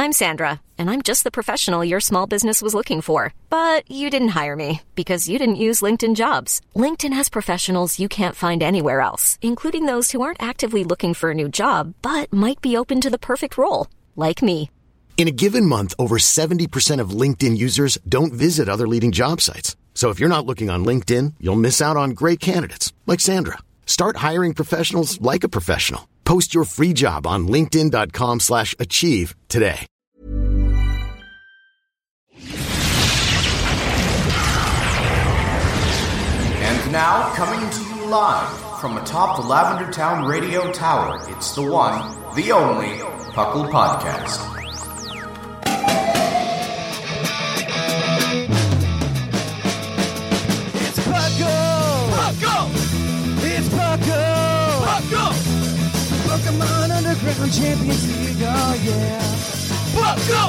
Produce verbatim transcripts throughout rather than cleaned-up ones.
I'm Sandra, and I'm just the professional your small business was looking for. But you didn't hire me because you didn't use LinkedIn Jobs. LinkedIn has professionals you can't find anywhere else, including those who aren't actively looking for a new job, but might be open to the perfect role, like me. In a given month, over seventy percent of LinkedIn users don't visit other leading job sites. So if you're not looking on LinkedIn, you'll miss out on great candidates like Sandra. Start hiring professionals like a professional. Post your free job on linkedin.com slash achieve today. And now, coming to you live from atop the Lavender Town Radio Tower, it's the one, the only, Puckle Podcast. It's Puckle! Puckle! It's Puckle! Puckle! Pokemon Underground Champions League, oh yeah! Puckle!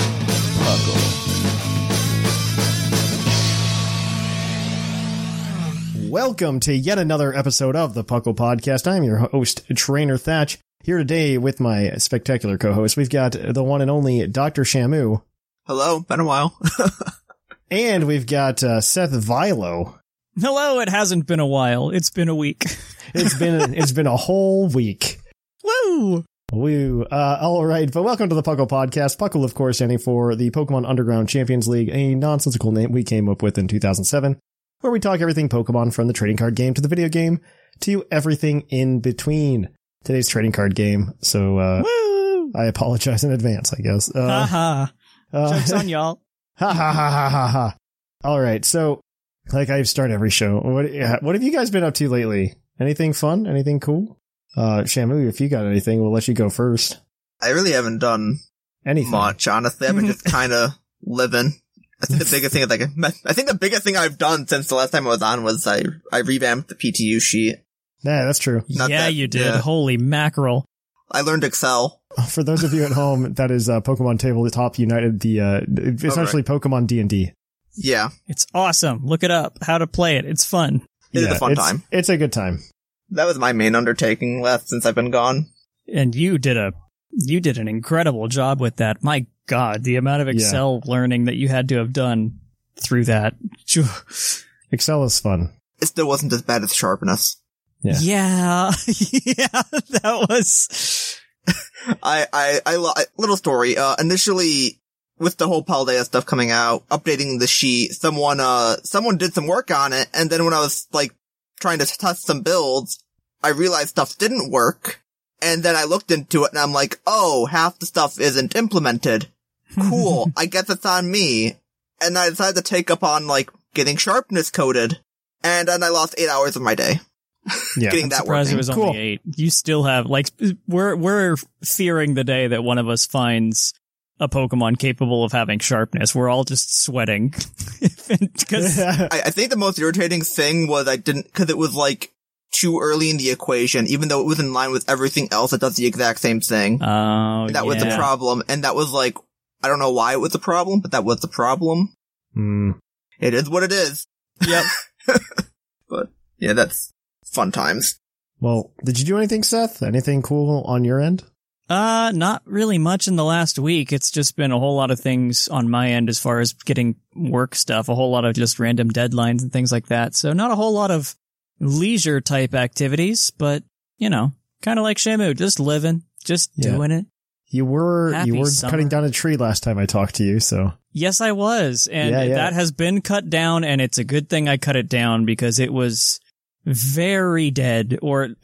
Puckle. Welcome to yet another episode of the Puckle Podcast. I'm your host, Trainer Thatch, here today with my spectacular co-host. We've got the one and only Doctor Shamu. Hello, been a while. And we've got uh, Seth Vilo. Hello, it hasn't been a while. It's been a week. It's been it's been a whole week. Woo! Woo. Uh, all right, but welcome to the Puckle Podcast. Puckle, of course, standing for the Pokemon Underground Champions League, a nonsensical name we came up with in two thousand seven, where we talk everything Pokemon from the trading card game to the video game to everything in between. Today's trading card game, so uh, Woo! I apologize in advance, I guess. Uh, ha ha. Uh, Joke's on y'all. Ha ha ha ha ha ha. All right, so like I start every show, what what have you guys been up to lately? Anything fun? Anything cool? Uh, Shamu, if you got anything, we'll let you go first. I really haven't done anything much, honestly. I've been just kind of living. I think the biggest thing, like, I think the biggest thing I've done since the last time I was on was I, I revamped the P T U sheet. Yeah, that's true. Not yeah, that, you did. yeah. Holy mackerel. I learned Excel. For those of you at home, that is uh, Pokemon Tabletop United, the uh, essentially oh, right. Pokemon D and D. Yeah. It's awesome. Look it up. How to play it. It's fun. It yeah, is a fun it's, time. It's a good time. That was my main undertaking last since I've been gone. And you did a, you did an incredible job with that. My God, the amount of Excel yeah. learning that you had to have done through that. Excel is fun. It still wasn't as bad as Sharpness. Yeah. Yeah. yeah that was. I, I, I, I, little story. Uh, initially, with the whole Paldea stuff coming out, updating the sheet, someone, uh, someone did some work on it. And then when I was like trying to test some builds, I realized stuff didn't work. And then I looked into it and I'm like, oh, half the stuff isn't implemented. Cool. I guess it's on me. And I decided to take up on like getting Sharpness coded. And then I lost eight hours of my day. Yeah, getting I'm that surprised working. It was cool. only eight. You still have like we're we're fearing the day that one of us finds a Pokemon capable of having Sharpness. We're all just sweating. Cause I, I think the most irritating thing was I didn't because it was like too early in the equation, even though it was in line with everything else that does the exact same thing. Oh, that yeah. was the problem, and that was like I don't know why it was a problem, but that was the problem. Mm. It is what it is. Yep. But yeah, that's fun times. Well, did you do anything, Seth? Anything cool on your end? Uh, not really much in the last week. It's just been a whole lot of things on my end as far as getting work stuff, a whole lot of just random deadlines and things like that. So not a whole lot of leisure type activities, but you know, kind of like Shamu, just living, just yeah. doing it. You were, Happy you were summer. cutting down a tree last time I talked to you, so. Yes, I was. And yeah, yeah. that has been cut down, and it's a good thing I cut it down because it was very dead, or, or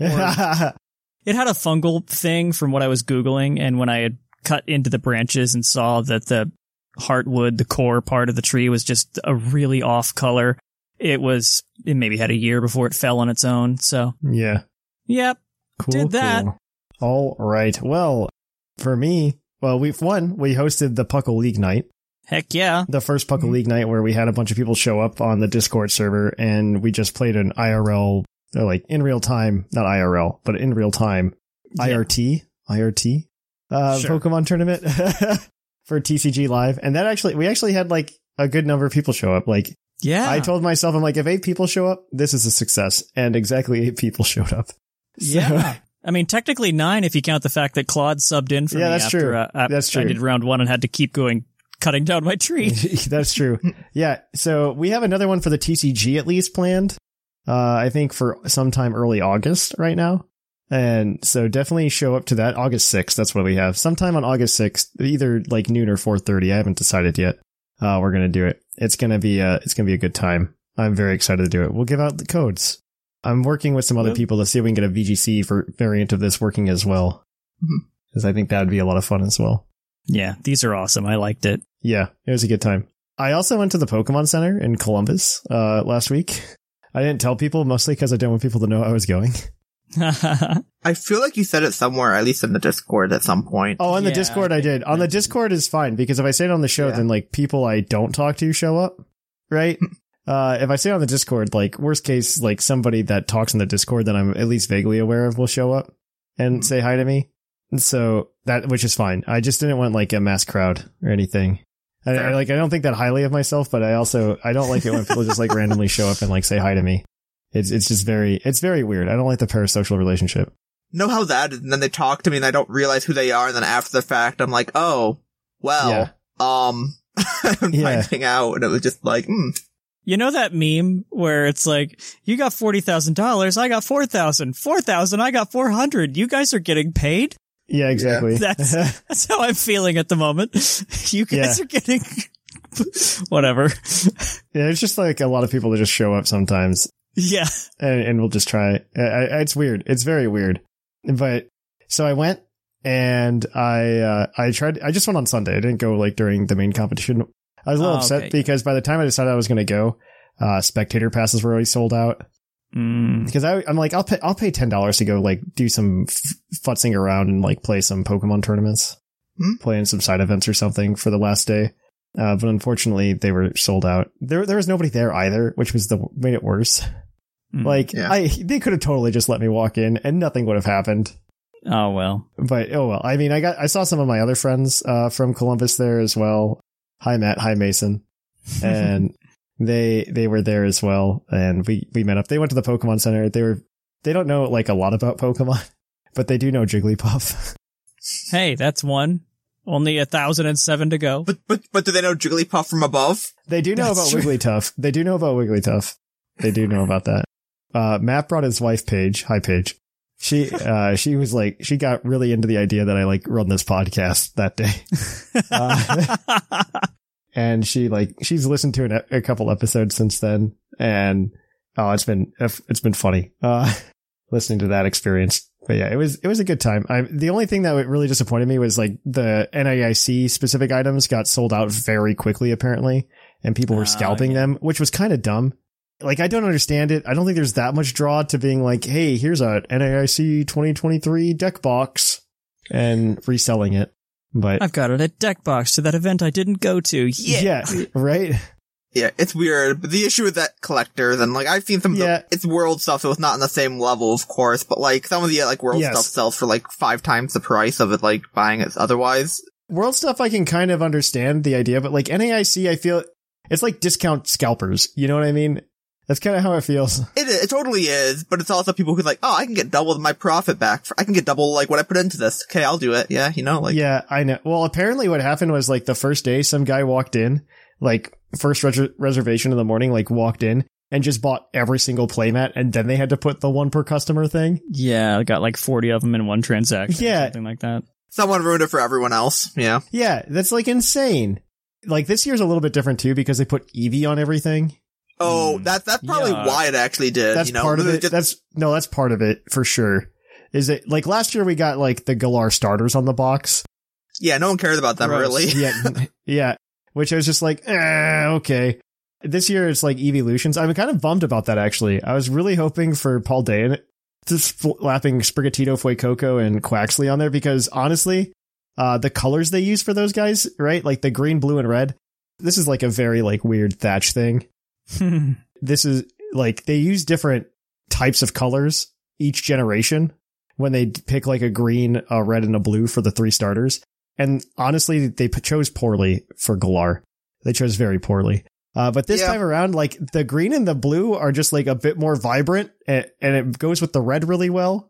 it had a fungal thing from what I was Googling, and when I had cut into the branches and saw that the heartwood, the core part of the tree, was just a really off color, it was, it maybe had a year before it fell on its own, so. Yeah. Yep. Cool, did that. Cool. All right. Well, for me, well, we've won. We hosted the Puckle League night. Heck yeah. The first Puckle League night where we had a bunch of people show up on the Discord server and we just played an I R L, like in real time, not I R L, but in real time, yeah. I R T, I R T, uh, sure. Pokemon tournament for T C G Live. And that actually, we actually had like a good number of people show up. Like, yeah, I told myself, I'm like, if eight people show up, this is a success. And exactly eight people showed up. So, yeah. I mean, technically nine if you count the fact that Claude subbed in for yeah, me that's after true. Uh, that's true. I did round one and had to keep going, cutting down my tree. That's true. Yeah, so we have another one for the T C G at least planned. Uh, I think for sometime early August right now. And so definitely show up to that. August sixth, that's what we have. Sometime on August sixth, either like noon or four thirty. I haven't decided yet. Uh, we're going to do it. It's going to be a, it's going to be a good time. I'm very excited to do it. We'll give out the codes. I'm working with some other people to see if we can get a V G C for variant of this working as well. Because I think that would be a lot of fun as well. Yeah, these are awesome. I liked it. Yeah, it was a good time. I also went to the Pokemon Center in Columbus uh, last week. I didn't tell people, mostly because I didn't want people to know I was going. I feel like you said it somewhere, at least in the Discord at some point. Oh, on the Yeah, Discord I did. On the Discord is fine, because if I say it on the show, Yeah. then like people I don't talk to show up, right? uh, if I say it on the Discord, like worst case, like somebody that talks in the Discord that I'm at least vaguely aware of will show up and say hi to me. And so that, which is fine. I just didn't want like a mass crowd or anything. I, I like, I don't think that highly of myself, but I also, I don't like it when people just like randomly show up and like say hi to me. It's, it's just very, it's very weird. I don't like the parasocial relationship. Know how that is, and then they talk to me and I don't realize who they are, and then after the fact, I'm like, oh, well, Yeah. um, I'm Yeah. finding out, and it was just like, hmm. You know that meme where it's like, you got forty thousand dollars, I got four thousand, four thousand, I got four hundred. You guys are getting paid? Yeah, exactly. That's, that's how I'm feeling at the moment. You guys Yeah. are getting whatever. Yeah, it's just like a lot of people that just show up sometimes. Yeah. And, and we'll just try it. I, I, it's weird. It's very weird. But so I went and I, uh, I tried, I just went on Sunday. I didn't go like during the main competition. I was a little Oh, upset okay. because by the time I decided I was going to go, uh, spectator passes were already sold out. Mm. Because I, I'm like, I'll pay, I'll pay ten dollars to go like do some f- futzing around and like play some Pokemon tournaments, Hmm? playing some side events or something for the last day. Uh, but unfortunately they were sold out. There, there was nobody there either, which was the, made it worse. Mm. Like, Yeah. I, they could have totally just let me walk in and nothing would have happened. Oh, well. But, oh well. I mean, I got, I saw some of my other friends, uh, from Columbus there as well. Hi, Matt. Hi, Mason. And they, they were there as well. And we, we met up. They went to the Pokemon Center. They were, they don't know like a lot about Pokemon, but they do know Jigglypuff. Hey, that's one. Only a thousand and seven to go. But, but, but do they know Jigglypuff from above? They do know That's about true. Wigglytuff. They do know about Wigglytuff. They do know about that. Uh, Matt brought his wife, Paige. Hi, Paige. She, uh, she was like, she got really into the idea that I like run this podcast that day. Uh, and she like, she's listened to an, a couple episodes since then. And, oh, it's been, it's been funny, uh, listening to that experience. But yeah, it was, it was a good time. I, the only thing that really disappointed me was like the N A I C specific items got sold out very quickly, apparently. And people were Oh, scalping yeah. them, which was kind of dumb. Like, I don't understand it. I don't think there's that much draw to being like, hey, here's a N A I C twenty twenty-three deck box and reselling it. But I've got it at deck box to that event I didn't go to. Yeah. yeah, right? Yeah, it's weird. But the issue with that collectors, and like, I've seen some, Yeah. it's world stuff, so it's not on the same level, of course, but like, some of the, like, world Yes. stuff sells for like five times the price of it, like, buying it otherwise. World stuff I can kind of understand the idea, but like N A I C, I feel it's like discount scalpers. You know what I mean? That's kind of how it feels. It, it totally is, but it's also people who like, oh, I can get double my profit back. For, I can get double, like, what I put into this. Okay, I'll do it. Yeah, you know, like. Yeah, I know. Well, apparently what happened was like the first day, some guy walked in, like first res- reservation in the morning, like walked in and just bought every single playmat, and then they had to put the one per customer thing. Yeah, I got like forty of them in one transaction. Yeah. Or something like that. Someone ruined it for everyone else. Yeah. Yeah, that's like insane. Like this year's a little bit different too because they put Eevee on everything. Oh, Mm. that, that's probably Yeah. why it actually did. That's you know? part of it. Just- That's no, that's part of it for sure. Is it like last year we got like the Galar starters on the box? yeah, no one cares about them, Gross. really. Yeah, yeah. Which I was just like, eh, okay. This year it's like evolutions. I'm kind of bummed about that actually. I was really hoping for Paul Day just slapping Sprigatito, Fuecoco, and Quaxley on there because honestly, uh, the colors they use for those guys, right? Like the green, blue, and red. This is like a very like weird Thatch thing. This is like they use different types of colors each generation when they pick like a green, a red, and a blue for the three starters. And honestly, they p- chose poorly for Galar. They chose very poorly. Uh, but this Yeah. time around, like the green and the blue are just like a bit more vibrant and, and it goes with the red really well.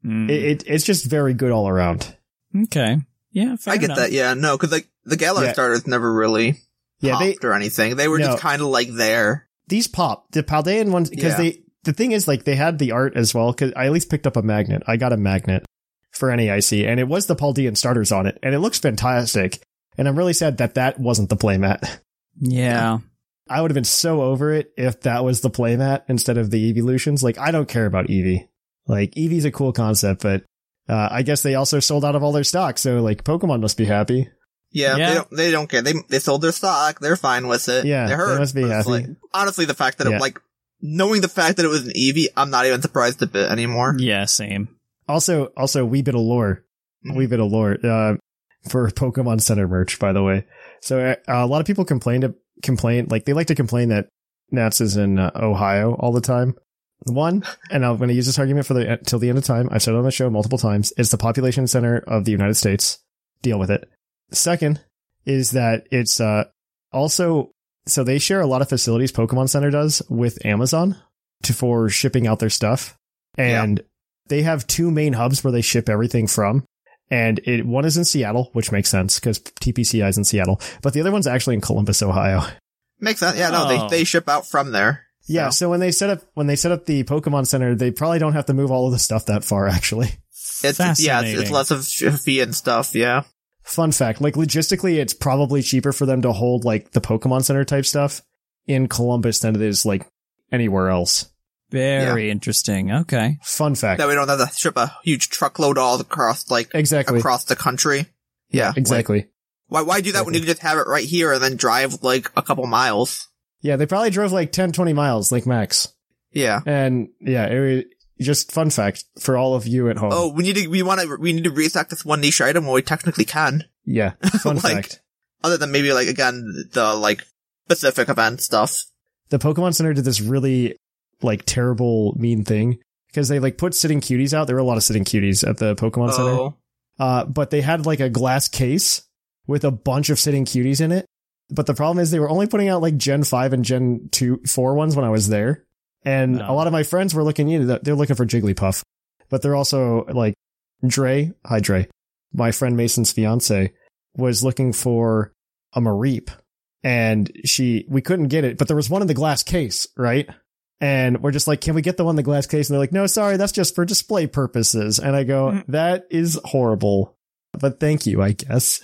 Mm. It, it it's just very good all around. Okay. Yeah, fair I get enough. that. Yeah, no, because like the Galar Yeah. starters never really Yeah, popped they or anything. They were No. just kind of like there. these pop the Paldean ones because Yeah. they the thing is like they had the art as well because I at least picked up a magnet. I got a magnet for N A I C and it was the Paldean starters on it and it looks fantastic. And I'm really sad that that wasn't the playmat. Yeah. I would have been so over it if that was the playmat instead of the evolutions. Like I don't care about Eevee. Like Eevee's a cool concept, but uh, I guess they also sold out of all their stock. So like Pokemon must be happy. Yeah, Yeah. they don't. They don't care. They they sold their stock. They're fine with it. Yeah, they they hurt. must be but it's happy. like- honestly, the fact that Yeah. it like knowing the fact that it was an Eevee, I'm not even surprised a bit anymore. Yeah, same. Also, also wee bit of lore, Mhm. wee bit of lore uh, for Pokemon Center merch, by the way. So uh, a lot of people complain to complain like they like to complain that Nats is in uh, Ohio all the time. One, and I'm going to use this argument for the till the end of time. I've said it on the show multiple times. It's the population center of the United States. Deal with it. Second is that it's uh also so they share a lot of facilities. Pokemon Center does with Amazon to for shipping out their stuff, and they have two main hubs where they ship everything from. And it one is in Seattle, which makes sense because T P C I is in Seattle, but the other one's actually in Columbus, Ohio. Makes sense. Yeah, no, Oh. they they ship out from there. Yeah, So, so when they set up when they set up the Pokemon Center, they probably don't have to move all of the stuff that far. Actually, it's yeah, it's, Fascinating. it's less of a fee and stuff. Yeah, fun fact: like logistically, it's probably cheaper for them to hold like the Pokemon Center type stuff in Columbus than it is like anywhere else. Very interesting. Okay. Fun fact. that we don't have to ship a huge truckload all across like Exactly. across the country. Yeah, like, Exactly. why why do that when you can just have it right here and then drive like a couple miles? Yeah, they probably drove like ten, twenty miles, like max. Yeah. And yeah, it, just fun fact for all of you at home. Oh, we need to we want to we need to restock this one niche item. Well, we technically can. Yeah, fun Like- fact. Other than maybe like again the like specific event stuff. The Pokemon Center did this really like terrible, mean thing because they like put sitting cuties out. There were a lot of sitting cuties at the Pokemon Center. Oh, Uh, but they had like a glass case with a bunch of sitting cuties in it. But the problem is they were only putting out like Gen five and Gen two, four ones when I was there. And Oh. a lot of my friends were looking, you know, they're looking for Jigglypuff, but they're also like Dre. Hi, Dre. My friend Mason's fiance was looking for a Mareep and she, we couldn't get it, but there was one in the glass case, right? And we're just like, can we get the one in the glass case? And they're like, no, sorry, that's just for display purposes. And I go, that is horrible, but thank you, I guess.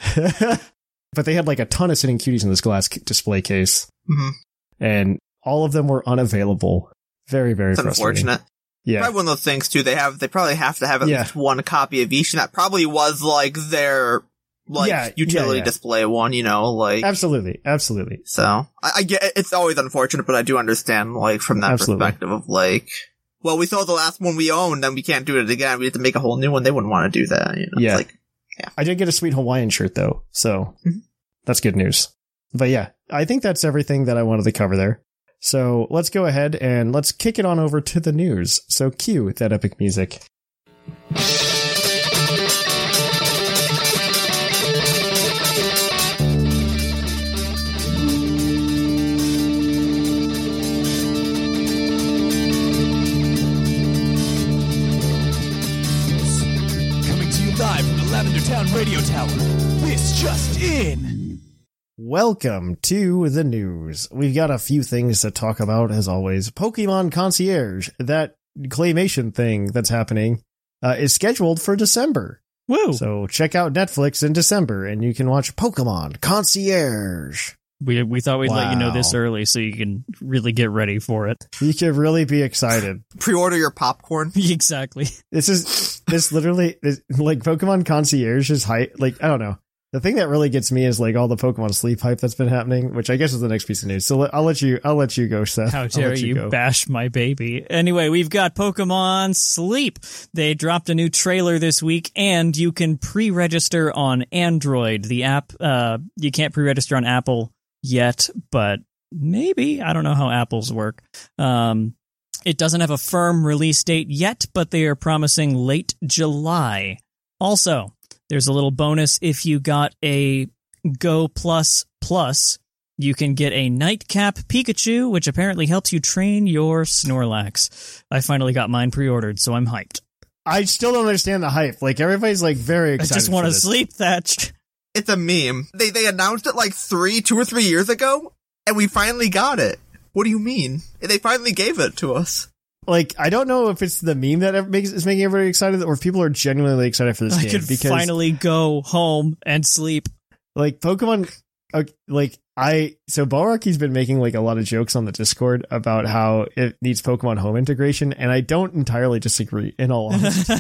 But they had like a ton of sitting cuties in this glass c- display case, mhm. and all of them were unavailable. Very, very It's frustrating. unfortunate. Yeah. Probably one of those things too. They have they probably have to have at Yeah. least one copy of each, and that probably was like their like Yeah, yeah, utility yeah. display one. You know, like Absolutely. Absolutely. so. I, I get it, it's always unfortunate, but I do understand like from that Absolutely. perspective of like, well, we sold the last one we owned, then we can't do it again. We have to make a whole new one. They wouldn't want to do that. You know? Yeah. It's like, I did get a sweet Hawaiian shirt though, so Mhm. that's good news. But yeah, I think that's everything that I wanted to cover there. So let's go ahead and let's kick it on over to the news. So cue that epic music. Coming to you live from the Lavender Town Radio Tower. This just in. Welcome to the news. We've got a few things to talk about, as always. Pokemon Concierge, that claymation thing that's happening, uh, is scheduled for December. Woo. So check out Netflix in December and you can watch Pokemon Concierge. We we thought we'd let you know this Wow. early so you can really get ready for it. You can really be excited. pre-order your popcorn. Exactly. This is, this literally, is, like Pokemon Concierge is hype. Like, I don't know. The thing that really gets me is like all the Pokemon sleep hype that's been happening, which I guess is the next piece of news. So let, I'll let you, I'll let you go, Seth. How I'll dare let you, go. bash my baby. Anyway, we've got Pokemon Sleep. They dropped a new trailer this week, and you can pre-register on Android. The app, uh, you can't pre-register on Apple yet, but maybe. I don't know how Apples work. Um, it doesn't have a firm release date yet, but they are promising late July. Also, there's a little bonus if you got a Go Plus Plus. You can get a Nightcap Pikachu, which apparently helps you train your Snorlax. I finally got mine pre-ordered, so I'm hyped. I still don't understand the hype. Like, everybody's like very excited. I just want for to this. sleep, Thatch. It's a meme. They they announced it like three, two or three years ago, and we finally got it. What do you mean? They finally gave it to us. Like, I don't know if it's the meme that ever makes is making everybody excited, or if people are genuinely excited for this I game. could because finally go home and sleep. like Pokemon, uh, like I so Balrocky's been making like a lot of jokes on the Discord about how it needs Pokemon Home integration, and I don't entirely disagree. In all honesty,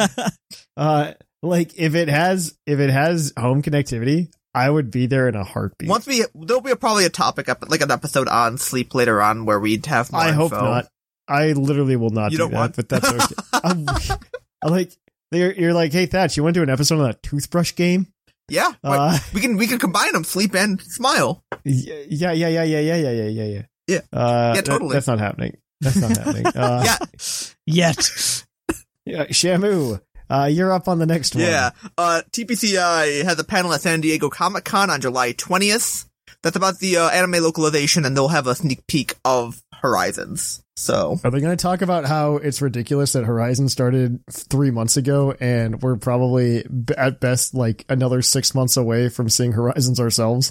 uh, like if it has if it has home connectivity, I would be there in a heartbeat. Once we, there'll be a, probably a topic, up, like an episode on sleep later on where we'd have more I hope info. not. I literally will not You do don't that, want- but that's okay. I'm, I'm like, you're, you're like, hey, Thatch, you want to do an episode on that toothbrush game? Yeah, Uh, like, we can we can combine them, sleep and smile. Yeah, yeah, yeah, yeah, yeah, yeah, yeah, yeah, yeah, yeah. Yeah. Uh, Yeah, that- totally. that's not happening. That's not happening. Uh, Yeah, Yet. yeah, Shamu, uh, you're up on the next one. yeah. Uh, T P C I has a panel at San Diego Comic Con on July twentieth. That's about the uh, anime localization, and they'll have a sneak peek of Horizons. So Are they going to talk about how it's ridiculous that Horizon started three months ago, and we're probably b- at best like another six months away from seeing Horizons ourselves?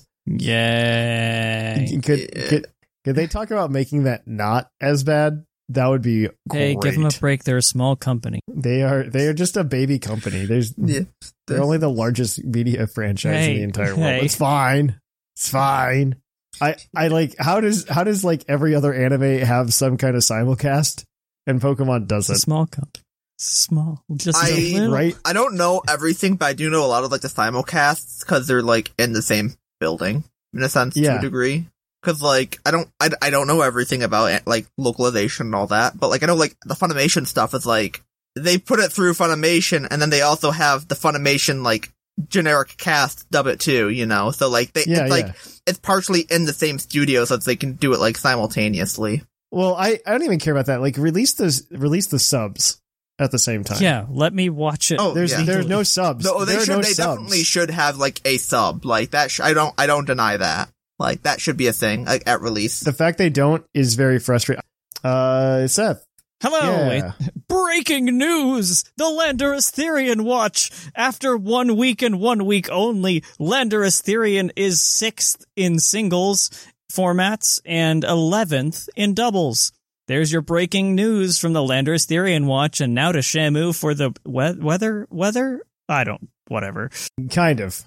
Yay. Could, Yeah. could could they talk about making that not as bad? That would be Hey, great. give them a break. They're a small company. They are they are just a baby company. There's yeah, they're only the largest media franchise in Hey, the entire world. hey. It's fine. It's fine. I I like how does how does like every other anime have some kind of simulcast and Pokemon It's a doesn't? small company. Small. Just I- a little. Right? I don't know everything, but I do know a lot of like the simulcasts because they're like in the same building in a sense Yeah. to a degree. Because like I don't I, I don't know everything about like localization and all that, but like I know like the Funimation stuff is like they put it through Funimation, and then they also have the Funimation like generic cast dub it too, you know. So like they Yeah, it's like yeah. it's partially in the same studio, so they can do it like simultaneously. Well, I, I don't even care about that. Like release the release the subs at the same time. Yeah, let me watch it. Oh, There's yeah. there's no subs. No, they there are should. no they subs. definitely should have like a sub like that. Sh- I don't. I don't deny that. Like that should be a thing like, at release. The fact they don't is very frustrating. Uh, Seth. Hello! Yeah. It- breaking news! The Landorus Therian Watch! After one week and one week only, Landorus Therian is sixth in singles formats and eleventh in doubles. There's your breaking news from the Landorus Therian Watch, and now to Shamu for the we- weather? Weather? I don't. Whatever. Kind of.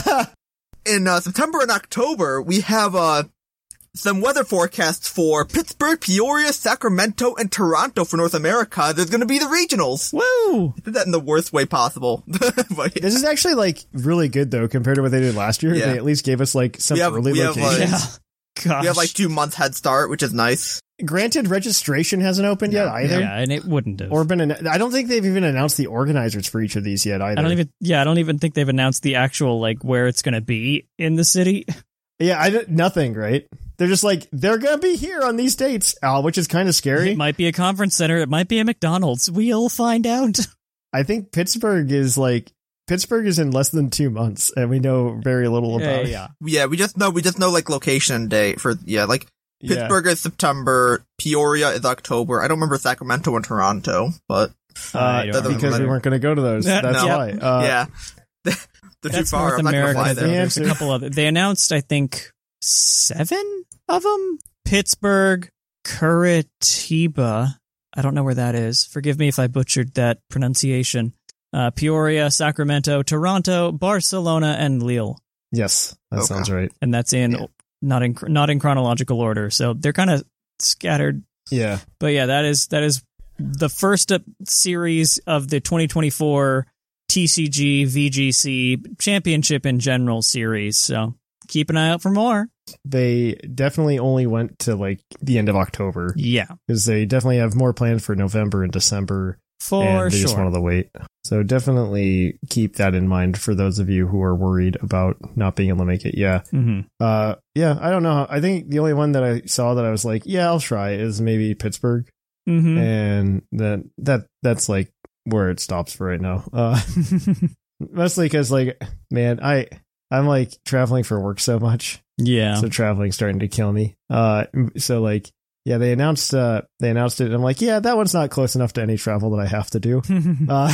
In uh, September and October, we have uh some weather forecasts for Pittsburgh, Peoria, Sacramento, and Toronto for North America. There's going to be the regionals. Woo! I did that in the worst way possible. But This is actually like really good though compared to what they did last year. Yeah. They at least gave us like some We have- early we have, locations. like- Yeah. Gosh. we have like two months head start, which is nice. Granted, registration hasn't opened yet either. Yeah, and it wouldn't have. Or been, an- I don't think they've even announced the organizers for each of these yet either. I don't even. Yeah, I don't even think they've announced the actual like where it's going to be in the city. Yeah, I don't, nothing, right? They're just like, they're gonna be here on these dates, uh, which is kind of scary. It might be a conference center. It might be a McDonald's. We'll find out. I think Pittsburgh is like, Pittsburgh is in less than two months, and we know very little Yeah, about it. yeah. Yeah, we just know we just know like location and date for yeah, like Yeah. Pittsburgh is September, Peoria is October. I don't remember Sacramento and Toronto, but Uh, I don't because remember. we weren't going to go to those. That's No. why. Uh, yeah, they're too That's far. North I'm not gonna America. fly though. there. There's a answer. couple other. They announced, I think, seven of them. Pittsburgh, Curitiba. I don't know where that is. Forgive me if I butchered that pronunciation. Uh, Peoria, Sacramento, Toronto, Barcelona, and Lille. Yes, that Okay. sounds right. And that's in Yeah. not in not in chronological order. So they're kind of scattered. Yeah. But yeah, that is that is the first uh, series of the twenty twenty-four T C G V G C Championship in General series. So keep an eye out for more. They definitely only went to like the end of October Yeah, because they definitely have more planned for November and December. for and they sure. just wanted to wait. So definitely keep that in mind for those of you who are worried about not being able to make it. Yeah. hmm Uh, yeah, I don't know. I think the only one that I saw that I was like, yeah, I'll try is maybe Pittsburgh. hmm And that, that, that's like where it stops for right now. Uh, mostly because like, man, I, I'm like traveling for work so much. yeah. So traveling's starting to kill me. Uh, so like yeah, they announced uh, they announced it, and I'm like, yeah, that one's not close enough to any travel that I have to do. uh,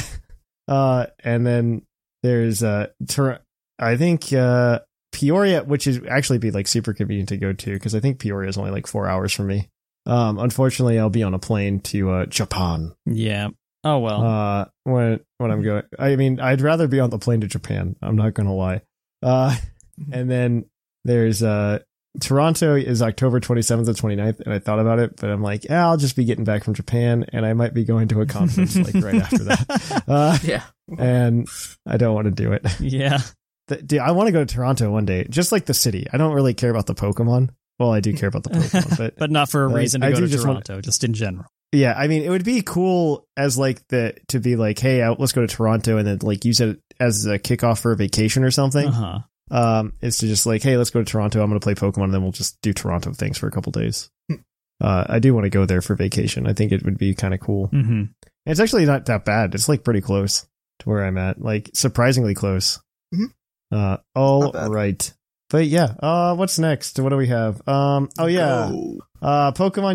uh, and then there's uh, Tur- I think uh, Peoria, which is actually be like super convenient to go to because I think Peoria is only like four hours from me. Um, unfortunately, I'll be on a plane to uh, Japan. Yeah. Oh well. Uh, when when I'm going, I mean, I'd rather be on the plane to Japan. I'm not gonna lie. Uh, and then there's uh. Toronto is October twenty-seventh and twenty-ninth, and I thought about it, but I'm like, yeah, I'll just be getting back from Japan, and I might be going to a conference like right after that. Uh, Yeah. And I don't want to do it. Yeah. The, dude, I want to go to Toronto one day, just like the city. I don't really care about the Pokemon. Well, I do care about the Pokemon, but But not for a uh, reason to I go do to just Toronto, want- just in general. yeah, I mean, it would be cool as like the to be like, hey, uh, let's go to Toronto, and then like use it as a kickoff for a vacation or something. Uh-huh. Um, is to just like, hey, let's go to Toronto. I'm going to play Pokemon, and then we'll just do Toronto things for a couple days. Uh, I do want to go there for vacation. I think it would be kind of cool. Mm-hmm. And it's actually not that bad. It's like pretty close to where I'm at, like surprisingly close. Mhm. Uh, all Not bad. right. But yeah, uh, what's next? What do we have? Um, oh yeah, Go. uh, Pokemon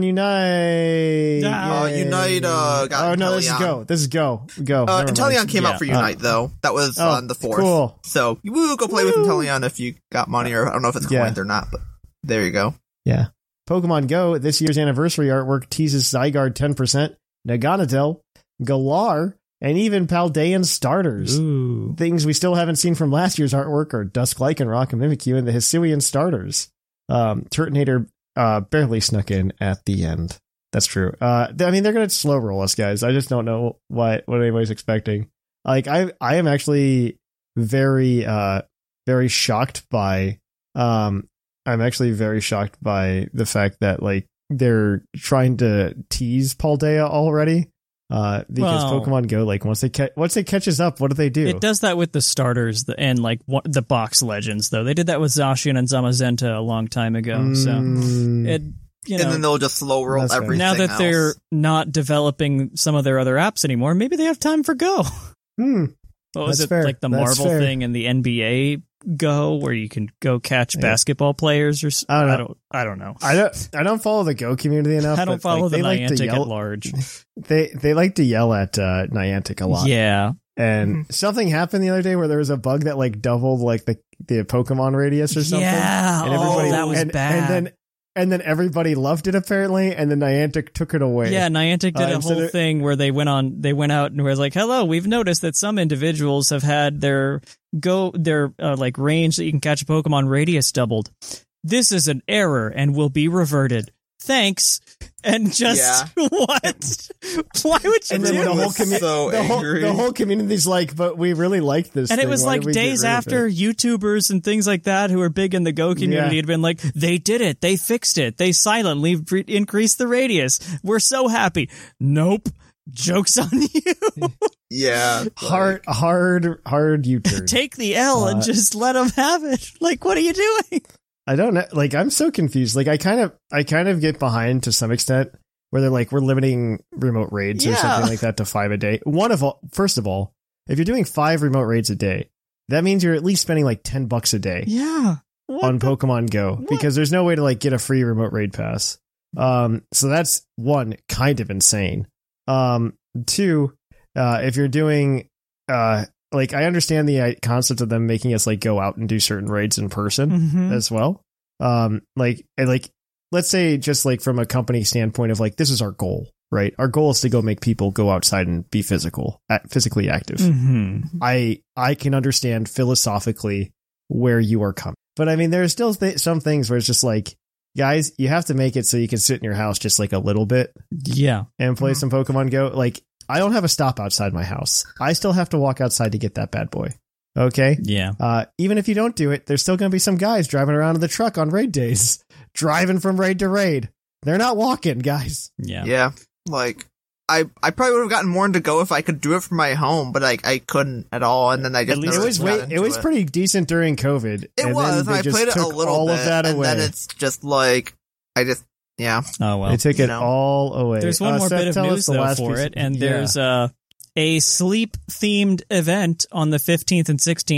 Unite. Uh, Yay. Unite, uh, got oh no, this is Inteleon. Go. This is Go. Go. Uh, Never Inteleon mind. came Yeah. out for Unite, though. That was Oh, on the fourth. cool. So, woo, go play with Inteleon if you got money, or I don't know if it's Yeah. coined or not, but there you go. Yeah. Pokemon Go, this year's anniversary artwork teases Zygarde ten percent, Naganadel, Galar, and even Paldean starters. Ooh. Things we still haven't seen from last year's artwork are Dusk Lycanroc and Mimikyu and the Hisuian starters. Um, Turtonator uh, barely snuck in at the end. That's true. Uh, I mean, they're going to slow roll us, guys. I just don't know what, what anybody's expecting. Like, I I am actually very, uh, very shocked by... Um, I'm actually very shocked by the fact that, like, they're trying to tease Paldea already. Uh, because Well- Pokemon Go, like, once they ca- once it catches up, what do they do? It does that with the starters the- and like what, the box legends, though. They did that with Zacian and Zamazenta a long time ago. So Mm, it, you know, and then they'll just slow roll That's fair. everything now that else. they're not developing some of their other apps anymore, maybe they have time for Go. hmm. What was That's it fair. like the That's Marvel fair. thing and the N B A Go, where you can go catch Yeah. basketball players or s- I don't know. I don't, I don't know. I don't. I don't follow the Go community enough. I don't but, follow like, the they like to Niantic yell. at large. They they like to yell at uh, Niantic a lot. Yeah. And something happened the other day where there was a bug that like doubled like the the Pokemon radius or something. Yeah. And Oh, that was and, bad. And then and then everybody loved it apparently, and then Niantic took it away. Yeah, Niantic did Uh, a instead whole of- thing where they went on, they went out and was like, "Hello, we've noticed that some individuals have had their go their uh, like range that you can catch a Pokemon radius doubled. This is an error and will be reverted. Thanks." And just what? Why would you And do then the Everyone whole, was commu- so the, whole, angry. the whole community's like, but we really like this And it thing. was Why like did we get days rid of after it?" YouTubers and things like that who are big in the Go community Yeah. had been like, they did it. They fixed it. They silently re- increased the radius. We're so happy. Nope. Joke's on you. Yeah. hard, hard, hard U-turn. Take the L and Uh, just let them have it. Like, what are you doing? I don't know. Like, I'm so confused. Like, I kind of, I kind of get behind to some extent where they're like, we're limiting remote raids or Yeah. something like that to five a day. One of all, first of all, if you're doing five remote raids a day, that means you're at least spending like ten bucks a day Yeah. What on the- Pokemon Go What? because there's no way to like get a free remote raid pass. Um, so that's one, kind of insane. Um, two, uh, if you're doing, uh, like, I understand the uh, concept of them making us like go out and do certain raids in person Mhm. as well. Um, like, and like, let's say just like from a company standpoint of like, this is our goal, right? Our goal is to go make people go outside and be physical, a- physically active. Mhm. I, I can understand philosophically where you are coming, but I mean, there's still th- some things where it's just like, guys, you have to make it so you can sit in your house just like a little bit Yeah. and play Mhm. some Pokemon Go. Like, I don't have a stop outside my house. I still have to walk outside to get that bad boy. Okay. Yeah. Uh, even if you don't do it, there's still going to be some guys driving around in the truck on raid days, driving from raid to raid. They're not walking, guys. Yeah. Yeah. Like, I, I probably would have gotten more into Go if I could do it from my home, but like I couldn't at all, and then I just At least never It was got way, into it was pretty decent during COVID. It and was. then And they I just played it a took little all bit, of that and away. then it's just like I just yeah. Oh, well. they took you it know. all away. There's one Uh, more Seth, bit of tell us news the though last for piece- it, and Yeah. there's uh, a sleep themed event on the fifteenth and sixteenth.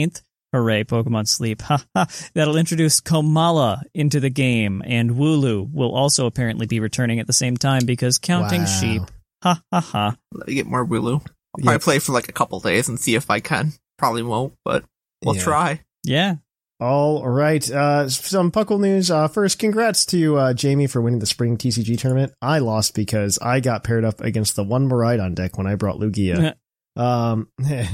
Hooray, Pokemon Sleep. Ha ha. That'll introduce Komala into the game, and Wooloo will also apparently be returning at the same time because counting Wow. sheep. Ha ha ha. Let me get more Wooloo. I'll Yeah. probably play for like a couple days and see if I can. Probably won't, but we'll Yeah. try. Yeah. All right. Uh, some Puckle news. Uh, first, congrats to uh, Jamie for winning the spring T C G tournament. I lost because I got paired up against the one Miraidon deck when I brought Lugia. um,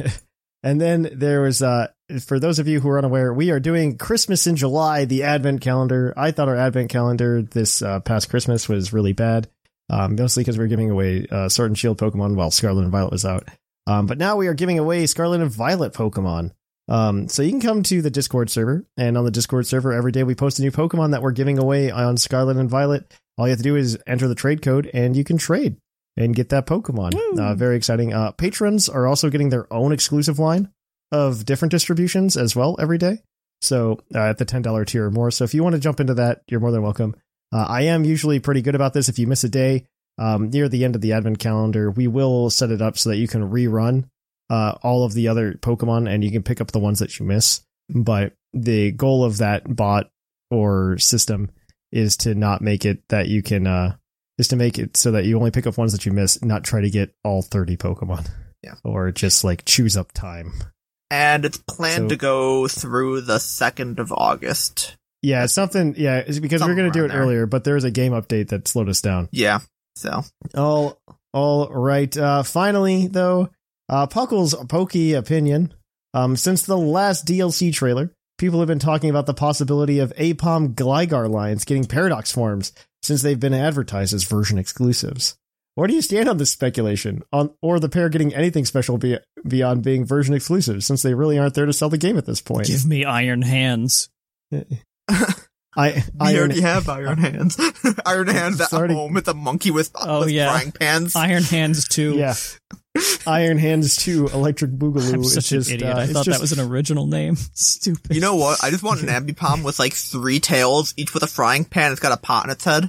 and then there was, uh, for those of you who are unaware, we are doing Christmas in July, the Advent calendar. I thought our Advent calendar this uh, past Christmas was really bad, um, mostly because we were giving away uh, Sword and Shield Pokemon while Scarlet and Violet was out. Um, but now we are giving away Scarlet and Violet Pokemon. Um, so you can come to the Discord server, and on the Discord server every day we post a new Pokemon that we're giving away on Scarlet and Violet. All you have to do is enter the trade code and you can trade and get that Pokemon. Uh, very exciting. Uh, patrons are also getting their own exclusive line of different distributions as well every day. So uh, at the ten dollars tier or more. So if you want to jump into that, you're more than welcome. Uh, I am usually pretty good about this. If you miss a day, um, near the end of the Advent calendar, we will set it up so that you can rerun uh, all of the other Pokemon and you can pick up the ones that you miss. But the goal of that bot or system is to not make it that you can, uh, is to make it so that you only pick up ones that you miss, not try to get all thirty Pokemon. Yeah. Or just like choose up time. And it's planned So- to go through the second of August. Yeah, it's something. Yeah, it's because we Something were going to do it around there. earlier, but there was a game update that slowed us down. Yeah, so. All, all right. Uh, finally, though, uh, Puckle's pokey opinion. Um, since the last D L C trailer, people have been talking about the possibility of A P O M Gligar lines getting Paradox forms since they've been advertised as version exclusives. Where do you stand on this speculation, on or the pair getting anything special be, beyond being version exclusives, since they really aren't there to sell the game at this point? Give me Iron Hands. I, We Iron, already have Iron Hands. Iron Hands at Starting- home with a monkey with, Oh, with yeah. frying pans. Iron Hands two. yeah. Iron Hands two Electric Boogaloo. I'm is such just, an idiot. uh, I it's thought just- that was an original name. Stupid. You know what? I just want an Ambipom with like three tails, each with a frying pan. It's got a pot in its head.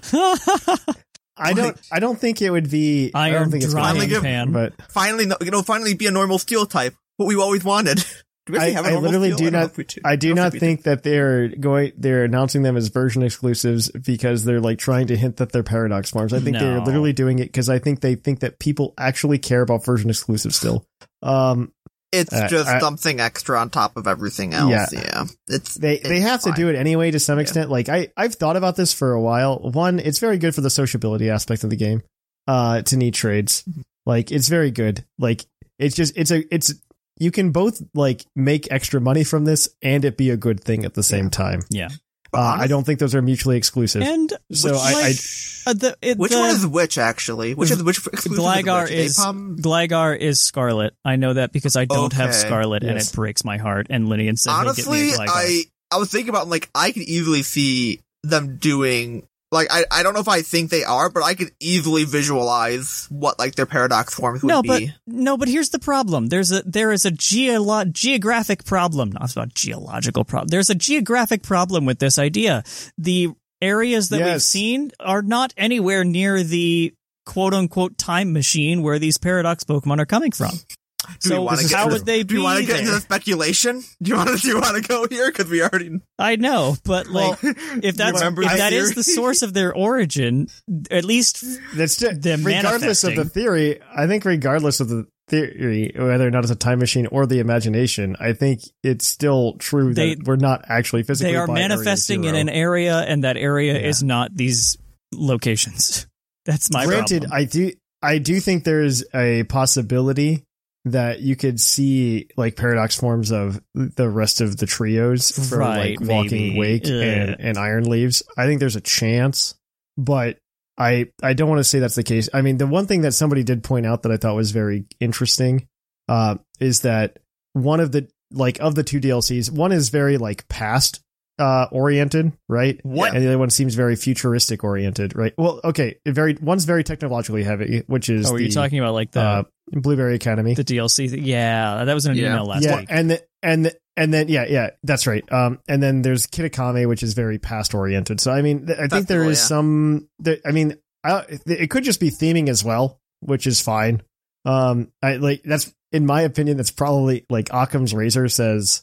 I don't. I don't think it would be. I don't Iron think it's drying finally give- pan. But Finally, no- you know, finally be a normal steel type. What we always wanted. Do we I, actually have a I normal literally steel? do I don't know not. if we do. I do don't not we think that they're going. They're announcing them as version exclusives because they're like trying to hint that they're Paradox forms. I think they're No. literally doing it because I think they think that people actually care about version exclusives still. Um, It's Uh, just I- something extra on top of everything else. Yeah. Yeah, it's they they it's have to fine. do it anyway to some extent. Like I I've thought about this for a while. One, it's very good for the sociability aspect of the game. Uh, to need trades, like it's very good. Like it's just it's a it's you can both like make extra money from this and it be a good thing at the same time. Yeah. Uh, I don't think those are mutually exclusive. And So which, I- like, uh, the, it, Which the, one is which, actually? Which is which exclusive Gligar is is which? Apom? Gligar is Scarlet. I know that because I don't have Okay. Scarlet, and Yes. it breaks my heart. And Linian said, Honestly, hey, get me a Gligar. I I was thinking about, like, I could easily see them doing, like, I, I don't know if I think they are, but I could easily visualize what, like, their Paradox forms would no, be. but no, but here's the problem. There's a there is a geolo- geographic problem. Not about geological problem. There's a geographic problem with this idea. The areas that we've Yes. seen are not anywhere near the quote unquote time machine where these Paradox Pokemon are coming from. Do we So wanna get how into- would they Do you be want to get into there? the speculation? Do you want to do you want to go here? Because we already I know, but like, if that's remember if the that is theory? the source of their origin, at least That's just, the regardless of the manifesting. theory. I think regardless of the theory, whether or not it's a time machine or the imagination, I think it's still true They- that we're not actually physically. they are by Area manifesting in Zero. an area, and that area Yeah. is not these locations. That's my Granted, problem. I do I do think there's a possibility that you could see like Paradox forms of the rest of the trios from Right, like Walking maybe. Wake Ugh. and, and Iron Leaves. I think there's a chance, but I I don't want to say that's the case. I mean, the one thing that somebody did point out that I thought was very interesting uh, is that one of the like of the two D L Cs, one is very like past uh oriented, right? What? And the other one seems very futuristic oriented, right? Well, okay, it very one's very technologically heavy, which is oh, are the you talking about like the uh, Blueberry Academy. the D L C? Thing? Yeah, that was in an Yeah. email last yeah, week. and the, and the, and then yeah, yeah, that's right. Um, and then there's Kitakame, which is very past oriented. So I mean, th- I think there cool, is yeah. some. There, I mean, I, it could just be theming as well, which is fine. Um, I like that's in my opinion, that's probably like Occam's razor says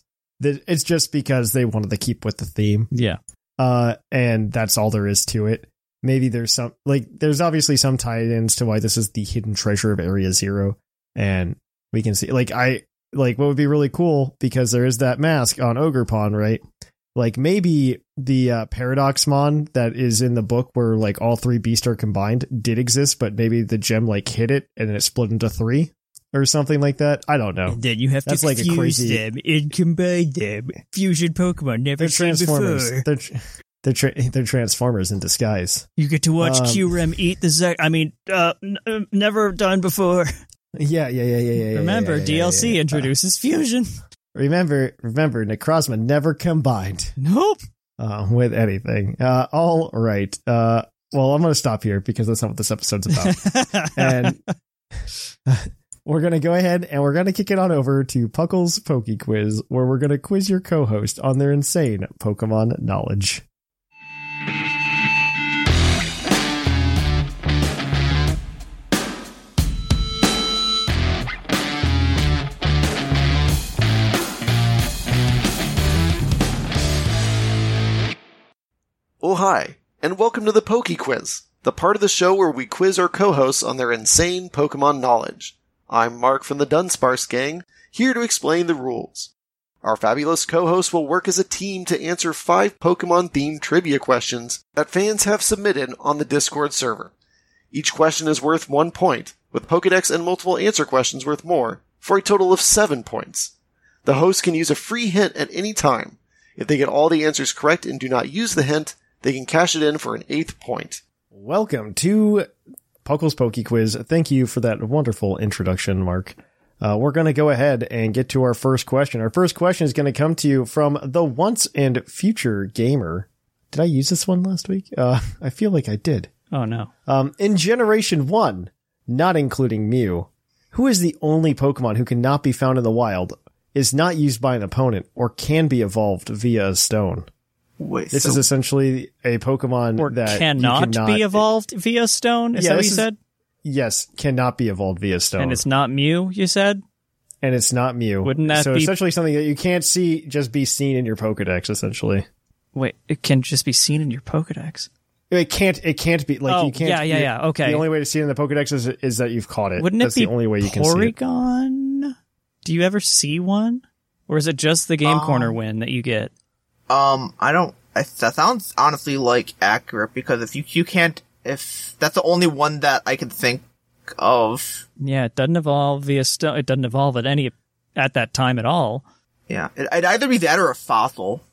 It's just because they wanted to keep with the theme. Yeah. Uh, and that's all there is to it. Maybe there's some, like, there's obviously some tie-ins to why this is the hidden treasure of Area Zero. And we can see, like, I, like, what would be really cool, because there is that mask on Ogerpon, right? Like, maybe the uh, Paradoxmon that is in the book where, like, all three beasts are combined did exist, but maybe the gem, like, hit it and then it split into three or something like that. I don't know. And then you have That's to like a fuse crazy- them and combine them. Fusion Pokemon never They're seen Transformers. before. They're, tr- they're, tra- they're Transformers in disguise. You get to watch Um, Q-Rem eat the Zek. I mean, uh, n- uh, never done before. Yeah, yeah, yeah, yeah, yeah. Remember, yeah, yeah, D L C yeah, yeah. introduces fusion. Remember, remember, Necrozma never combined Nope. uh, with anything. Uh, all right. Uh, well, I'm going to stop here because that's not what this episode's about. And we're going to go ahead and we're going to kick it on over to Puckle's Poke Quiz, where we're going to quiz your co-host on their insane Pokemon knowledge. Oh hi, and welcome to the Poke Quiz, the part of the show where we quiz our co-hosts on their insane Pokemon knowledge. I'm Mark from the Dunsparce Gang, here to explain the rules. Our fabulous co-hosts will work as a team to answer five Pokemon-themed trivia questions that fans have submitted on the Discord server. Each question is worth one point, with Pokedex and multiple answer questions worth more, for a total of seven points. The host can use a free hint at any time. If they get all the answers correct and do not use the hint, they can cash it in for an eighth point. Welcome to Puckle's Poke Quiz. Thank you for that wonderful introduction, Mark. Uh, we're going to go ahead and get to our first question. Our first question is going to come to you from the once and future gamer. Did I use this one last week? Uh, I feel like I did. Oh, no. Um, in Generation one, not including Mew, who is the only Pokemon who cannot be found in the wild, is not used by an opponent, or can be evolved via a stone? Wait, This so is essentially a Pokemon Or that cannot, you cannot be evolved via stone? Is Yeah, that what this you is- said? Yes, cannot be evolved via stone. And it's not Mew, you said? And it's not Mew. Wouldn't that so be- essentially something that you can't see just be seen in your Pokedex, essentially. Wait, it can just be seen in your Pokedex. It can't it can't be like Oh, you can't yeah, yeah, you- yeah, okay. The only way to see it in the Pokedex is is that you've caught it. Wouldn't That's it be the only way you can see it. Porygon? Do you ever see one? Or is it just the Game Um, Corner win that you get? Um, I don't. I, that sounds honestly like accurate, because if you you can't, if that's the only one that I can think of. Yeah, it doesn't evolve via stone. It doesn't evolve at any at that time at all. Yeah, it, it'd either be that or a fossil.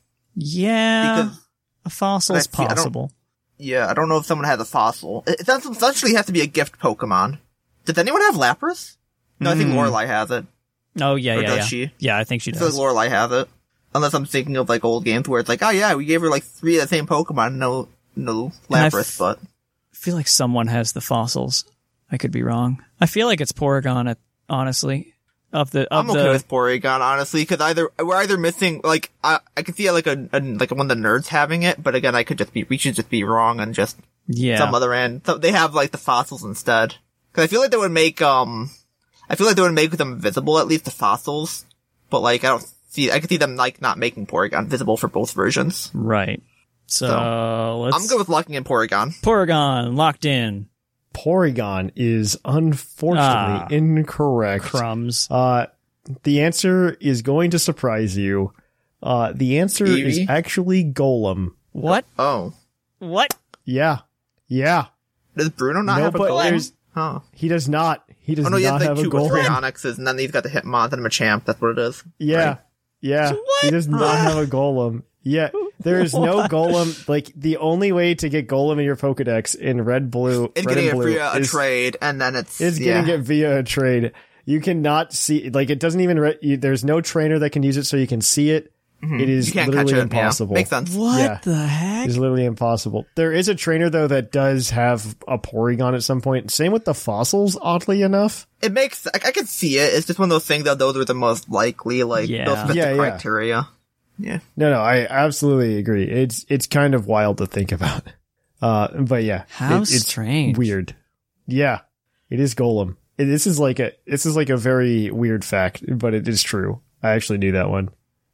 Yeah, Because a fossil's I see- I don't- possible. yeah, I don't know if someone has a fossil. It, it does essentially have to be a gift Pokemon. Does anyone have Lapras? No, I think Hmm. Lorelei has it. Oh yeah, Or yeah, does yeah. she? Yeah, I think she I feel like does. Lorelei has it. Unless I'm thinking of like old games where it's like, oh yeah, we gave her like three of the same Pokemon, no, no And I Lapras, f- but. I feel like someone has the fossils. I could be wrong. I feel like it's Porygon. At, honestly, of the of I'm okay the with Porygon, honestly, because either we're either missing like I I can see like a, a like one of the nerds having it, but again, I could just be we should just be wrong and just yeah. some other end. So they have like the fossils instead, because I feel like they would make um, I feel like they would make them visible, at least the fossils, but like I don't see I could see them like not making Porygon visible for both versions. Right. So, So, let's. I'm good with locking in Porygon. Porygon locked in. Porygon is unfortunately Ah. incorrect. Crumbs. Uh, the answer is going to surprise you. Uh, the answer is Eevee? actually Golem. What? Oh, What? Yeah. Yeah. does Bruno not No, have a but Golem? there's- Huh. He does not. He does Oh no, he has not like have a two with three Golem. Onyxes, and then he's got the Hitmon and a Machamp. That's what it is. Yeah. Right. Yeah. He does not have a Golem. Yeah. There is no Golem. Like, the only way to get Golem in your Pokedex in Red Blue, It's Red getting and it Blue via a is, trade, and then it's is yeah. getting it via a trade. You cannot see, like, it doesn't even, re- you, there's no trainer that can use it so you can see it. It is You can't literally catch it. impossible. Yeah. Makes sense. What Yeah. the heck? It's literally impossible. There is a trainer, though, that does have a Porygon at some point. Same with the fossils, oddly enough. It makes I, I can see it. It's just one of those things that those are the most likely. Like Yeah. those fit Yeah, the yeah. criteria. Yeah. No, no, I absolutely agree. It's it's kind of wild to think about. Uh, but yeah, How it- it's strange. weird. Yeah, it is Golem. It- This is like a this is like a very weird fact, but it is true. I actually knew that one.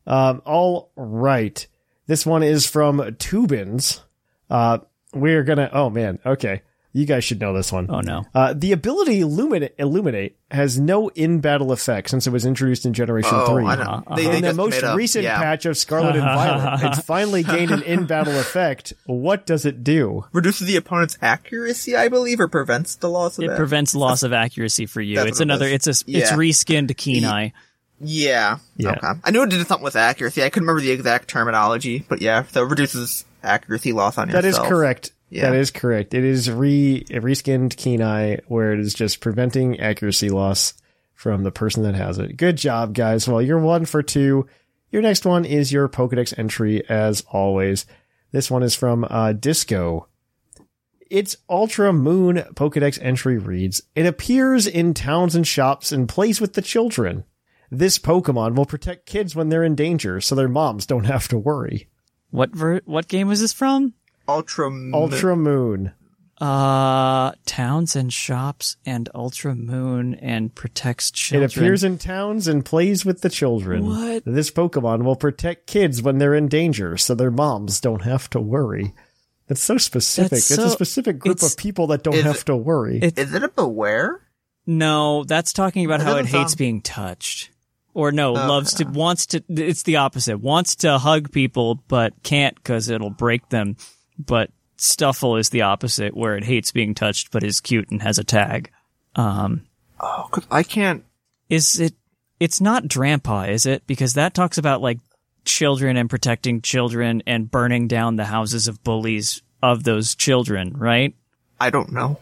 Um, all right. This one is from Tubins. Uh, we're gonna, oh man, okay. You guys should know this one. Oh no. Uh, the ability Illuminate, Illuminate has no in-battle effect since it was introduced in Generation Oh, three. I know. Uh-huh. They, they In the just most made up- recent yeah. patch of Scarlet and Violet, it finally gained an in-battle effect. What does it do? Reduces the opponent's accuracy, I believe, or prevents the loss of It it. prevents loss of accuracy for you. That's It's what it another, is. it's a, it's Yeah. reskinned Keen Eye. Yeah. Yeah. Okay. I knew it did something with accuracy. I couldn't remember the exact terminology, but yeah, so it reduces accuracy loss on yourself. That is correct. Yeah. That is correct. It is re a reskinned Keen Eye, where it is just preventing accuracy loss from the person that has it. Good job, guys. Well, you're one for two. Your next one is your Pokedex entry, as always. This one is from uh, Disco. Its Ultra Moon Pokedex entry reads, it appears in towns and shops and plays with the children. This Pokemon will protect kids when they're in danger, so their moms don't have to worry. What ver- what game was this from? Ultra. Ultra Moon. Uh, towns and shops and Ultra Moon and protects children. It appears in towns and plays with the children. What? This Pokemon will protect kids when they're in danger, so their moms don't have to worry. That's so specific. That's it's so- a specific group it's- of people that don't is have it- to worry. it- Is it a Beware? No, that's talking about It how it doesn't hates sound- being touched. Or no, Oh, loves to, wants to, it's the opposite. Wants to hug people, but can't because it'll break them. But Stuffle is the opposite, where it hates being touched, but is cute and has a tag. Um, Oh, 'cause I can't. is it, it's not Drampa, is it? Because that talks about like children and protecting children and burning down the houses of bullies of those children, right? I don't know.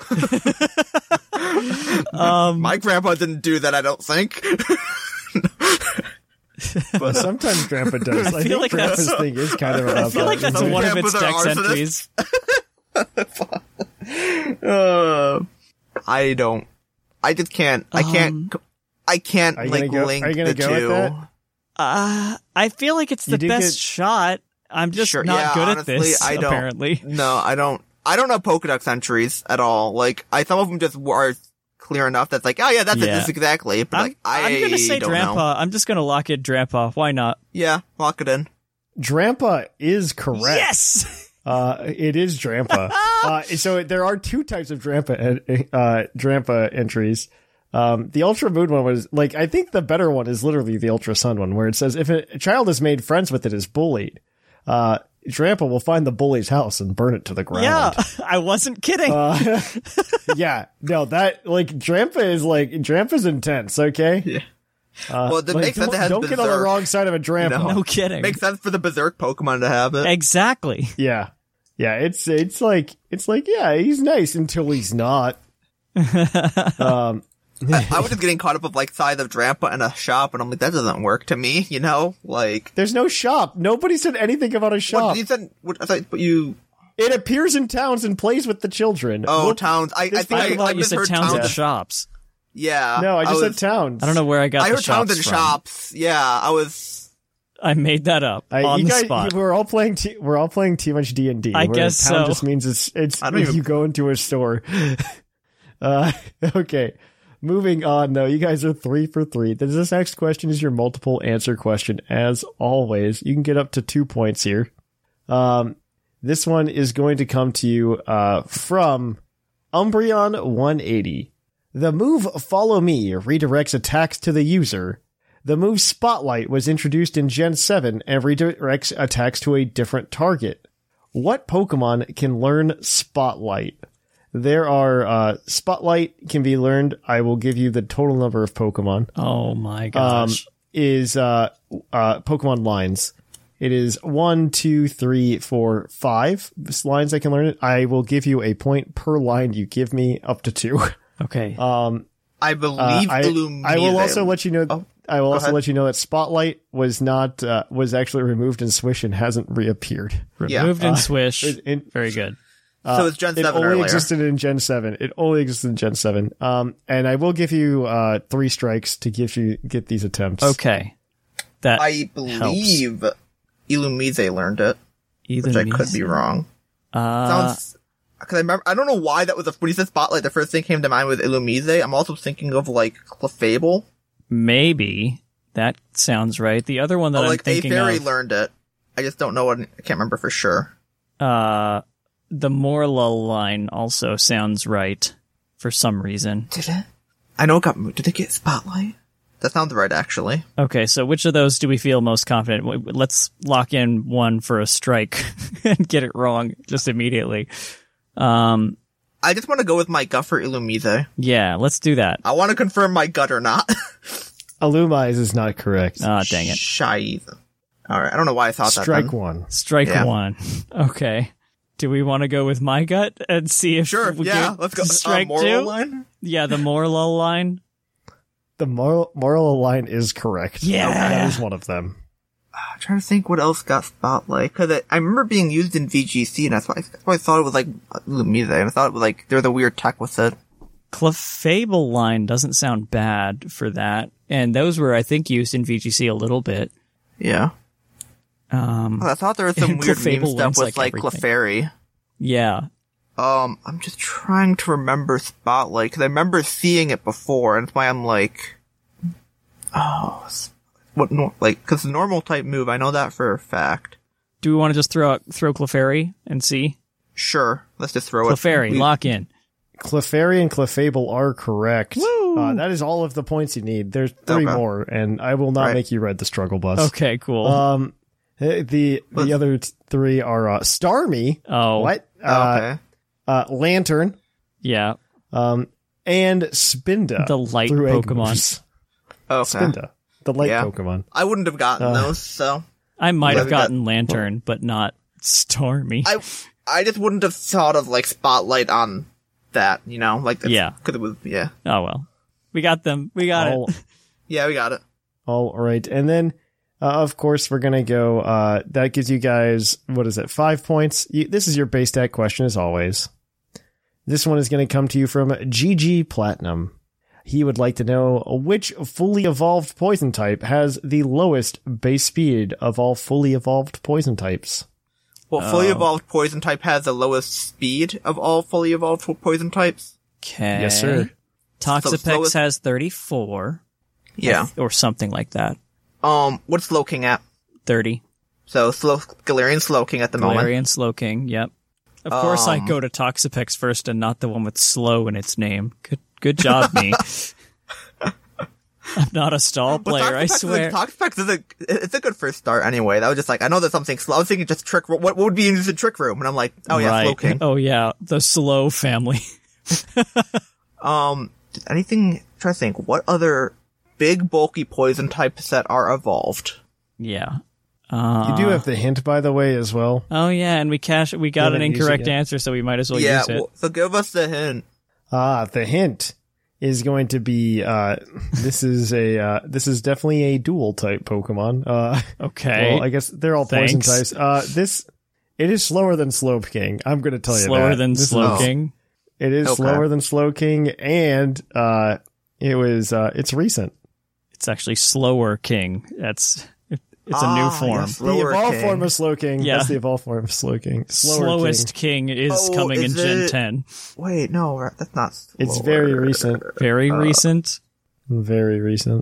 Um, My grandpa didn't do that, I don't think. But sometimes Grandpa does. I, I feel think like Grandpa's that's- thing is kind of about I feel like that. that's one of Grandpas its are text arsonists. entries. Uh, I don't. I just can't. I can't. Um, I can't Are you like gonna go- link are you gonna the go with two. that? Uh, I feel like it's You the do best get- shot. I'm just Sure, not yeah, good honestly, at this, I don't. apparently. No, I don't. I don't have Pokedex entries at all. Like, I some of them just are clear enough that's like, oh yeah, that's it. Yeah. This exactly. But I'm, like, I I'm gonna say don't Drampa. know. I'm just gonna lock in Drampa. Why not? Yeah, lock it in. Drampa is correct. Yes! Uh, it is Drampa. uh, so there are two types of Drampa, uh, Drampa entries. Um, the Ultra Moon one was like, I think the better one is literally the Ultra Sun one, where it says if a child has made friends with it is bullied, uh, Drampa will find the bully's house and burn it to the ground. Yeah, I wasn't kidding. Uh, yeah, no, that, like, Drampa is like, Drampa's intense, okay? Yeah. Uh, Well, that like, makes sense. don't, It has don't get on the Berserk. wrong side of a Drampa. No. no kidding. Makes sense for the Berserk Pokemon to have it. Exactly. Yeah. Yeah, it's, it's like, it's like, yeah, he's nice until he's not. um, I, I was just getting caught up with like size of Drampa in a shop, and I'm like, that doesn't work to me. You know, like. there's no shop. Nobody said anything about a What, shop. you said, what, I thought, but you, It appears in towns and plays with the children. oh, Whoop. towns. I, I this think I I, I thought you said misheard towns and towns. shops. Yeah. No, I just was, said towns. I don't know where I got I the heard towns shops and from. shops. Yeah, I was. I made that up I, on you the guys, spot. we're all playing. T- we're all playing too much D and D. I where guess town so. just means it's it's I don't even- you go into a store. uh, okay, moving on. Though you guys are three for three. This next question is your multiple answer question. As always, you can get up to two points here. Um, this one is going to come to you uh from Umbreon one eighty. The move Follow Me redirects attacks to the user. The move Spotlight was introduced in Gen seven and redirects attacks to a different target. What Pokemon can learn Spotlight? There are, uh, Spotlight can be learned. I will give you the total number of Pokemon. Oh my Um, gosh. is, uh, uh, Pokemon lines. It is one, two, three, four, five lines I can learn it. I will give you a point per line you give me, up to two. Okay. Um, I uh, believe I, Illumise. I will also let you know. Oh, I will also ahead. let you know that Spotlight was not uh, was actually removed in Swish and hasn't reappeared. yeah. Removed and uh, swish. it- it- Very good. So it's Gen It seven only earlier. existed in Gen seven. It only existed in Gen seven. Um, and I will give you uh three strikes to give you get these attempts. Okay. That I believe Illumise learned it, either which I means- could be wrong. Uh, Sounds. Because I remember, I don't know why that was a, when you said Spotlight, the first thing came to mind was Illumise. I'm also thinking of like Clefable. maybe That sounds right. The other one that oh, I'm like thinking a fairy of, learned it. I just don't know what. I can't remember for sure. uh, the Morla line also sounds right for some reason. Did it? I know it got moved. Did it get Spotlight? That sounds right, actually. Okay, so which of those do we feel most confident? W- w- Let's lock in one for a strike and get it wrong just immediately. Um, I just want to go with my gut for Illumise. yeah, let's do that. I want to confirm my gut or not. Illumise is not correct. Ah, dang it. Shive. Alright, I don't know why I thought that. Strike then. one. Strike Yeah. one. Okay. Do we want to go with my gut and see if Sure, we yeah, get let's go. strike uh, moral two? line? Yeah, the Morla line. The moral, moral line is correct. Yeah. That is one of them. I'm trying to think what else got Spotlight. Cause I, I remember being used in V G C, and that's why, that's why I thought it was like Illumise, and I thought it was like, there's a weird tech with it. Clefable line doesn't sound bad for that. And those were, I think, used in V G C a little bit. Yeah. Um, I thought there was some And weird Clefable meme stuff line's with like like everything. Clefairy. yeah. Um, I'm just trying to remember Spotlight, cause I remember seeing it before, and that's why I'm like, oh, s- what, no, like, cause the normal type move, I know that for a fact. Do we want to just throw out, throw Clefairy and see? Sure, let's just throw Clefairy, it. We- lock in. Clefairy and Clefable are correct. Woo! Uh, that is all of the points you need. There's three Okay. more, and I will not Right. make you ride the struggle bus. Okay, cool. Um, the the Let's- other t- three are uh, Starmie. oh, What? Oh, Uh, okay. uh, Lantern. yeah. Um, and Spinda. The light through egg Pokemon. moves. Okay. Spinda. The light Yeah. Pokemon. I wouldn't have gotten Uh, those, so. I might Yeah, have we got- gotten Lantern, but not Stormy. I, I just wouldn't have thought of like Spotlight on that, you know, like that's, Yeah. cause it was, yeah. Oh, well. We got them. We got all, it. Yeah, we got it. all right. And then, uh, of course, we're going to go, uh, that gives you guys, what is it, five points. You, this is your base stat question as always. This one is going to come to you from G G Platinum. He would like to know which fully evolved poison type has the lowest base speed of all fully evolved poison types. Well, fully Oh. evolved poison type has the lowest speed of all fully evolved poison types. Okay. Yes, sir. Toxapex slowest- has thirty-four. Yeah. Or something like that. Um, what's Slowking at? thirty. So, Slow, Galarian Slowking at the moment. Galarian Slowking, yep. Of course I Um, go to Toxapex first and not the one with slow in its name. Good good job, me. I'm not a stall But player, I Toxapex is a- swear. Toxapex is a, it's a good first start anyway. That was just like, I know there's something slow. I was thinking just trick, what, what would be in the trick room? And I'm like, oh yeah, right. Slowking. Oh yeah, the slow family. Um, did anything, try to think, what other big bulky poison types that are evolved? Yeah. Uh, You do have the hint, by the way, as well. Oh yeah, and we cash we got an haven't used it incorrect yet. answer, so we might as well yeah, use it. well, so give us the hint. Ah, the hint is going to be, uh, this is a, uh, this is definitely a dual type Pokemon. Uh, Okay. well, I guess they're all poison Thanks. types. Uh, this, it is slower than Slowking. I'm going to tell you Slower that. than This is- Slowking. It is Okay. slower than Slowking, and, uh, it was, uh, it's recent. It's actually Slower King. That's it's a Ah, new form. yes. The Slower evolved King. form of Slowking. Yeah. That's the evolved form of Slowking. Slower Slowest King. King, is Oh, coming is in Gen it- ten. Wait, no, that's not slower. It's very recent. Very recent. Very recent.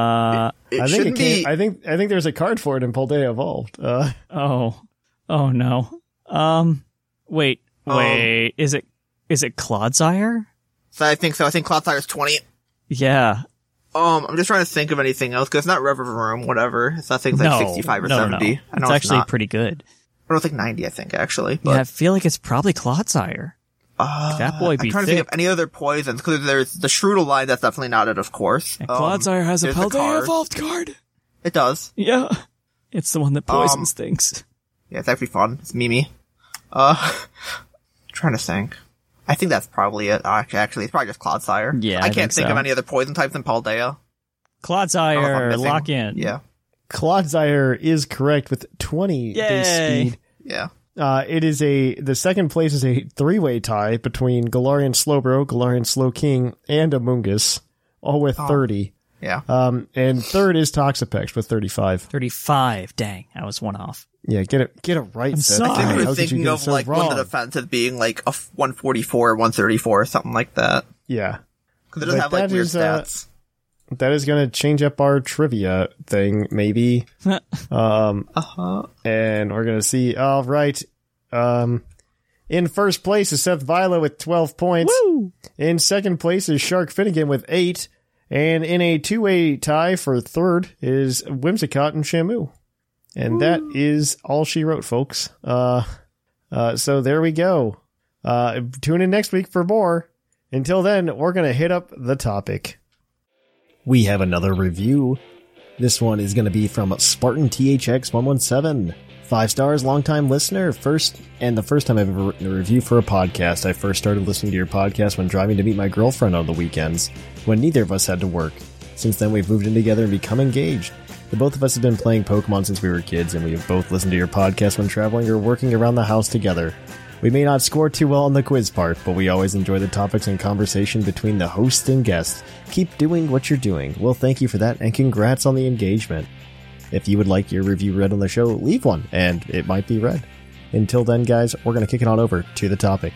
Uh It I think it shouldn't came, be. I think, I think there's a card for it in Paldea Evolved. Uh, oh. Oh no. Um wait, Um, wait. is it is it Clodsire? So I think so. I think Cloudsire's twenty. Yeah. Um, I'm just trying to think of anything else, because it's not River Room, whatever. It's not things like no, sixty-five or no, seventy. No. I know It's actually not. pretty good. I don't think ninety, I think, actually. But, Yeah, I feel like it's probably Clodsire. uh, that boy be I'm trying to thick. think of any other poisons, because there's the Shroodle line, that's definitely not it, of course. And Um, Clodsire has a there's the Paldea card. Evolved card. It does. Yeah. It's the one that poisons Um, things. Yeah, it's actually fun. It's Mimi. Uh, trying to think. I think that's probably it. Uh, Actually, it's probably just Clodsire. Yeah, I I can't think think so. of any other poison types in Paldea. I don't know if I'm Clodsire, missing- lock in. Yeah. Clodsire is correct with twenty base Yay. speed. Yeah. Uh, it is a, the second place is a three-way tie between Galarian Slowbro, Galarian Slowking, and Amoonguss, all with Oh. thirty. Yeah. Um, and third is Toxapex with thirty-five. thirty-five. Dang, I was one off. Yeah, get it, get it right. I'm Seth. sorry. I think How we were could you thinking get it of so like one of wrong? the defenses being like a f- one forty-four or one thirty-four or something like that. Yeah. Because it does But have like that weird is, uh, stats. that is going to change up our trivia thing, maybe. um, Uh-huh. and we're going to see, all right. Um, in first place is Seth Vila with twelve points. Woo! In second place is Shark Finnegan with eight. And in a two-way tie for third is Whimsicott and Shamu. And Woo. That is all she wrote, folks. Uh, uh, so there we go. Uh, tune in next week for more. Until then, we're going to hit up the topic. We have another review. This one is going to be from Spartan T H X one one seven. Five stars, longtime listener. First, and the first time I've ever written a review for a podcast. I first started listening to your podcast when driving to meet my girlfriend on the weekends, when neither of us had to work. Since then, we've moved in together and become engaged. The both of us have been playing Pokemon since we were kids, and we have both listened to your podcast when traveling or working around the house together. We may not score too well on the quiz part, but we always enjoy the topics and conversation between the host and guests. Keep doing what you're doing. Well, thank you for that, and congrats on the engagement. If you would like your review read on the show, leave one, and it might be read. Until then, guys, we're going to kick it on over to the topic.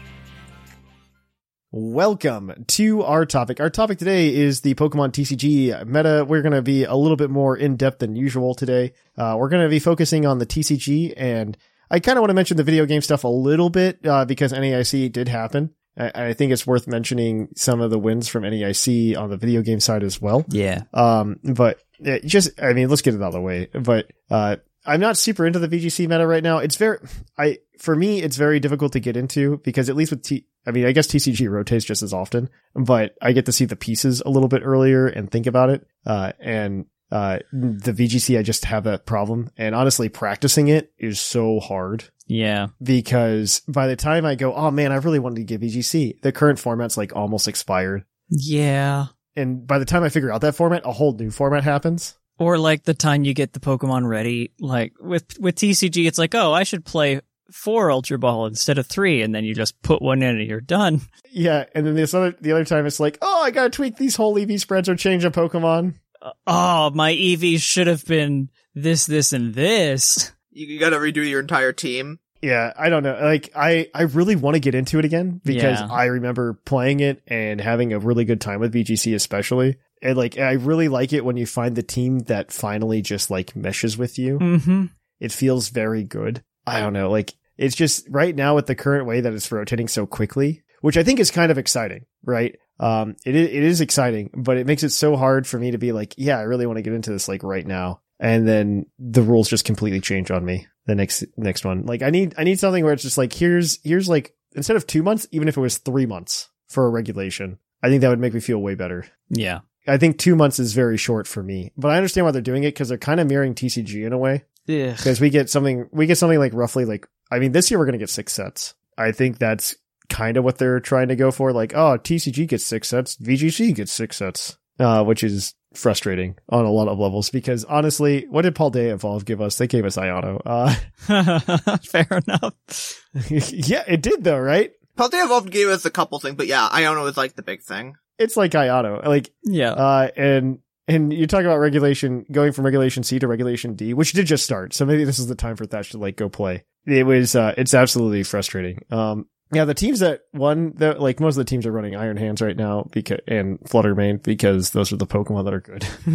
Welcome to our topic. Our topic today is the Pokemon T C G meta. We're going to be a little bit more in-depth than usual today. Uh, we're going to be focusing on the T C G, and I kind of want to mention the video game stuff a little bit, uh, because N A I C did happen. I, I think it's worth mentioning some of the wins from N A I C on the video game side as well. Yeah. Um, but it just, I mean, let's get it out of the way. But, uh, I'm not super into the V G C meta right now. It's very, I, for me, it's very difficult to get into because at least with T, I mean, I guess T C G rotates just as often, but I get to see the pieces a little bit earlier and think about it. Uh, and, uh, the V G C, I just have that problem. And honestly, practicing it is so hard. Yeah. Because by the time I go, oh man, I really wanted to get V G C, the current format's like almost expired. Yeah. And by the time I figure out that format, a whole new format happens. Or like the time you get the Pokemon ready, like with, with T C G, it's like, oh, I should play four Ultra Ball instead of three. And then you just put one in and you're done. Yeah. And then this other, the other time it's like, oh, I gotta tweak these whole E V spreads or change a Pokemon. Uh, oh, my E V should have been this, this, and this. You, you gotta redo your entire team. Yeah, I don't know. Like, I, I really want to get into it again because Yeah. I remember playing it and having a really good time with V G C especially. And like, I really like it when you find the team that finally just like meshes with you. Mm-hmm. It feels very good. I don't know. Like, it's just right now with the current way that it's rotating so quickly, which I think is kind of exciting, right? Um, it is, it is exciting, but it makes it so hard for me to be like, yeah, I really want to get into this like right now. And then the rules just completely change on me. The next, next one. Like, I need, I need something where it's just like, here's, here's like, instead of two months, even if it was three months for a regulation, I think that would make me feel way better. Yeah. I think two months is very short for me, but I understand why they're doing it because they're kind of mirroring T C G in a way. Yeah. Because we get something, we get something like roughly like, I mean, this year we're going to get six sets. I think that's kind of what they're trying to go for. Like, oh, T C G gets six sets, V G C gets six sets, uh, which is frustrating on a lot of levels because honestly, what did Paldea Evolve give us? They gave us Iono. Uh, Fair enough. Yeah, it did though, right? Paldea Evolved gave us a couple things, but yeah, Iono is like the big thing. It's like Iono. Like, Yeah. uh, and, and you talk about regulation, going from regulation C to regulation D, which did just start. So maybe this is the time for Thatch to like go play. It was, uh, it's absolutely frustrating. Um, yeah, the teams that won, the, like most of the teams are running Iron Hands right now because, and Fluttermane because those are the Pokemon that are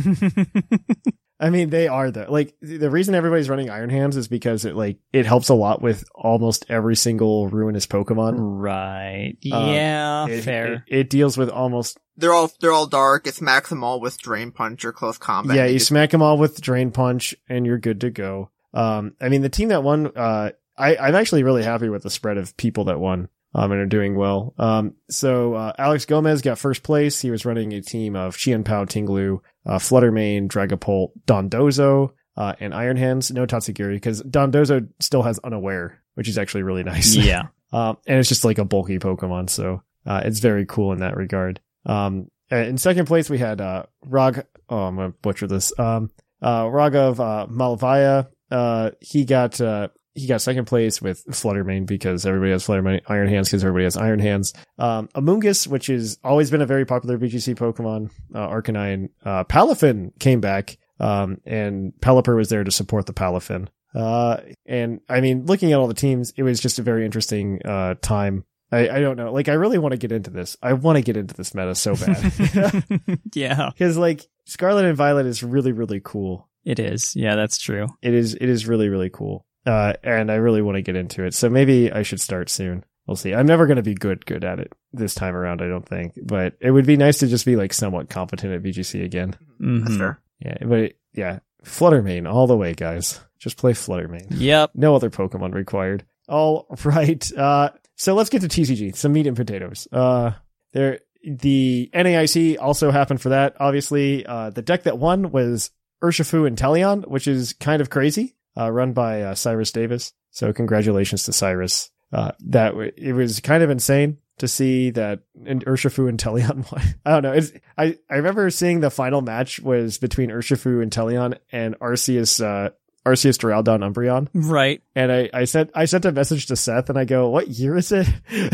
good. I mean, they are the, like, the reason everybody's running Iron Hands is because it, like, it helps a lot with almost every single ruinous Pokemon. Right. Um, Yeah. It, fair. It, it deals with almost, They're all, they're all dark. It smacks them all with Drain Punch or Close Combat. yeah, They you just- smack them all with Drain Punch and you're good to go. Um, I mean, the team that won, uh, I, I'm actually really happy with the spread of people that won. Um, and are doing well. Um, so, uh, Alex Gomez got first place. He was running a team of Qianpao, Tinglu, uh, Fluttermane, Dragapult, Dondozo, uh, and Iron Hands. No Tatsugiri, because Dondozo still has Unaware, which is actually really nice. Yeah. um, and it's just like a bulky Pokemon. So, uh, it's very cool in that regard. Um, in second place, we had, uh, Rag, oh, I'm going to butcher this. Um, uh, Raghav, uh, Malavaya, uh, he got, uh, He got second place with Fluttermane because everybody has Fluttermane Iron Hands because everybody has Iron Hands. Um, Amoonguss, which has always been a very popular V G C Pokemon, uh, Arcanine, uh, Palafin came back, um, and Pelipper was there to support the Palafin. Uh, and I mean, looking at all the teams, it was just a very interesting, uh, time I, I don't know. Like, I really want to get into this. I want to get into this meta so bad. Yeah. Because, like, Scarlet and Violet is really, really cool. It is. Yeah, that's true. It is, it is really, really cool. Uh, and I really want to get into it. So maybe I should start soon. We'll see. I'm never going to be good, good at it this time around, I don't think. But it would be nice to just be, like, somewhat competent at V G C again. Mm-hmm. That's fair. Yeah, but, it, yeah. Fluttermane all the way, guys. Just play Fluttermane. Yep. No other Pokemon required. All right. Uh, so let's get to T C G. Some meat and potatoes. Uh, there, the N A I C also happened for that. Obviously, uh, the deck that won was Urshifu and Teleon, which is kind of crazy, uh, run by uh, Cyrus Davis. So congratulations to Cyrus. Uh, that w- it was kind of insane to see that in Urshifu and Teleon won. I don't know. It's, I, I remember seeing the final match was between Urshifu and Teleon and Arceus, uh, Arceus Duraludon Umbreon. Right. And I, I sent, I sent a message to Seth and I go, what year is it?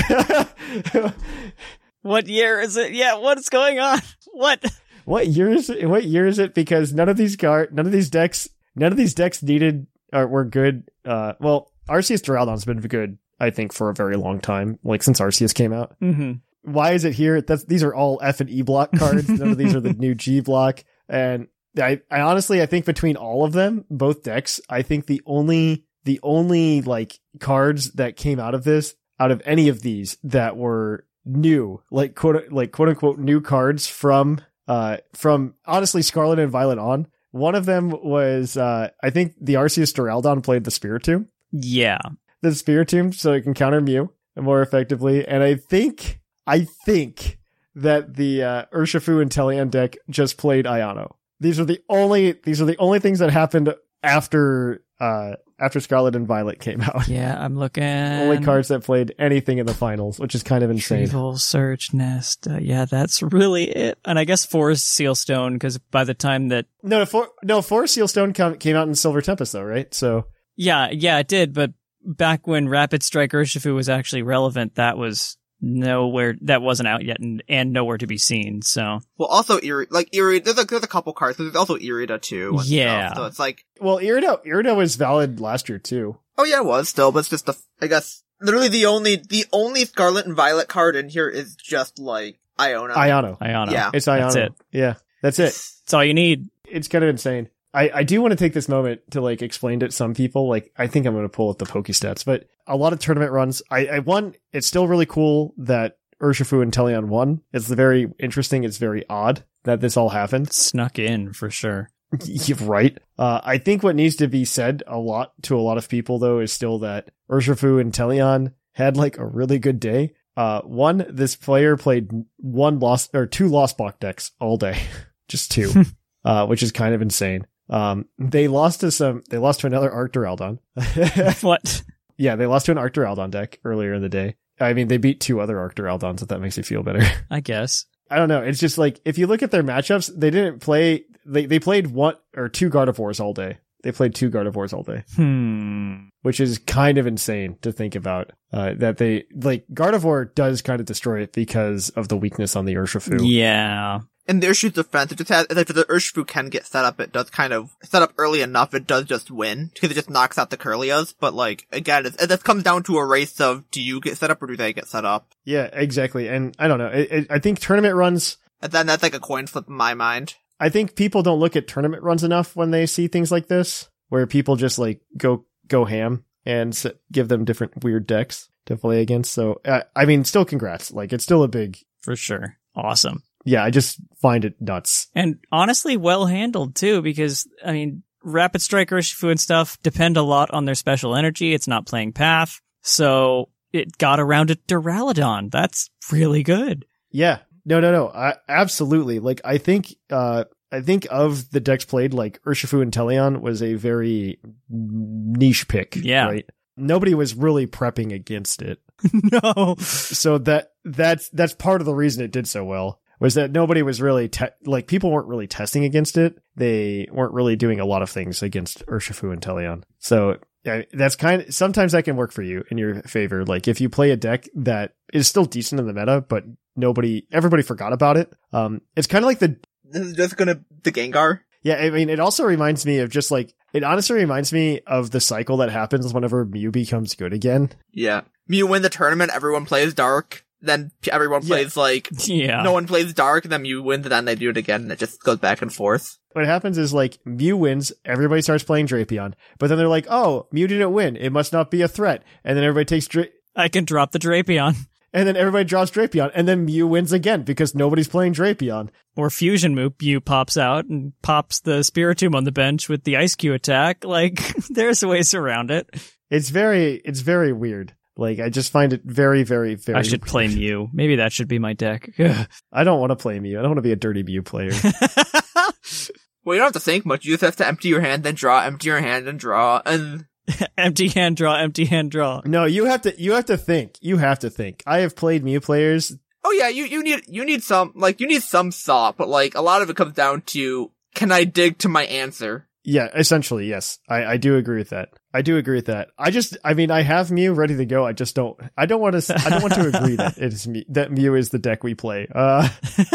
What year is it? Yeah. What's going on? What? What year is it? What year is it? Because none of these card, none of these decks, none of these decks needed or were good. Uh, well, Arceus Duraludon's been good, I think, for a very long time, like since Arceus came out. Mm-hmm. Why is it here? That's, these are all F and E block cards. None of these are the new G block. And I, I honestly, I think between all of them, both decks, I think the only, the only like cards that came out of this, out of any of these that were new, like quote, like quote unquote new cards from, uh, from honestly Scarlet and Violet on. One of them was, uh, I think the Arceus Duraludon played the Spiritomb. Yeah. The Spiritomb, so it can counter Mew more effectively. And I think, I think that the, uh, Urshifu and Teleon deck just played Iono. These are the only, these are the only things that happened after, uh, after Scarlet and Violet came out. Yeah, I'm looking. Only cards that played anything in the finals, which is kind of insane. Retrieval, Search, Nest. Uh, yeah, that's really it. And I guess Forest Sealstone, because by the time that... No, for, no, Forest Sealstone come, came out in Silver Tempest, though, right? So... Yeah, yeah, it did. But back when Rapid Strike Urshifu was actually relevant, that was nowhere, that wasn't out yet and, and nowhere to be seen. So, well, also Iri, like Iri, there's a, there's a couple cards, but there's also Irida too. And yeah. Stuff, so it's like, well, Irida, Irida was valid last year too. Oh yeah, it was still, but it's just the, I guess, literally the only, the only Scarlet and Violet card in here is just like Iono. Iono. Iono. Yeah. It's Iono. That's it. Yeah. That's it. That's all you need. It's kind of insane. I, I do want to take this moment to like explain to some people, like, I think I'm going to pull up the Pokestats, but a lot of tournament runs, I, I won, it's still really cool that Urshifu and Teleon won. It's very interesting. It's very odd that this all happened. Snuck in for sure. You're right. Uh, I think what needs to be said a lot to a lot of people though is still that Urshifu and Teleon had like a really good day. Uh, one, this player played one lost or two lost block decks all day, just two, uh, which is kind of insane. Um, they lost to some, they lost to another Arc Duraludon. What? Yeah, they lost to an Arc Duraludon deck earlier in the day. I mean, they beat two other Arc Duraludons, if that makes you feel better. I guess. I don't know. It's just like, if you look at their matchups, they didn't play, they, they played one or two Gardevoirs all day. They played two Gardevoirs all day. Hmm. Which is kind of insane to think about. Uh, that they, like, Gardevoir does kind of destroy it because of the weakness on the Urshifu. Yeah. In the Urshifu's defense, it just has, if the Urshifu can get set up, it does kind of, set up early enough, it does just win, because it just knocks out the Curlias, but like, again, it, it comes down to a race of, do you get set up or do they get set up? Yeah, exactly. And I don't know. It, it, I think tournament runs, And then that's like a coin flip in my mind. I think people don't look at tournament runs enough when they see things like this, where people just like go, go ham and s- give them different weird decks to play against. So, uh, I mean, still congrats. Like, it's still a big, For sure. Awesome. yeah, I just find it nuts. And honestly, well handled too, because, I mean, Rapid Strike Urshifu and stuff depend a lot on their special energy. It's not playing Path. So it got around a Duraludon. That's really good. Yeah. No, no, no. I, absolutely. Like, I think, uh, I think of the decks played, like Urshifu and Teleon was a very niche pick. Yeah. Right. Nobody was really prepping against it. No. So that, that's, that's part of the reason it did so well. Was that nobody was really, te- like, people weren't really testing against it. They weren't really doing a lot of things against Urshifu and Teleon. So yeah, that's kind of, sometimes that can work for you in your favor. Like, if you play a deck that is still decent in the meta, but nobody, everybody forgot about it. Um, it's kind of like the, This is just gonna, the Gengar? yeah, I mean, it also reminds me of just like, it honestly reminds me of the cycle that happens whenever Mew becomes good again. Yeah. Mew win the tournament, everyone plays dark. Then everyone plays, yeah. like, yeah. no one plays dark, and then Mew wins, and then they do it again, and it just goes back and forth. What happens is, like, Mew wins, everybody starts playing Drapion, but then they're like, oh, Mew didn't win, it must not be a threat, and then everybody takes Dra- I can drop the Drapion. And then everybody drops Drapion, and then Mew wins again, because nobody's playing Drapion. Or Fusion Move, Mew pops out and pops the Spiritomb on the bench with the Ice Q attack. Like, there's ways around it. It's very, it's very weird. Like, I just find it very, very, very... I should weird. play Mew. Maybe that should be my deck. I don't want to play Mew. I don't want to be a dirty Mew player. Well, you don't have to think much. You just have to empty your hand, then draw, empty your hand, and draw, and... empty hand, draw, empty hand, draw. No, you have to, you have to think. You have to think. I have played Mew players. Oh yeah, you, you need, you need some, like, you need some thought, but like, a lot of it comes down to, can I dig to my answer? Yeah, essentially, yes. I, I do agree with that. I do agree with that. I just, I mean, I have Mew ready to go. I just don't, I don't want to, I don't want to agree that it is me, that Mew is the deck we play. Uh,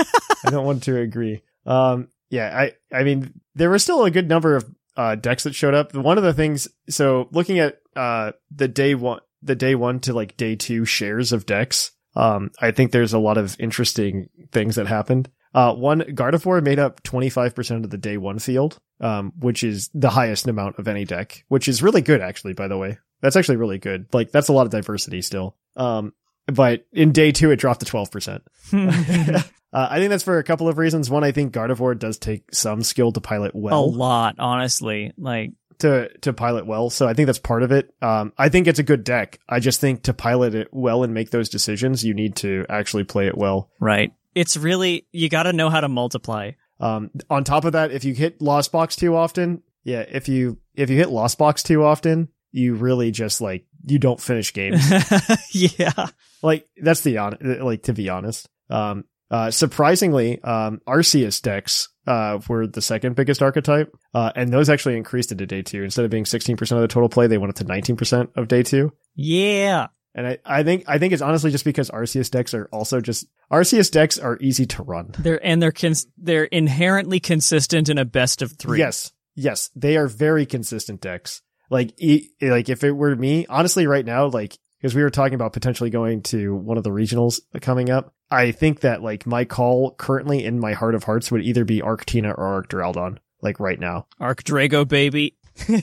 I don't want to agree. Um, yeah, I, I mean, there were still a good number of, uh, decks that showed up. One of the things, so looking at, uh, the day one, the day one to like day two shares of decks, um, I think there's a lot of interesting things that happened. Uh, one, Gardevoir made up twenty-five percent of the day one field, um, which is the highest amount of any deck, which is really good, actually, by the way. That's actually really good. Like, that's a lot of diversity still. Um, but in day two, it dropped to twelve percent. uh, I think that's for a couple of reasons. One, I think Gardevoir does take some skill to pilot well. A lot, honestly. Like, to, to pilot well. So I think that's part of it. Um, I think it's a good deck. I just think to pilot it well and make those decisions, you need to actually play it well. Right. It's really, you gotta know how to multiply. Um, on top of that, if you hit Lost Box too often, yeah, if you, if you hit Lost Box too often, you really just like, you don't finish games. Yeah. Like, that's the, on, like, to be honest. Um, uh, surprisingly, um, Arceus decks, uh, were the second biggest archetype, uh, and those actually increased into day two. Instead of being sixteen percent of the total play, they went up to nineteen percent of day two. Yeah. And I, I think, I think it's honestly just because Arceus decks are also just, Arceus decks are easy to run. They're, and they're, cons- they're inherently consistent in a best of three. Yes. Yes. They are very consistent decks. Like, e- like if it were me, honestly right now, like, because we were talking about potentially going to one of the regionals coming up, I think that like my call currently in my heart of hearts would either be Arctina or Arc Duraludon, like right now. Arc Drago, baby.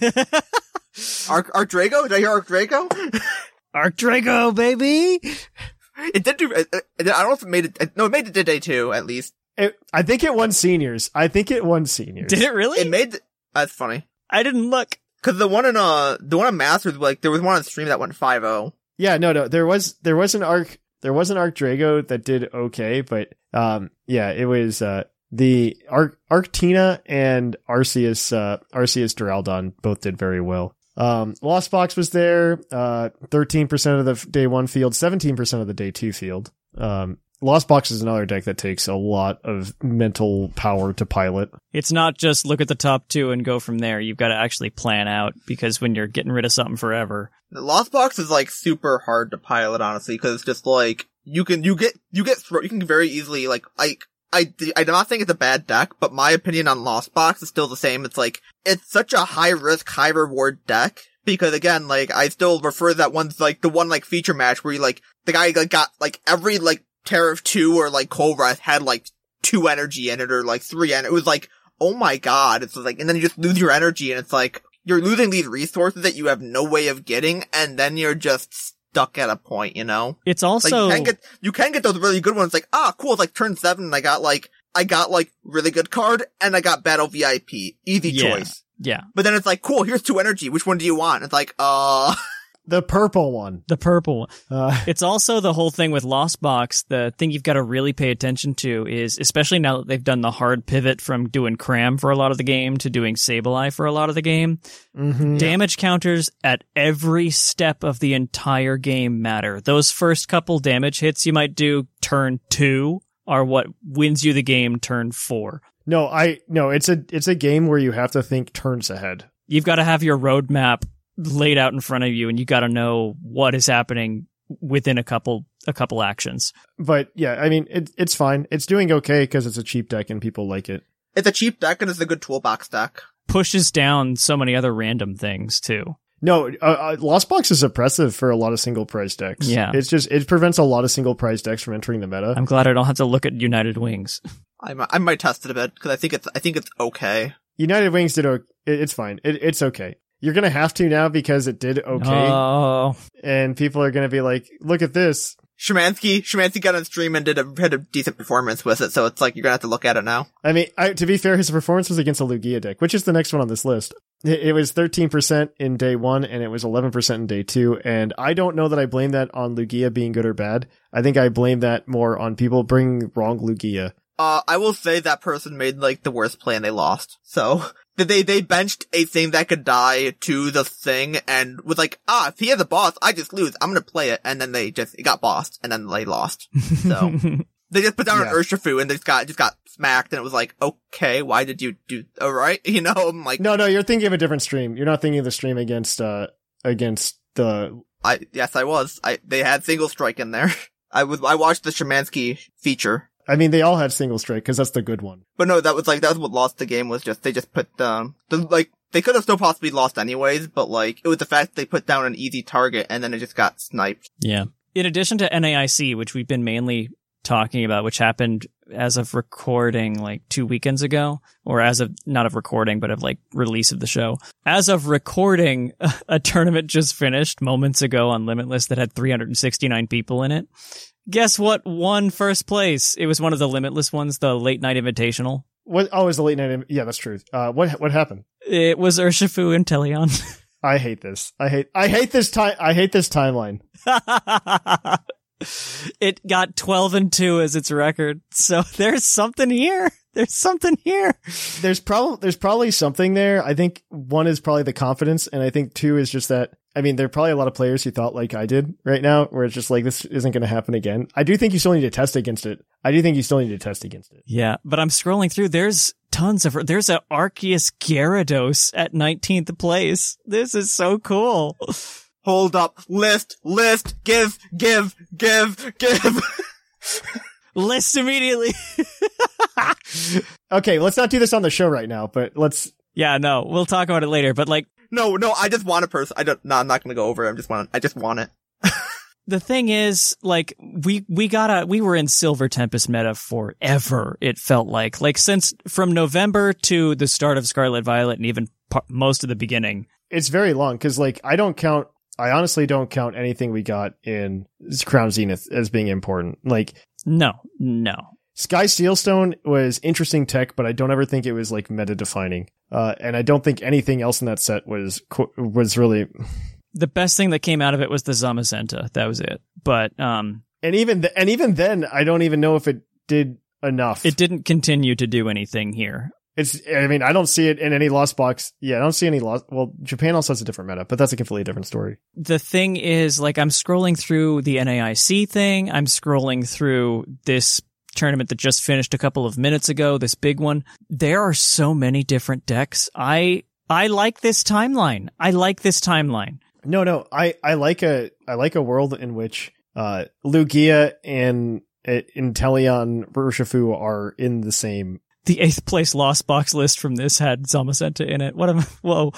Arc, Arc Drago? Did I hear Arc Drago? Arc Drago, baby! It did do, I don't know if it made it, no, it made it to day two, at least. It, I think it won seniors. I think it won seniors. Did it really? It made, that's funny. I didn't look. Cause the one in, uh, the one in Masters, like, there was one on stream that went five oh. Yeah, no, no, there was, there was an Arc, there was an Arc Drago that did okay, but, um, yeah, it was, uh, the Arc, Arctina and Arceus, uh, Arceus Duraludon both did very well. Um, Lost Box was there, uh, thirteen percent of the day one field, seventeen percent of the day two field. Um, Lost Box is another deck that takes a lot of mental power to pilot. It's not just look at the top two and go from there. You've got to actually plan out, because when you're getting rid of something forever. The Lost Box is like super hard to pilot, honestly, because it's just like, you can, you get, you get, you can very easily, like, like, I, I do not think it's a bad deck, but my opinion on Lost Box is still the same. It's like, it's such a high risk, high reward deck. Because again, like, I still refer to that one, like, the one, like, feature match where you, like, the guy, like, got, like, every, like, Tariff two or, like, Colress had, like, two energy in it or, like, three, and it was like, oh my god. It's like, and then you just lose your energy, and it's like, you're losing these resources that you have no way of getting, and then you're just stuck at a point, you know? It's also, like, you can get, you can get those really good ones, like, ah, cool, it's like turn seven, and I got, like, I got, like, really good card, and I got Battle V I P. Easy yeah. choice. Yeah. But then it's like, cool, here's two energy, which one do you want? It's like, uh... The purple one. The purple one. Uh, it's also the whole thing with Lost Box. The thing you've got to really pay attention to is, especially now that they've done the hard pivot from doing Cram for a lot of the game to doing Sableye for a lot of the game, mm-hmm. damage counters at every step of the entire game matter. Those first couple damage hits you might do turn two are what wins you the game turn four. No, I, no, it's a, it's a game where you have to think turns ahead. You've got to have your roadmap laid out in front of you, and you got to know what is happening within a couple a couple actions. But yeah, I mean, it, it's fine. It's doing okay because it's a cheap deck and people like it. It's a cheap deck and it's a good toolbox deck. Pushes down so many other random things too. No, uh, uh, Lost Box is oppressive for a lot of single prize decks. Yeah. It's just, it prevents a lot of single prize decks from entering the meta. I'm glad I don't have to look at United Wings. I might, I might test it a bit because I think it's I think it's okay. United Wings did okay. It's fine. It, it's okay. You're going to have to now because it did okay. Oh. And people are going to be like, look at this. Szymanski, Szymanski got on stream and did a, had a decent performance with it, so it's like you're gonna have to look at it now. I mean, I, to be fair, his performance was against a Lugia deck, which is the next one on this list. It, it was thirteen percent in day one, and it was eleven percent in day two, and I don't know that I blame that on Lugia being good or bad. I think I blame that more on people bringing wrong Lugia. Uh, I will say that person made, like, the worst play and they lost. So, they, they benched a thing that could die to the thing and was like, ah, if he has a boss, I just lose. I'm gonna play it. And then they just, it got bossed and then they lost. So, they just put down Yeah. an Urshifu and they just got, just got smacked and it was like, okay, why did you do, alright? You know, I'm like, No, no, you're thinking of a different stream. You're not thinking of the stream against, uh, against the... I, yes, I was. I, they had single strike in there. I was, I watched the Szymanski feature. I mean, they all had single strike, because that's the good one. But no, that was like, that was what lost the game was just, they just put down, the, like, they could have still possibly lost anyways, but like, it was the fact that they put down an easy target and then it just got sniped. Yeah. In addition to N A I C, which we've been mainly talking about, which happened as of recording like two weekends ago, or as of, not of recording, but of like release of the show. As of recording, a tournament just finished moments ago on Limitless that had three hundred sixty-nine people in it. Guess what won first place? It was one of the Limitless ones, the Late Night Invitational. What? Oh, it was the late night... Yeah, that's true. Uh, what what happened? It was Urshifu and Teleon. I hate this. I hate I hate this time. I hate this timeline. It got twelve and two as its record. So there's something here. There's something here. There's probably there's probably something there. I think one is probably the confidence, and I think two is just that. I mean, there are probably a lot of players who thought like I did right now, where it's just like this isn't going to happen again. I do think you still need to test against it. I do think you still need to test against it. Yeah, but I'm scrolling through. There's tons of. There's a Arceus Gyarados at nineteenth place. This is so cool. Hold up. List, list, give, give, give, give. List immediately. Okay, let's not do this on the show right now, but let's. Yeah, no, we'll talk about it later. But like, No, no, I just want a person. I don't, no, I'm not gonna go over it. I just want, I just want it. the thing is, like, we, we gotta, we were in Silver Tempest meta forever, it felt like. Like, since, from November to the start of Scarlet Violet and even par- most of the beginning. It's very long, because like I don't count. I honestly don't count anything we got in Crown Zenith as being important. Like, No, no. Sky Steelstone was interesting tech, but I don't ever think it was like meta defining. Uh, and I don't think anything else in that set was was really. The best thing that came out of it was the Zamazenta. That was it. But um, and even th- and even then, I don't even know if it did enough. It didn't continue to do anything here. It's. I mean, I don't see it in any Lost Box. Yeah, I don't see any Lost. Well, Japan also has a different meta, but that's a completely different story. The thing is, like, I'm scrolling through the N A I C thing. I'm scrolling through this tournament that just finished a couple of minutes ago, this big one. There are so many different decks. I I like this timeline. I like this timeline. No, no, I, I like a I like a world in which uh, Lugia and uh, Inteleon Urshifu are in the same. The eighth place Lost Box list from this had Zamazenta in it. What am whoa.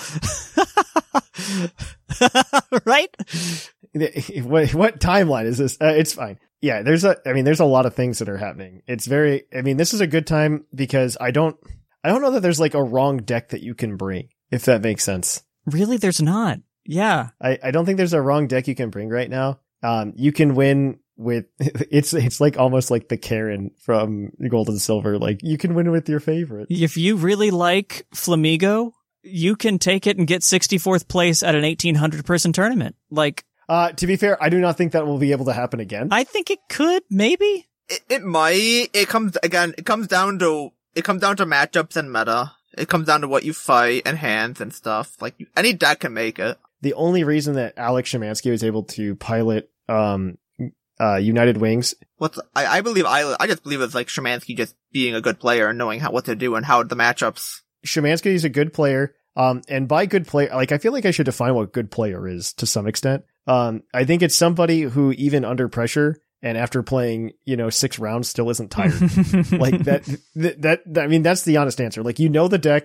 Right? What what timeline is this? Uh, it's fine. Yeah, there's a, I mean, there's a lot of things that are happening. It's very, I mean, this is a good time because I don't, I don't know that there's like a wrong deck that you can bring, if that makes sense. Really? There's not. Yeah. I, I don't think there's a wrong deck you can bring right now. Um, you can win with, it's, it's like almost like the Karen from Gold and Silver. Like you can win with your favorite. If you really like Flamigo, you can take it and get sixty-fourth place at an eighteen hundred person tournament. Like, Uh, to be fair, I do not think that will be able to happen again. I think it could, maybe. It, it might. It comes, again, it comes down to, it comes down to matchups and meta. It comes down to what you fight and hands and stuff. Like, any deck can make it. The only reason that Alex Szymanski was able to pilot, um, uh, United Wings. What's, I, I believe, I, I just believe it's like Szymanski just being a good player and knowing how, what to do and how the matchups. Szymanski is a good player. Um, and by good player, like, I feel like I should define what good player is to some extent. Um, I think it's somebody who even under pressure and after playing, you know, six rounds still isn't tired. Like that, that, that, I mean, that's the honest answer. Like, you know the deck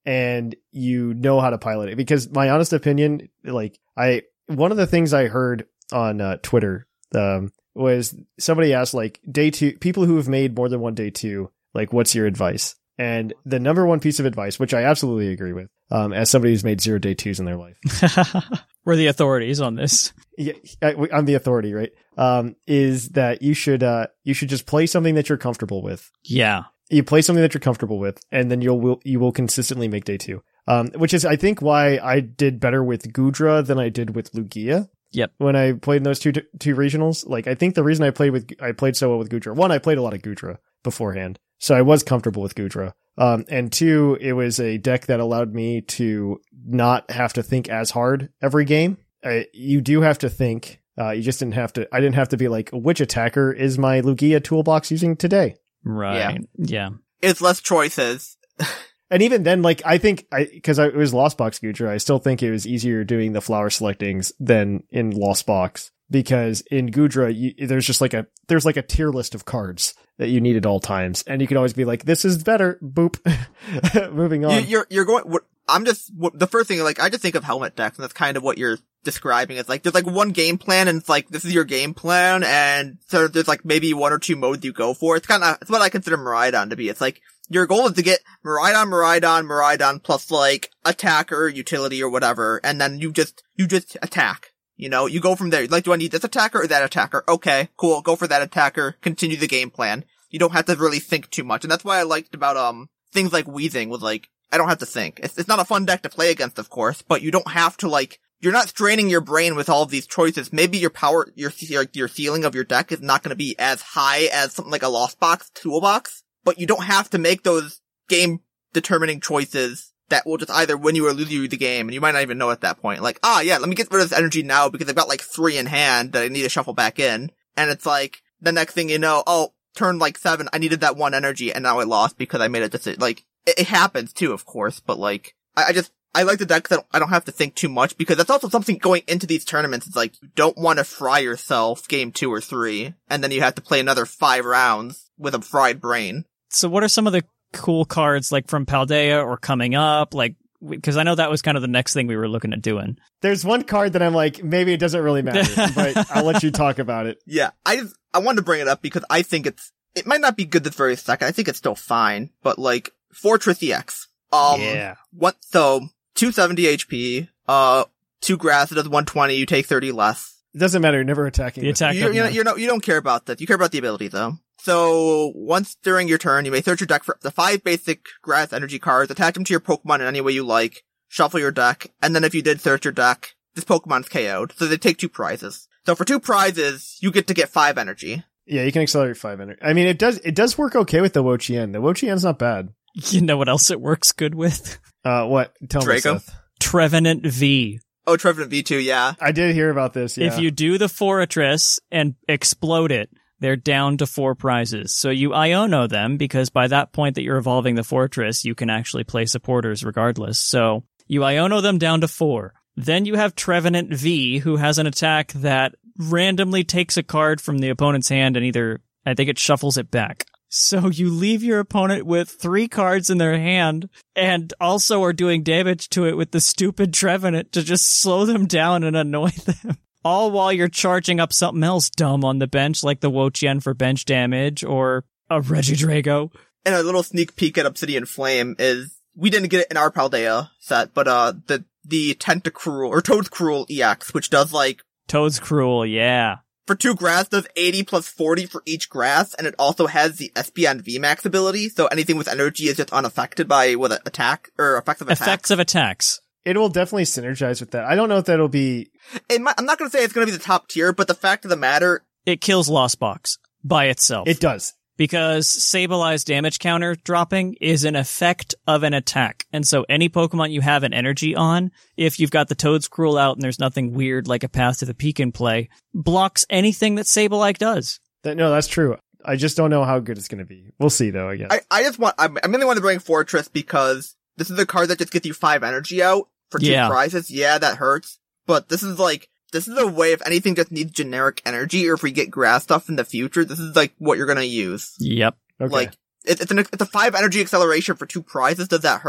and you know how to pilot it. Because my honest opinion, like I, one of the things I heard on uh, Twitter um, was somebody asked like day two, people who have made more than one day two, like what's your advice? And the number one piece of advice, which I absolutely agree with, um, as somebody who's made zero day twos in their life. We're the authorities on this. Yeah, I, I'm the authority, right? Um, is that you should, uh, you should just play something that you're comfortable with. Yeah. You play something that you're comfortable with, and then you'll, will, you will consistently make day two. Um, which is, I think, why I did better with Gudra than I did with Lugia. Yep. When I played in those two, two regionals, like, I think the reason I played with, I played so well with Gudra, one, I played a lot of Gudra beforehand. So I was comfortable with Gudra. Um, and two, it was a deck that allowed me to not have to think as hard every game. I, you do have to think. Uh, you just didn't have to, I didn't have to be like, which attacker is my Lugia toolbox using today? Right. Yeah. yeah. It's less choices. And even then, like, I think I, cause I, it was Lost Box Gudra, I still think it was easier doing the flower selectings than in Lost Box. Because in Gudra, you, there's just like a, there's like a tier list of cards that you need at all times. And you can always be like, this is better. Boop. Moving on. You, you're, you're going, what, I'm just, what, the first thing, like, I just think of helmet decks, and that's kind of what you're describing. It's like, there's like one game plan, and it's like, this is your game plan, and so there's like maybe one or two modes you go for. It's kind of, it's what I consider Miraidon to be. It's like, your goal is to get Miraidon, Miraidon, Miraidon, plus like, attacker, utility, or whatever, and then you just, you just attack. You know, you go from there. Like, do I need this attacker or that attacker? Okay, cool. Go for that attacker. Continue the game plan. You don't have to really think too much. And that's why I liked about, um, things like Weezing was like, I don't have to think. It's, it's not a fun deck to play against, of course, but you don't have to like, you're not straining your brain with all of these choices. Maybe your power, your, your, your ceiling of your deck is not going to be as high as something like a Lost Box toolbox, but you don't have to make those game determining choices that will just either win you or lose you the game, and you might not even know at that point. Like, ah, yeah, let me get rid of this energy now because I've got like three in hand that I need to shuffle back in. And it's like, the next thing you know, oh, turn like seven, I needed that one energy, and now I lost because I made a decision. Like, it, it happens too, of course, but like, I, I just, I like the deck that I don't have to think too much, because that's also something going into these tournaments. It's like, you don't want to fry yourself game two or three, and then you have to play another five rounds with a fried brain. So what are some of the cool cards like from Paldea or coming up? Like, because I know that was kind of the next thing we were looking at doing. There's one card that I'm like, maybe it doesn't really matter, but I'll let you talk about it. Yeah, I just, I wanted to bring it up because I think it's, it might not be good this very second. I think it's still fine, but like, Fortress E X. Um, yeah. What, so, two seventy H P, uh, two grass, it does one twenty, you take thirty less. It doesn't matter, you're never attacking. The attack you, you're, you're no, you don't care about that. You care about the ability though. So, once during your turn, you may search your deck for up to five basic grass energy cards, attach them to your Pokemon in any way you like, shuffle your deck, and then if you did search your deck, this Pokemon's K O'd. So they take two prizes. So for two prizes, you get to get five energy. Yeah, you can accelerate five energy. I mean, it does, it does work okay with the Wo-Chien. The Wo-Chien's not bad. You know what else it works good with? Uh, what? Tell Draco? me, Seth. Trevenant V. Oh, Trevenant V two, yeah. I did hear about this, yeah. If you do the Fortress and explode it, they're down to four prizes. So you Iono them, because by that point that you're evolving the Fortress, you can actually play supporters regardless. So you Iono them down to four. Then you have Trevenant V, who has an attack that randomly takes a card from the opponent's hand and either, I think it shuffles it back. So you leave your opponent with three cards in their hand and also are doing damage to it with the stupid Trevenant to just slow them down and annoy them. All while you're charging up something else dumb on the bench, like the Wo-Chien for bench damage or a Regidrago. And a little sneak peek at Obsidian Flame is, we didn't get it in our Paldea set, but uh, the the Tentacruel, or Toadcruel E X, which does like... Toadcruel, yeah. For two grass, does eighty plus forty for each grass, and it also has the Espeon V MAX ability, so anything with energy is just unaffected by what attack, or effective attacks. Effects of attacks. It will definitely synergize with that. I don't know if that'll be... It might, I'm not going to say it's going to be the top tier, but the fact of the matter... It kills Lost Box by itself. It does. Because Sablei's damage counter dropping is an effect of an attack. And so any Pokemon you have an energy on, if you've got the Toadcruel out and there's nothing weird like a Path to the Peak in play, blocks anything that Sableye does. That, no, that's true. I just don't know how good it's going to be. We'll see, though, I guess. I, I just want... I, I mainly want to bring Fortress because this is a card that just gets you five energy out. For two yeah. prizes, yeah, that hurts. But this is like, this is a way if anything just needs generic energy, or if we get grass stuff in the future, this is like what you're gonna use. Yep. Okay. Like, it, it's an, it's a five energy acceleration for two prizes. Does that hurt?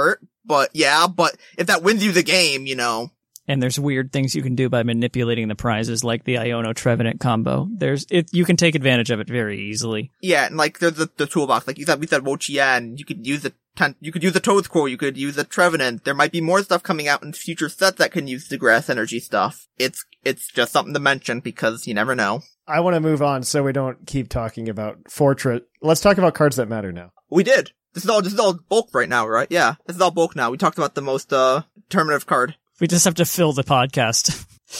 but yeah, but if that wins you the game, you know. And there's weird things you can do by manipulating the prizes, like the Iono Trevenant combo. There's it. You can take advantage of it very easily. Yeah, and like there's the, the toolbox, like you said, we said Wo-Chien. You could use the ten, you could use the Toad Scroll. You could use the Trevenant. There might be more stuff coming out in future sets that can use the grass energy stuff. It's it's just something to mention because you never know. I want to move on so we don't keep talking about Fortress. Let's talk about cards that matter now. We did. This is all this is all bulk right now, right? Yeah, this is all bulk now. We talked about the most uh determinative card. We just have to fill the podcast.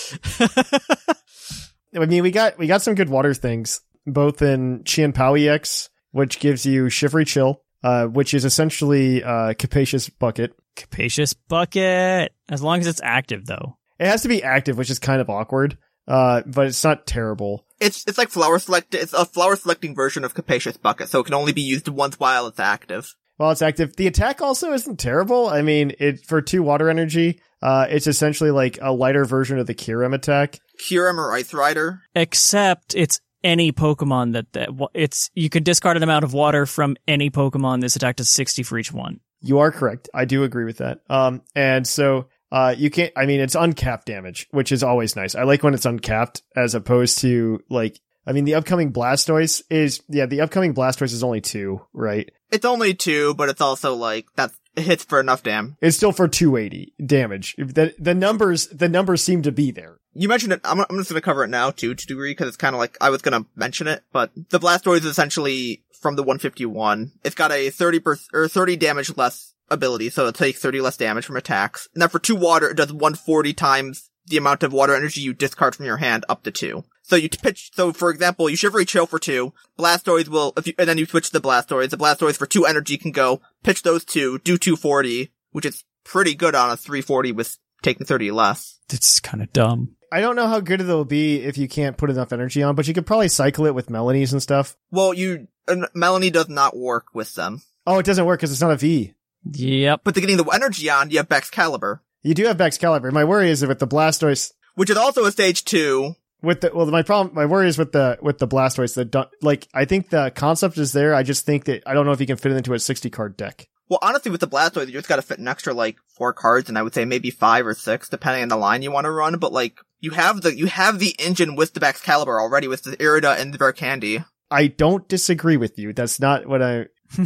I mean, we got we got some good water things, both in Chien-Pao E X, which gives you Shivery Chill, uh, which is essentially uh, Capacious Bucket. Capacious Bucket! As long as it's active, though. It has to be active, which is kind of awkward, uh, but it's not terrible. It's it's like flower select. It's a flower selecting version of Capacious Bucket, so it can only be used once while it's active. While it's active, the attack also isn't terrible. I mean, it for two water energy, uh, it's essentially like a lighter version of the Kyurem attack. Kyurem or Ice Rider. Except it's any Pokemon that, that it's you can discard an amount of water from any Pokemon. This attack does sixty for each one. You are correct. I do agree with that. Um, and so uh, you can't. I mean, it's uncapped damage, which is always nice. I like when it's uncapped as opposed to like. I mean, the upcoming Blastoise is, yeah, the upcoming Blastoise is only two, right? It's only two, but it's also like, that it hits for enough damn. It's still for two eighty damage. The, the numbers, the numbers seem to be there. You mentioned it, I'm, I'm just gonna cover it now too, to a degree, cause it's kinda like, I was gonna mention it, but the Blastoise is essentially from the one fifty-one. It's got a thirty per, or thirty damage less ability, so it takes thirty less damage from attacks. And then for two water, it does one hundred forty times the amount of water energy you discard from your hand up to two. So you pitch, so for example, you Shivery Chill for two, Blastoise will, if you, and then you switch to the Blastoise, the Blastoise for two energy can go, pitch those two, do two forty, which is pretty good on a three forty with taking thirty less. It's kind of dumb. I don't know how good it'll be if you can't put enough energy on, but you could probably cycle it with Melanies and stuff. Well, you, uh, Melanie does not work with them. Oh, it doesn't work because it's not a V. Yep. But to getting the energy on, you have Baxcalibur. You do have Baxcalibur. My worry is that with the Blastoise, which is also a stage two. With the, well, my problem, my worry is with the, with the Blastoise that don't, like, I think the concept is there. I just think that, I don't know if you can fit it into a sixty card deck. Well, honestly, with the Blastoise, you just gotta fit an extra, like, four cards, and I would say maybe five or six, depending on the line you want to run, but, like, you have the, you have the engine with the Baxcalibur already, with the Irida and the Vercandy. I don't disagree with you. That's not what I...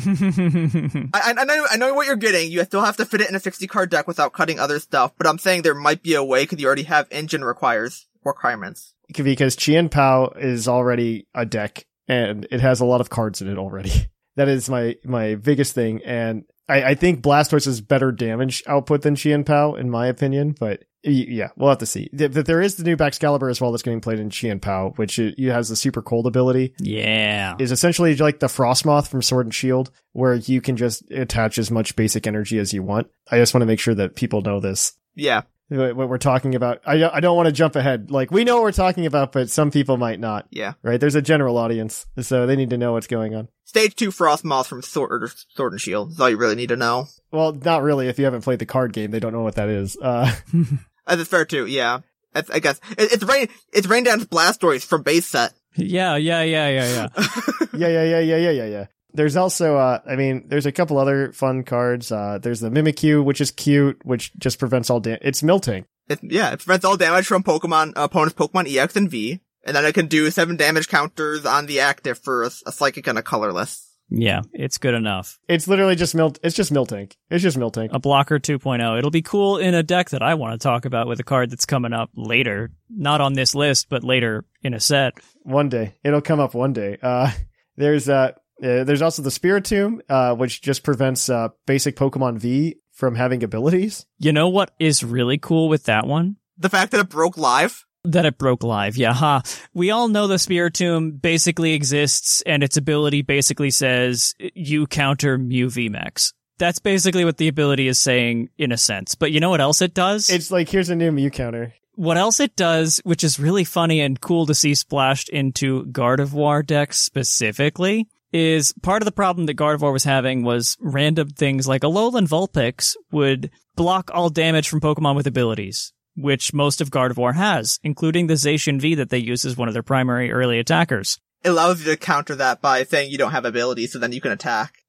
I, I know, I know what you're getting. You still have to fit it in a sixty card deck without cutting other stuff, but I'm saying there might be a way, because you already have engine requires requirements. Because Chien-Pao is already a deck, and it has a lot of cards in it already. That is my, my biggest thing, and I, I think Blastoise is better damage output than Chien-Pao, in my opinion, but yeah, we'll have to see. That there is the new Baxcalibur as well that's getting played in Chien-Pao, which it, it has the super cold ability. Yeah. Is essentially like the Frostmoth from Sword and Shield, where you can just attach as much basic energy as you want. I just want to make sure that people know this. Yeah. What we're talking about. I, I don't want to jump ahead. Like, we know what we're talking about, but some people might not. Yeah. Right? There's a general audience, so they need to know what's going on. Stage two Frostmoth from Sword, Sword and Shield is all you really need to know. Well, not really. If you haven't played the card game, they don't know what that is. Uh, That's fair too, yeah. That's, I guess. It, it's Rain, it's Rain Dance Blastoise from base set. Yeah, yeah, yeah, yeah, yeah. yeah, yeah, yeah, yeah, yeah, yeah, yeah. There's also, uh, I mean, there's a couple other fun cards. Uh, there's the Mimikyu, which is cute, which just prevents all damage. It's Miltank. It, yeah, it prevents all damage from Pokemon, uh, opponent's Pokemon E X and V. And then it can do seven damage counters on the active for a, a Psychic and a Colorless. Yeah, it's good enough. It's literally just Milt. It's just Miltank. It's just Miltank. A blocker two point oh. It'll be cool in a deck that I want to talk about with a card that's coming up later. Not on this list, but later in a set. One day. It'll come up one day. Uh, there's, uh, Uh, there's also the Spiritomb, uh, which just prevents uh, basic Pokemon V from having abilities. You know what is really cool with that one? The fact that it broke live? That it broke live, yeah. Huh. We all know the Spiritomb basically exists, and its ability basically says, you counter Mew V MAX. That's basically what the ability is saying, in a sense. But you know what else it does? It's like, here's a new Mew counter. What else it does, which is really funny and cool to see splashed into Gardevoir decks specifically, is part of the problem that Gardevoir was having was random things like Alolan Vulpix would block all damage from Pokemon with abilities, which most of Gardevoir has, including the Zacian V that they use as one of their primary early attackers. It allows you to counter that by saying you don't have abilities, so then you can attack.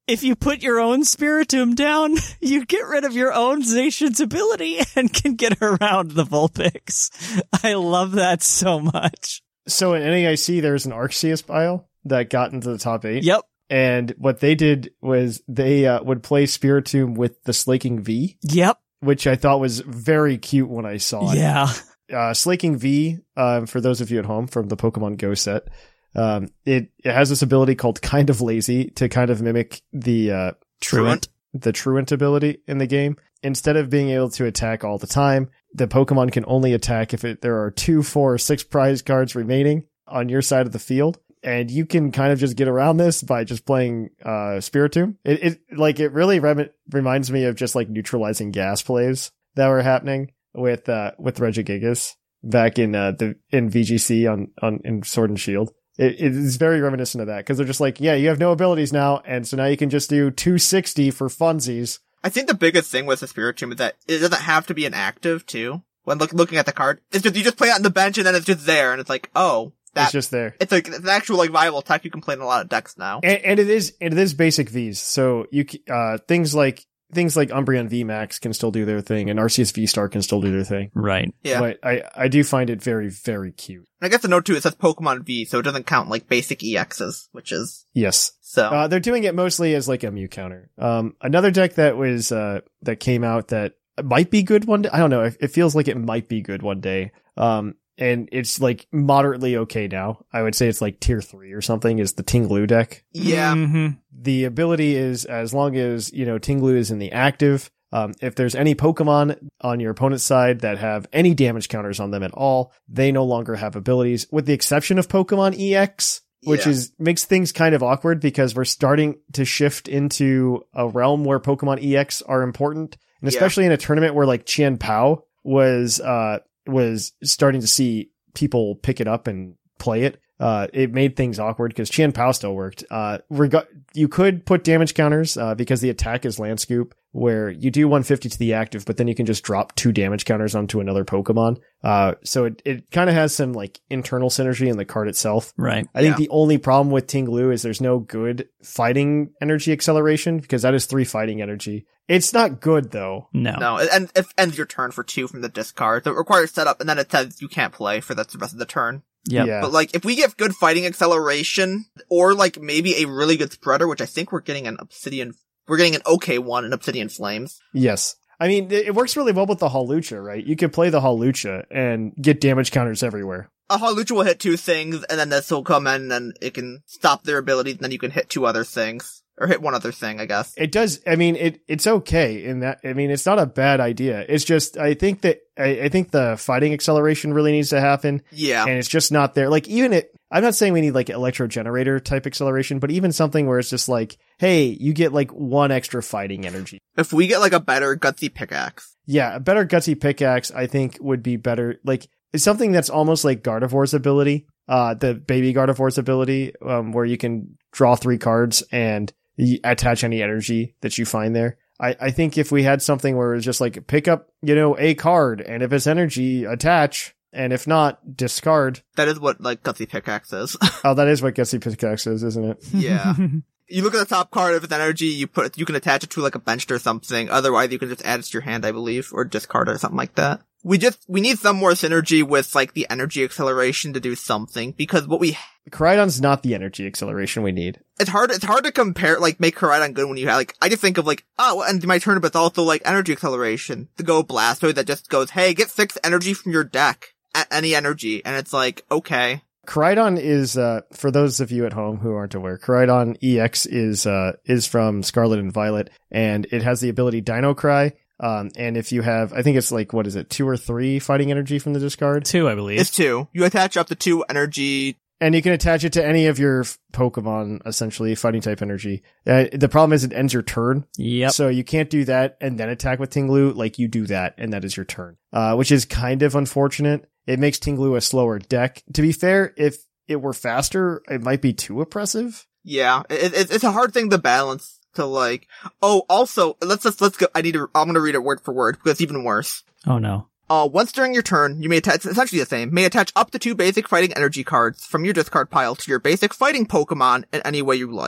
if you put your own Spiritomb down, you get rid of your own Zacian's ability and can get around the Vulpix. I love that so much. So in N A I C, there's an Arceus pile that got into the top eight. Yep. And what they did was they uh, would play Spiritomb with the Slaking V. Yep. Which I thought was very cute when I saw it. Yeah. Uh, Slaking V, uh, for those of you at home from the Pokemon Go set, um, it, it has this ability called Kind of Lazy to kind of mimic the uh, Truant. the Truant ability in the game. Instead of being able to attack all the time, the Pokemon can only attack if it, there are two, four, or six prize cards remaining on your side of the field. And you can kind of just get around this by just playing uh, Spiritomb. It, it like it really rem- reminds me of just like neutralizing gas plays that were happening with uh, with Regigigas back in uh, the in V G C on on in Sword and Shield. It, it is very reminiscent of that because they're just like, yeah, you have no abilities now, and so now you can just do two sixty for funsies. I think the biggest thing with the Spiritomb is that it doesn't have to be an active too. When look, looking at the card, it's just you just play it on the bench and then it's just there, and it's like, oh. That, it's just there. It's like it's an actual like viable tech you can play in a lot of decks now, and, and it is and it is basic Vs. So you uh things like things like Umbreon V Max can still do their thing, and Arceus V Star can still do their thing. Right. Yeah. But I I do find it very very cute. And I guess the note too, it says Pokemon V, so it doesn't count like basic E Xs, which is yes. So uh, they're doing it mostly as like a Mew counter. Um, another deck that was uh that came out that might be good one day. I don't know. It, it feels like it might be good one day. Um. And it's like moderately okay now. I would say it's like tier three or something is the Tinglu deck. Yeah. Mm-hmm. The ability is as long as, you know, Tinglu is in the active, um, if there's any Pokemon on your opponent's side that have any damage counters on them at all, they no longer have abilities with the exception of Pokemon E X, which Yeah. is makes things kind of awkward because we're starting to shift into a realm where Pokemon E X are important. And especially Yeah. in a tournament where like Qian Pao was, uh, was starting to see people pick it up and play it. Uh, it made things awkward because Qian Pao still worked. Uh, reg- you could put damage counters, uh, because the attack is Land Scoop, where you do one fifty to the active, but then you can just drop two damage counters onto another Pokemon. Uh, so it, it kind of has some like internal synergy in the card itself. Right. I think Yeah. the only problem with Tinglu is there's no good fighting energy acceleration because that is three fighting energy. It's not good though. No. No, and it ends your turn for two from the discard. So it requires setup, and then it says you can't play for the rest of the turn. Yep. Yeah. But like, if we get good fighting acceleration, or like maybe a really good spreader, which I think we're getting an Obsidian, we're getting an okay one in Obsidian Flames. Yes. I mean, it it works really well with the Hawlucha, right? You could play the Hawlucha and get damage counters everywhere. A Hawlucha will hit two things, and then this will come in and it can stop their abilities, and then you can hit two other things. Or hit one other thing, I guess. It does. I mean, it it's okay in that. I mean, it's not a bad idea. It's just, I think that, I, I think the fighting acceleration really needs to happen. Yeah. And it's just not there. Like, even it, I'm not saying we need like electro generator type acceleration, but even something where it's just like, hey, you get like one extra fighting energy. If we get like a better gutsy pickaxe. Yeah. A better gutsy pickaxe, I think would be better. Like, it's something that's almost like Gardevoir's ability, uh, the baby Gardevoir's ability, um, where you can draw three cards and you attach any energy that you find there. I, I think if we had something where it's just like pick up, you know, a card, and if it's energy, attach, and if not, discard. That is what like gutsy pickaxe is. Oh, that is what Gutsy Pickaxe is, isn't it? Yeah. You look at the top card, if it's energy, you put it, you can attach it to like a benched or something. Otherwise, you can just add it to your hand, I believe, or discard it or something like that. We just, we need some more synergy with like the energy acceleration to do something, because what we, Koraidon's not the energy acceleration we need. it's hard, it's hard to compare, like make Koraidon good when you have, like, I just think of like, oh, and my turn, but it's also like energy acceleration. The Go Blastoise that just goes, hey, get six energy from your deck at any energy. And it's like, okay. Koraidon is, uh, for those of you at home who aren't aware, Koraidon E X is, uh, is from Scarlet and Violet, and it has the ability Dino Cry. Um, and if you have, I think it's like, what is it, two or three fighting energy from the discard? Two, I believe. It's two. You attach up to two energy. And you can attach it to any of your f- Pokemon, essentially, fighting type energy. Uh, the problem is it ends your turn. Yep. So you can't do that and then attack with Tinglu. Like, you do that, and that is your turn. Uh, which is kind of unfortunate. It makes Tinglu a slower deck. To be fair, if it were faster, it might be too oppressive. Yeah. It, it, it's a hard thing to balance. To like, oh, also, let's just, let's go, I need to, I'm gonna read it word for word, because it's even worse. Oh no. Uh, once during your turn, you may attach, essentially the same, may attach up to two basic fighting energy cards from your discard pile to your basic fighting Pokemon in any way you like.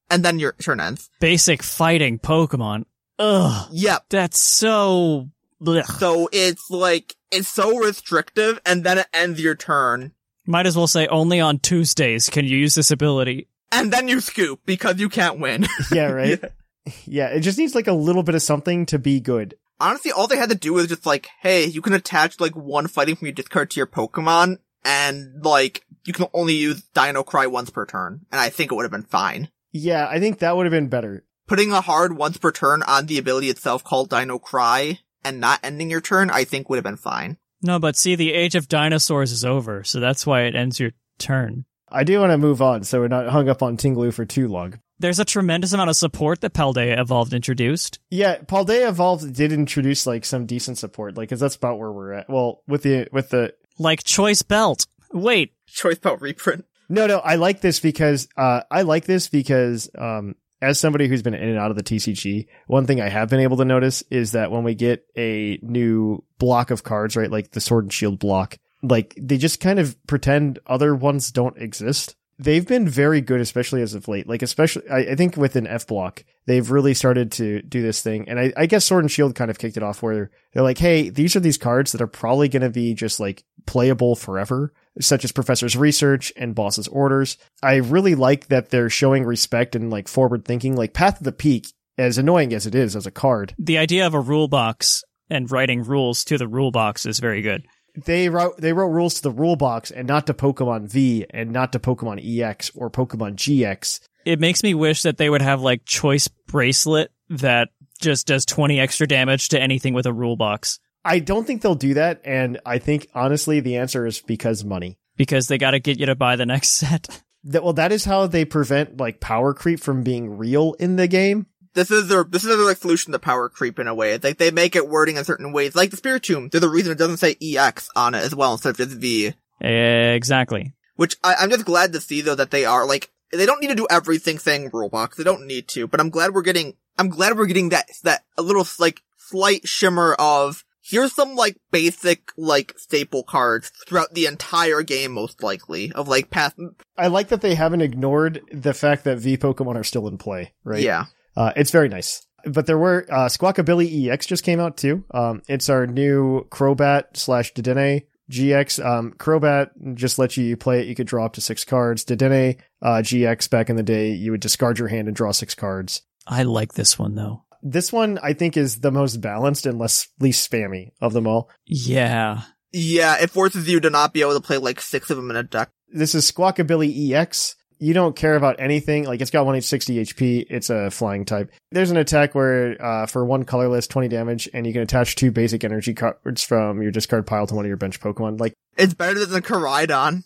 and then your turn ends. Basic fighting Pokemon. Ugh. Yep. That's so... Blech. So it's like, it's so restrictive, and then it ends your turn. Might as well say only on Tuesdays can you use this ability. And then you scoop, because you can't win. Yeah, right? yeah. yeah, it just needs like a little bit of something to be good. Honestly, all they had to do was just like, hey, you can attach like one fighting from your discard to your Pokemon, and like, you can only use Dino Cry once per turn. And I think it would have been fine. Yeah, I think that would have been better. Putting a hard once per turn on the ability itself called Dino Cry, and not ending your turn, I think would have been fine. No, but see, the age of dinosaurs is over, so that's why it ends your turn. I do want to move on, so we're not hung up on Tinglu for too long. There's a tremendous amount of support that Paldea Evolved introduced. Yeah, Paldea Evolved did introduce like some decent support, like, cause that's about where we're at. Well, with the, with the... Like Choice Belt. Wait. Choice Belt reprint. No, no, I like this because, uh, I like this because, um, as somebody who's been in and out of the T C G, one thing I have been able to notice is that when we get a new block of cards, right, like the Sword and Shield block, like they just kind of pretend other ones don't exist. They've been very good, especially as of late. Like, especially, I, I think with an F block, they've really started to do this thing. And I, I guess Sword and Shield kind of kicked it off where they're like, hey, these are these cards that are probably going to be just like playable forever, such as Professor's Research and Boss's Orders. I really like that they're showing respect and like forward thinking, like Path of the Peak, as annoying as it is as a card. The idea of a rule box and writing rules to the rule box is very good. They wrote they wrote rules to the rule box and not to Pokemon V and not to Pokemon E X or Pokemon G X. It makes me wish that they would have like Choice Bracelet that just does twenty extra damage to anything with a rule box. I don't think they'll do that, and I think honestly the answer is because money. Because they got to get you to buy the next set. That well, that is how they prevent like power creep from being real in the game. This is their, this is their like solution to power creep in a way. It's like they make it wording in certain ways. Like the Spiritomb, they're the reason it doesn't say E X on it as well instead of just V. Exactly. Which I, I'm just glad to see though that they are like, they don't need to do everything saying rule box. They don't need to, but I'm glad we're getting, I'm glad we're getting that, that a little like slight shimmer of here's some like basic like staple cards throughout the entire game most likely of like past. I like that they haven't ignored the fact that V Pokemon are still in play, right? Yeah. Uh, it's very nice. But there were, uh, Squawkabilly E X just came out too. Um, it's our new Crobat slash Dedenne G X. Um, Crobat just lets you play it. You could draw up to six cards. Dedenne, uh, G X back in the day, you would discard your hand and draw six cards. I like this one though. This one I think is the most balanced and less, least spammy of them all. Yeah. Yeah, it forces you to not be able to play like six of them in a deck. This is Squawkabilly E X. You don't care about anything. Like, it's got one hundred sixty H P. It's a flying type. There's an attack where, uh, for one colorless, twenty damage, and you can attach two basic energy cards from your discard pile to one of your bench Pokemon. Like, it's better than Koraidon.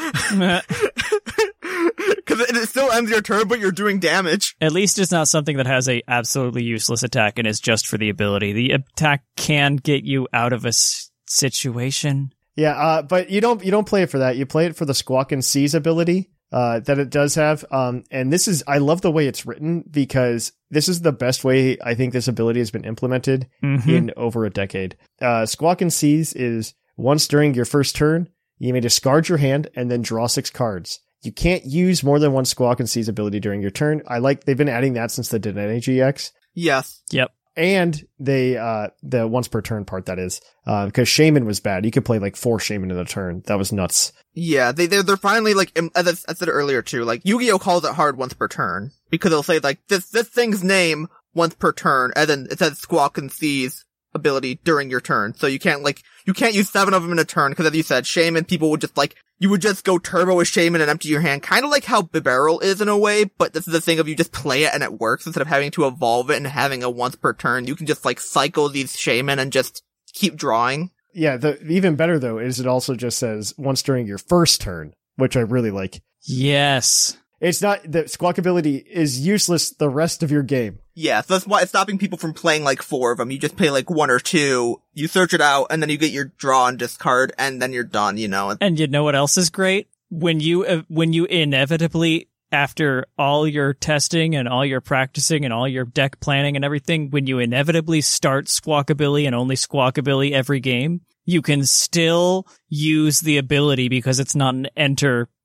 Because it, it still ends your turn, but you're doing damage. At least it's not something that has a absolutely useless attack and is just for the ability. The attack can get you out of a s- situation. Yeah, uh, but you don't, you don't play it for that. You play it for the Squawk and Seize ability. Uh, that it does have. Um, and this is, I love the way it's written because this is the best way I think this ability has been implemented mm-hmm. in over a decade. Uh, Squawk and Seize is once during your first turn, you may discard your hand and then draw six cards. You can't use more than one Squawk and Seize ability during your turn. I like, they've been adding that since the Dedenne G X. Yes. Yep. And they, uh, the once per turn part, that is, uh, because Shaman was bad. You could play like four Shaman in a turn. That was nuts. Yeah, they, they're, they're finally like, as I said earlier too, like Yu-Gi-Oh calls it hard once per turn because it'll say like this, this thing's name once per turn and then it says Squawk and Seize ability during your turn. So you can't like, you can't use seven of them in a turn because as you said, Shaman, people would just like, you would just go turbo with Shaman and empty your hand, kind of like how Bibarel is in a way, but this is the thing of you just play it and it works instead of having to evolve it and having a once per turn. You can just like cycle these Shaman and just keep drawing. Yeah, the even better though is it also just says once during your first turn, which I really like. Yes. It's not, the Squawk ability is useless the rest of your game. Yeah, so that's why it's stopping people from playing like four of them. You just play like one or two, you search it out, and then you get your draw and discard, and then you're done, you know? And you know what else is great? When you, uh, when you inevitably, after all your testing and all your practicing and all your deck planning and everything, when you inevitably start Squawkabilly and only Squawkabilly every game, you can still use the ability because it's not an enter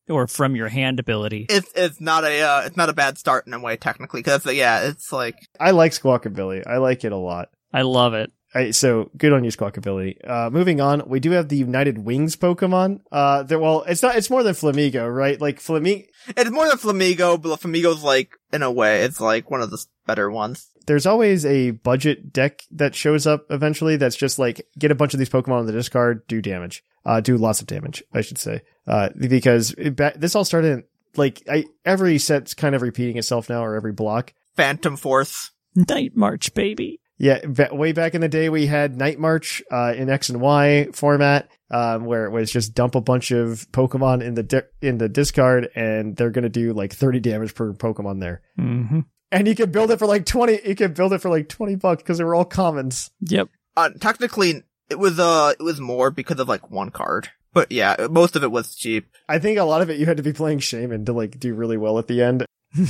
or from your hand ability. It's it's not a uh, it's not a bad start in a way technically because yeah, it's like I like Squawkabilly. I like it a lot. I love it. I, so good on you, Squawkabilly. Uh, moving on, we do have the United Wings Pokemon. Uh, there, well, it's not, it's more than Flamigo, right? Like Flamigo. It's more than Flamigo, but Flamigo's like, in a way, it's like one of the better ones. There's always a budget deck that shows up eventually that's just like, get a bunch of these Pokemon on the discard, do damage. Uh, do lots of damage, I should say. Uh, because it, this all started in, like, I, every set's kind of repeating itself now, or every block. Phantom Force. Night March, baby. Yeah, way back in the day, we had Night March uh, in X and Y format, um, where it was just dump a bunch of Pokemon in the di- in the discard, and they're gonna do like thirty damage per Pokemon there. Mm-hmm. And you could build it for like twenty. You could build it for like twenty bucks because they were all commons. Yep. Uh, technically, it was uh, it was more because of like one card, but yeah, most of it was cheap. I think a lot of it you had to be playing Shaman to like do really well at the end.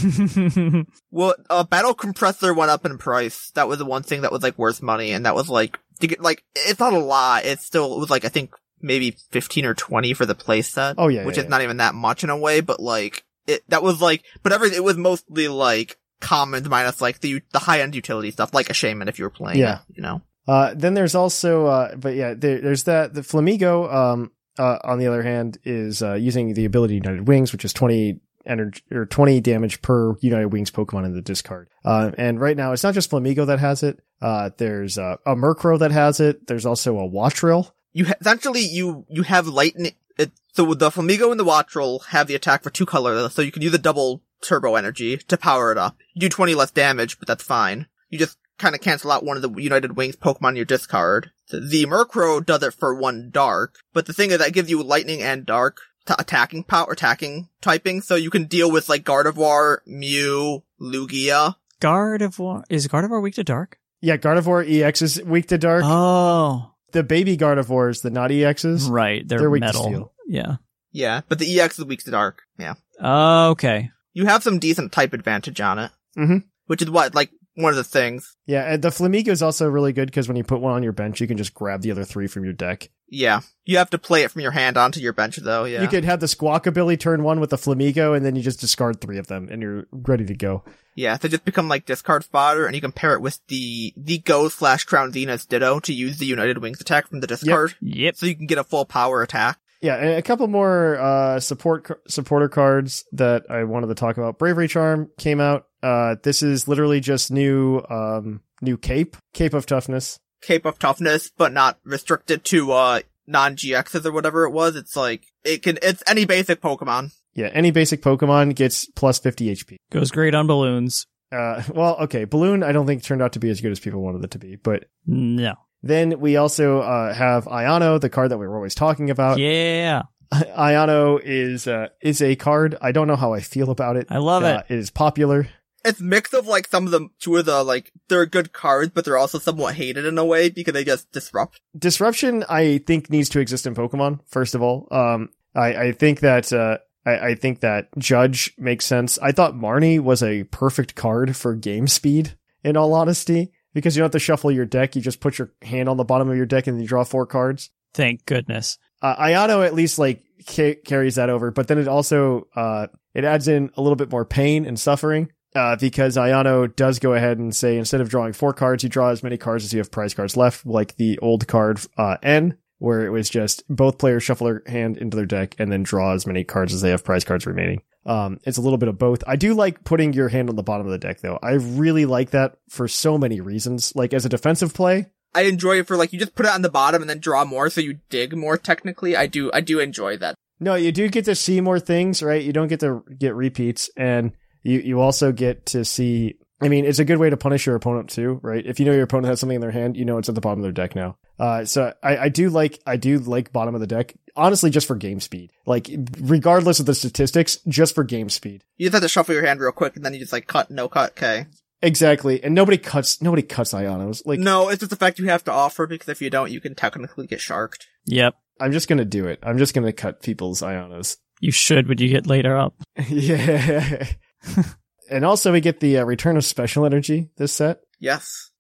Well, uh, Battle Compressor went up in price. That was the one thing that was like worth money, and that was like, to get, like, it's not a lot. It's still, it was like, I think maybe fifteen or twenty for the playset. Oh yeah, which yeah, is yeah. not even that much in a way, but like, it, that was like, but every, it was mostly like commons minus like the, the high end utility stuff, like a Shaman if you were playing Yeah. it, you know? Uh, then there's also, uh, but yeah, there, there's that, the Flamigo, um, uh, on the other hand is, uh, using the ability United Wings, which is twenty energy or twenty damage per United Wings Pokemon in the discard. Uh, and right now it's not just Flamigo that has it. Uh, there's uh, a Murkrow that has it. There's also a Wattrel. You ha- essentially, you, you have lightning, it, so the Flamigo and the Wattrel have the attack for two colors, so you can use a double turbo energy to power it up. You do twenty less damage, but that's fine. You just kind of cancel out one of the United Wings Pokemon in your discard. The Murkrow does it for one dark, but the thing is that gives you lightning and dark t- attacking power, attacking typing, so you can deal with like Gardevoir, Mew, Lugia. Gardevoir, is Gardevoir weak to dark? Yeah, Gardevoir E X is weak to dark. Oh. The baby Gardevoirs, the not E Xs. Right, they're, They're weak to metal. steel. Yeah. Yeah, but the E X is weak to dark. Yeah. Oh, okay. You have some decent type advantage on it. Mm-hmm. Which is what, like, one of the things. Yeah, and the Flamigo is also really good because when you put one on your bench, you can just grab the other three from your deck. Yeah. You have to play it from your hand onto your bench, though, yeah. You could have the Squawkabilly turn one with the Flamigo, and then you just discard three of them, and you're ready to go. Yeah, they just become, like, discard fodder, and you can pair it with the the Go slash Crown Zenith Ditto to use the United Wings attack from the discard. Yep. So you can get a full power attack. Yeah, and a couple more uh, support supporter cards that I wanted to talk about. Bravery Charm came out. Uh, this is literally just new um, new Cape, Cape of Toughness. Cape of Toughness, but not restricted to uh non-G Xs or whatever it was. It's like, it can, it's any basic Pokemon. Yeah, any basic Pokemon gets plus fifty H P. Goes great on balloons. Uh, well, okay, Balloon I don't think turned out to be as good as people wanted it to be, but No. then we also uh, have Iono, the card that we were always talking about. Yeah. Iono is uh, is a card. I don't know how I feel about it. I love uh, it. It is popular. It's mix of like some of the, two of the like, they're good cards, but they're also somewhat hated in a way because they just disrupt. Disruption, I think, needs to exist in Pokemon, first of all. Um, I, I think that, uh, I, I think that Judge makes sense. I thought Marnie was a perfect card for game speed, in all honesty, because you don't have to shuffle your deck. You just put your hand on the bottom of your deck and you draw four cards. Thank goodness. Uh, Iono at least like ca- carries that over, but then it also, uh, it adds in a little bit more pain and suffering. Uh, because Iono does go ahead and say, instead of drawing four cards, you draw as many cards as you have prize cards left, like the old card, uh, N, where it was just both players shuffle their hand into their deck and then draw as many cards as they have prize cards remaining. Um, it's a little bit of both. I do like putting your hand on the bottom of the deck, though. I really like that for so many reasons. Like, as a defensive play, I enjoy it for like, you just put it on the bottom and then draw more so you dig more technically. I do, I do enjoy that. no, you do get to see more things, right? You don't get to get repeats, and You you also get to see, I mean, it's a good way to punish your opponent too, right? If you know your opponent has something in their hand, you know it's at the bottom of their deck now. Uh, so I, I do like, I do like bottom of the deck, honestly, just for game speed. Like, regardless of the statistics, just for game speed. You just have to shuffle your hand real quick and then you just like cut, no cut, okay. Exactly. And nobody cuts, nobody cuts Ionos. Like, No, it's just the fact you have to offer, because if you don't, you can technically get sharked. Yep. I'm just gonna do it. I'm just gonna cut people's Ionos. You should when you get later up. Yeah. And also we get the uh, return of special energy this set. Yes.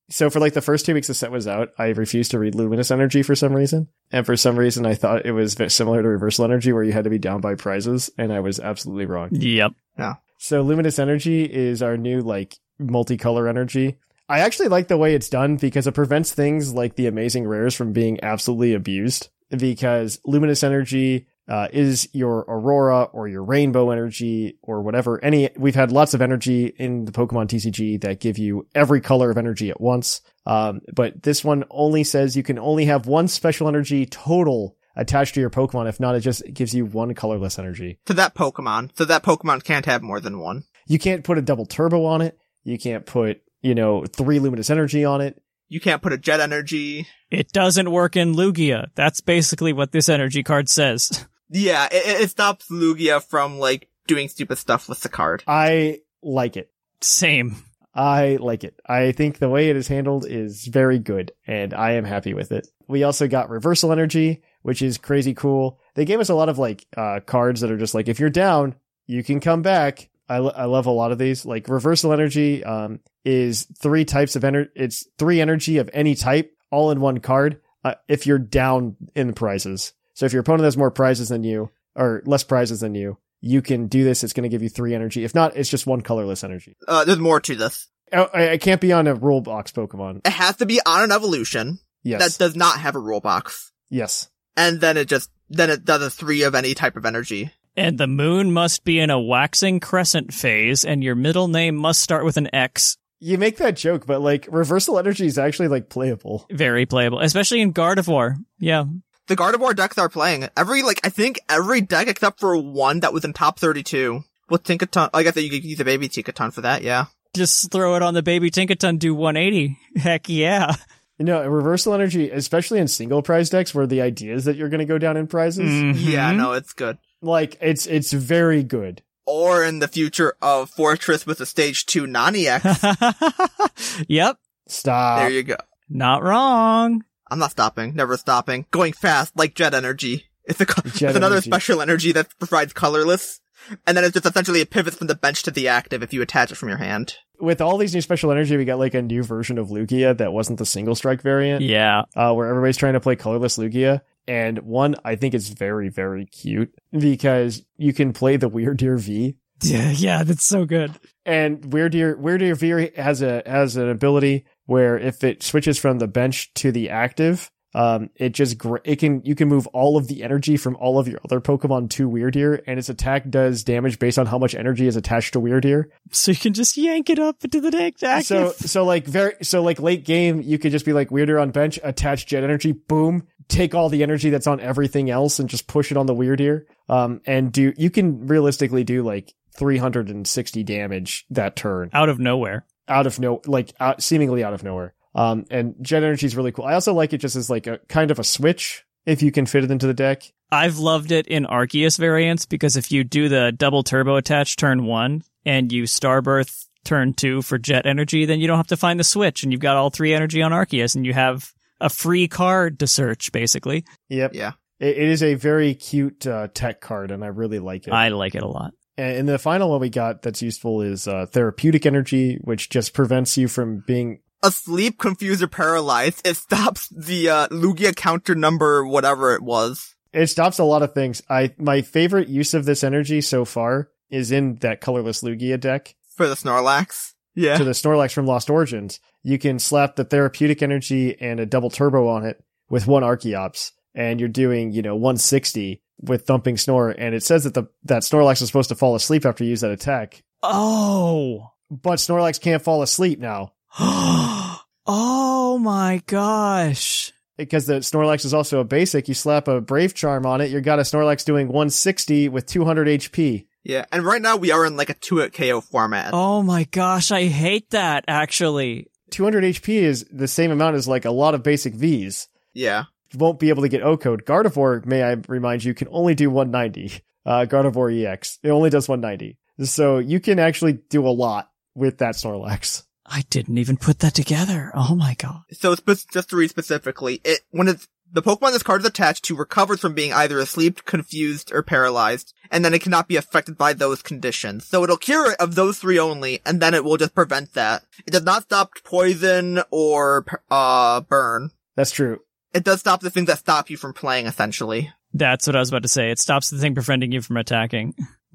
So for like the first two weeks the set was out, I refused to read Luminous Energy for some reason. And for some reason, I thought it was similar to Reversal Energy where you had to be down by prizes. And I was absolutely wrong. Yep. Yeah. So Luminous Energy is our new like multicolor energy. I actually like the way it's done because it prevents things like the amazing rares from being absolutely abused. Because Luminous Energy uh, is your Aurora or your Rainbow Energy or whatever. Any we've had lots of energy in the Pokemon T C G that give you every color of energy at once. Um, but this one only says you can only have one special energy total attached to your Pokemon. If not, it just gives you one colorless energy. To that Pokemon. So that Pokemon can't have more than one. You can't put a double turbo on it. You can't put, you know, three Luminous Energy on it. You can't put a Jet Energy. It doesn't work in Lugia. That's basically what this energy card says. Yeah, it, it stops Lugia from, like, doing stupid stuff with the card. I like it. Same. I like it. I think the way it is handled is very good, and I am happy with it. We also got Reversal Energy, which is crazy cool. They gave us a lot of, like, uh, cards that are just like, if you're down, you can come back. I, lo- I love a lot of these. Like Reversal Energy um, is three types of energy. It's three energy of any type, all in one card. Uh, if you're down in the prizes, so if your opponent has more prizes than you or less prizes than you, you can do this. It's going to give you three energy. If not, it's just one colorless energy. Uh, there's more to this. Oh, I, I can't be on a rule box Pokemon. It has to be on an evolution. Yes. That does not have a rule box. Yes. And then it just then it does a three of any type of energy. And the moon must be in a waxing crescent phase, and your middle name must start with an X. You make that joke, but like Reversal Energy is actually like playable. Very playable, especially in Gardevoir. Yeah. The Gardevoir decks are playing. Every, like, I think every deck except for one that was in top thirty-two with Tinkaton. I guess that you could use a baby Tinkaton for that, yeah. Just throw it on the baby Tinkaton, do one eighty. Heck yeah. You know, Reversal Energy, especially in single prize decks where the idea is that you're going to go down in prizes. Mm-hmm. Yeah, no, it's good. Like, it's it's very good. Or in the future of Fortress with a stage two Nani X. Yep. Stop. There you go. Not wrong. I'm not stopping. Never stopping. Going fast, like Jet Energy. It's, a, it's Jet another energy. special energy that provides colorless. And then it's just essentially it pivots from the bench to the active if you attach it from your hand. With all these new special energy, we got like a new version of Lugia that wasn't the single strike variant. Yeah. Uh, where everybody's trying to play colorless Lugia. And one, I think is very, very cute because you can play the Weirdeer V. Yeah, yeah, that's so good. And Weirdeer, Weirdeer V has a, has an ability where if it switches from the bench to the active, um, it just, gr- it can, you can move all of the energy from all of your other Pokemon to Weirdeer, and its attack does damage based on how much energy is attached to Weirdeer. So you can just yank it up into the deck active. So, so like very, so like late game, you could just be like Weirdeer on bench, attach Jet Energy, boom, take all the energy that's on everything else and just push it on the Weirdeer. Um, and do, you can realistically do like three hundred sixty damage that turn. Out of nowhere. Out of no, like out, seemingly out of nowhere. Um, and Jet Energy is really cool. I also like it just as like a kind of a switch if you can fit it into the deck. I've loved it in Arceus variants because if you do the double turbo attach turn one and you Starbirth turn two for Jet Energy, then you don't have to find the switch and you've got all three energy on Arceus and you have a free card to search, basically. Yep. Yeah. It, it is a very cute uh, tech card, and I really like it. I like it a lot. And the final one we got that's useful is uh, Therapeutic Energy, which just prevents you from being asleep, confused, or paralyzed. It stops the uh, Lugia counter number, whatever it was. It stops a lot of things. I my favorite use of this energy so far is in that colorless Lugia deck. For the Snorlax? Yeah. To the Snorlax from Lost Origins. You can slap the Therapeutic Energy and a double turbo on it with one Archeops, and you're doing, you know, one sixty with Thumping Snore, and it says that the that Snorlax is supposed to fall asleep after you use that attack. Oh. But Snorlax can't fall asleep now. Oh my gosh. Because the Snorlax is also a basic, you slap a Brave Charm on it, you got a Snorlax doing one sixty with two hundred H P. Yeah, and right now we are in like a two hit K O format. Oh my gosh, I hate that, actually. two hundred H P is the same amount as like a lot of basic Vs. Yeah. You won't be able to get O-Code. Gardevoir, may I remind you, can only do one ninety. Uh, Gardevoir E X. It only does one ninety. So you can actually do a lot with that Snorlax. I didn't even put that together. Oh my god. So it's just to read specifically, it when it's the Pokemon this card is attached to recovers from being either asleep, confused, or paralyzed, and then it cannot be affected by those conditions. So it'll cure it of those three only, and then it will just prevent that. It does not stop poison or, uh, burn. That's true. It does stop the things that stop you from playing, essentially. That's what I was about to say. It stops the thing preventing you from attacking.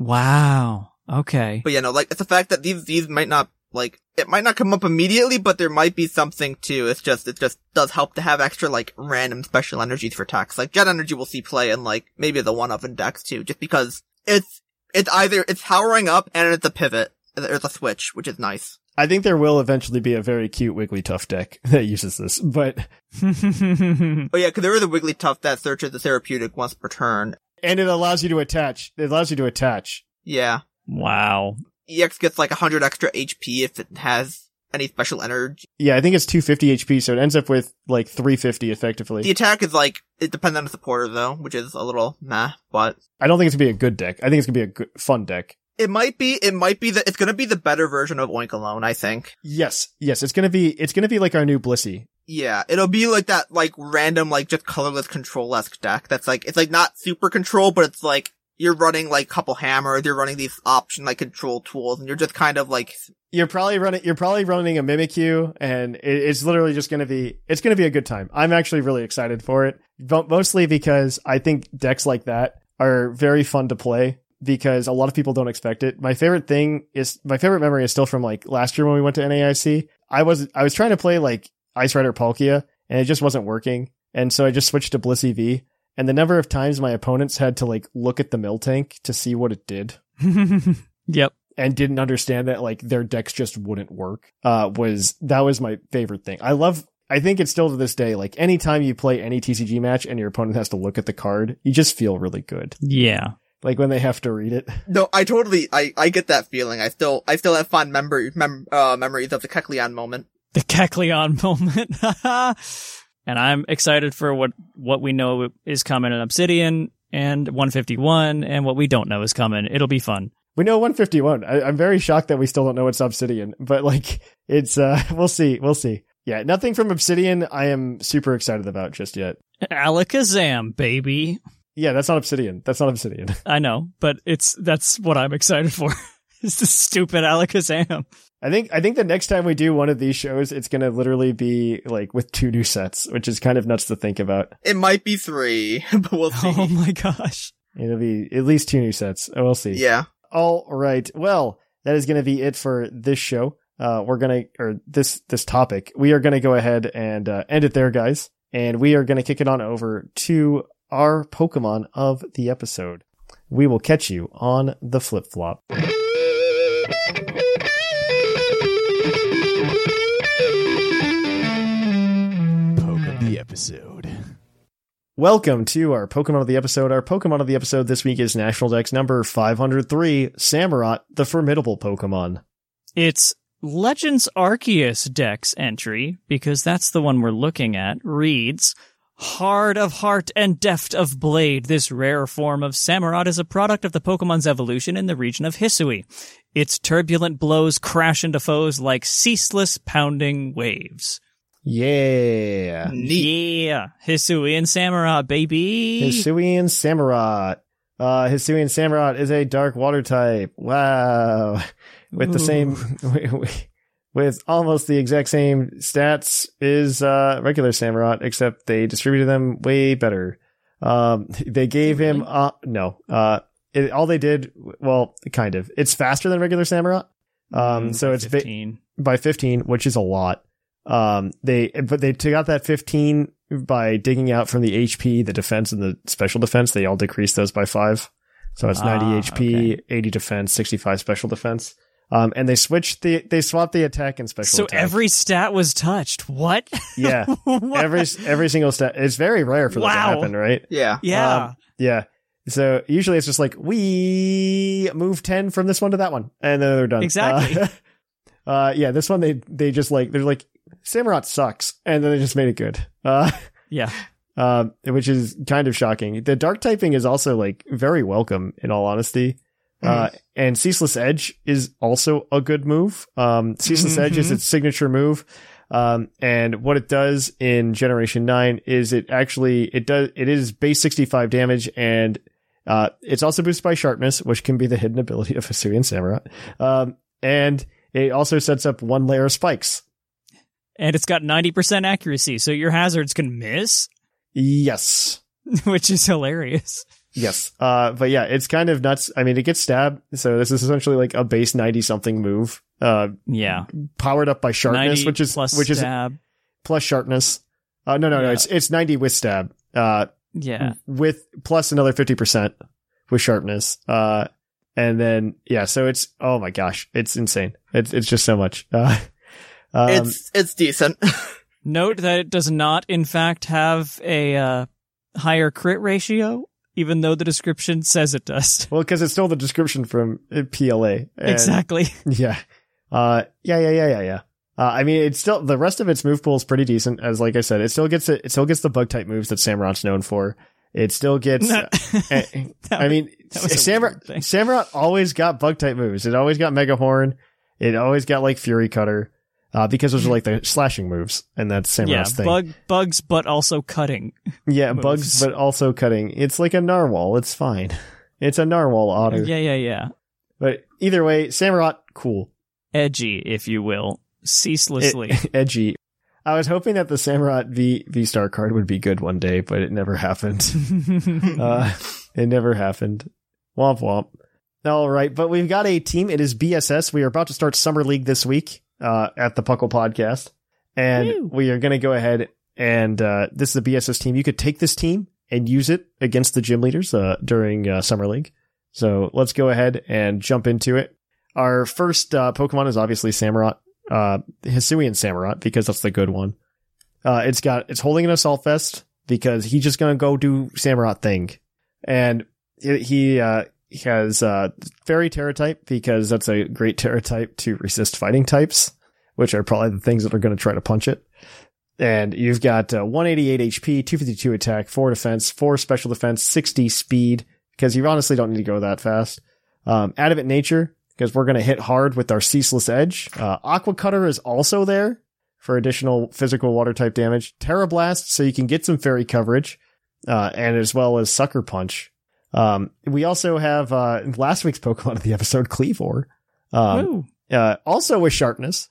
Wow. Okay. But yeah, no, like, it's the fact that these, these might not, like, it might not come up immediately, but there might be something too. It's just, it just does help to have extra, like, random special energies for attacks. Like, Jet Energy will see play in, like, maybe the one-up in decks too, just because it's, it's either, it's powering up and it's a pivot. There's a switch, which is nice. I think there will eventually be a very cute Wigglytuff deck that uses this, but... Oh yeah, because there is a Wigglytuff that searches the therapeutic once per turn. And it allows you to attach. It allows you to attach. Yeah. Wow. E X gets like one hundred extra H P if it has any special energy. Yeah, I think it's two hundred fifty H P, so it ends up with like three hundred fifty effectively. The attack is like, it depends on the supporter though, which is a little meh, but... I don't think it's gonna be a good deck. I think it's gonna be a good, fun deck. It might be, it might be that it's gonna be the better version of Oink Alone, I think. Yes, yes, it's gonna be, it's gonna be like our new Blissey. Yeah, it'll be like that, like, random, like, just colorless control-esque deck that's like, it's like not super control, but it's like, you're running like couple hammers, you're running these option like control tools, and you're just kind of like... You're probably running, you're probably running a Mimikyu, and it, it's literally just gonna be, it's gonna be a good time. I'm actually really excited for it, but mostly because I think decks like that are very fun to play, because a lot of people don't expect it. My favorite thing is, my favorite memory is still from like last year when we went to N A I C. I was, I was trying to play like Ice Rider Palkia, and it just wasn't working, and so I just switched to Blissey V. And the number of times my opponents had to like look at the Miltank to see what it did. Yep. And didn't understand that like their decks just wouldn't work. Uh, was, that was my favorite thing. I love, I think it's still to this day, like anytime you play any T C G match and your opponent has to look at the card, you just feel really good. Yeah. Like when they have to read it. No, I totally, I, I get that feeling. I still, I still have fond member, mem- uh, memories of the Kecleon moment. The Kecleon moment. And I'm excited for what, what we know is coming in Obsidian and one fifty-one and what we don't know is coming. It'll be fun. We know one fifty-one. I, I'm very shocked that we still don't know what's Obsidian, but like it's, uh, we'll see. We'll see. Yeah. Nothing from Obsidian I am super excited about just yet. Alakazam, baby. Yeah. That's not Obsidian. That's not Obsidian. I know, but it's, that's what I'm excited for. It's the stupid Alakazam. I think I think the next time we do one of these shows, it's going to literally be like with two new sets, which is kind of nuts to think about. It might be three, but we'll see. Oh my gosh. It'll be at least two new sets. We'll see. Yeah. All right. Well, that is going to be it for this show. Uh, we're going to, or this, this topic, we are going to go ahead and uh, end it there, guys. And we are going to kick it on over to our Pokemon of the episode. We will catch you on the flip flop. Episode. Welcome to our Pokemon of the episode. Our Pokemon of the episode this week is National Dex number five hundred three, Samurott, the formidable Pokemon. It's Legends Arceus Dex entry, because that's the one we're looking at, reads, Hard of heart and deft of blade, this rare form of Samurott is a product of the Pokemon's evolution in the region of Hisui. Its turbulent blows crash into foes like ceaseless pounding waves. Yeah. Neat. Yeah. Hisui and Samurott, baby. Hisuian Samurott. Uh, Hisuian Samurott is a dark water type. Wow. With the Ooh. same, with almost the exact same stats is, uh, regular Samurott, except they distributed them way better. Um, they gave him, uh, no, uh, it, all they did, well, kind of, it's faster than regular Samurott. Um, Mm, so it's fifteen. Va- by fifteen, which is a lot. Um, they, but they took out that fifteen by digging out from the H P, the defense and the special defense. They all decreased those by five. So it's ninety Ah, H P, okay. eighty defense, sixty-five special defense. Um, and they switched the, they swapped the attack and special So attack. every stat was touched. What? Yeah. What? every, every single stat. It's very rare for that Wow. to happen, right? Yeah. Yeah. Um, yeah. So usually it's just like, we move ten from this one to that one. And then they're done. Exactly. Uh, uh, yeah, this one, they, they just like, they're like, Samurott sucks. And then they just made it good. Uh, Yeah. um, which is kind of shocking. The dark typing is also like very welcome in all honesty. Uh, and Ceaseless Edge is also a good move. Um, Ceaseless Mhm. Edge is its signature move. Um, and what it does in Generation nine is it actually, it does, it is base sixty-five damage, and uh, it's also boosted by Sharpness, which can be the hidden ability of Hisuian Samurott. Um, and it also sets up one layer of spikes. And it's got ninety percent accuracy, so your hazards can miss? Yes. Which is hilarious. Yes. Uh, but yeah, it's kind of nuts. I mean, it gets stabbed, so this is essentially like a base ninety-something move. Uh, yeah. Powered up by Sharpness, which is, plus which stab. is, plus Sharpness. Uh, no, no, yeah. no, it's, it's ninety with stab. Uh, yeah. With, plus another fifty percent with Sharpness. Uh, and then, yeah, so it's, oh my gosh, it's insane. It's, it's just so much. Uh, um, it's, it's decent. Note that it does not, in fact, have a, uh, higher crit ratio, even though the description says it does. Well, because it's still the description from P L A. And, exactly. Yeah. Uh, yeah, yeah, yeah, yeah, yeah. Uh, I mean, it's still, the rest of its move pool is pretty decent. As like I said, it still gets, it, it still gets the bug type moves that Samurott's known for. It still gets, uh, I mean, Samurott, Samurott always got bug type moves. It always got Mega Horn. It always got like Fury Cutter. Uh, because those are like the slashing moves, and that's Samurott's yeah, thing. Bug, bugs, but also cutting. Yeah, moves. bugs, but also cutting. It's like a narwhal. It's fine. It's a narwhal otter. Yeah, yeah, yeah. But either way, Samurott, cool. Edgy, if you will. Ceaselessly. It, edgy. I was hoping that the Samurott V, V-Star card would be good one day, but it never happened. uh, it never happened. Womp womp. All right, but we've got a team. It is B S S. We are about to start Summer League this week uh, at the Puckle Podcast. And Woo. we are going to go ahead and uh, this is a B S S team. You could take this team and use it against the gym leaders uh, during uh, Summer League. So let's go ahead and jump into it. Our first uh, Pokemon is obviously Samurott, uh, Hisuian Samurott, because that's the good one. Uh, it's got, it's holding an Assault Vest because he's just going to go do Samurott thing. And it, he, uh, he has, uh, Fairy Terra type because that's a great Terra type to resist fighting types, which are probably the things that are going to try to punch it. And you've got uh, one eighty-eight H P, two fifty-two attack, four defense, four special defense, sixty speed, because you honestly don't need to go that fast. Um, Adamant Nature, because we're going to hit hard with our Ceaseless Edge. Uh, Aqua Cutter is also there for additional physical water type damage. Terra Blast, so you can get some fairy coverage, uh, and as well as Sucker Punch. Um, we also have, uh, last week's Pokemon of the episode, Cleavor. Um, uh, also with Sharpness.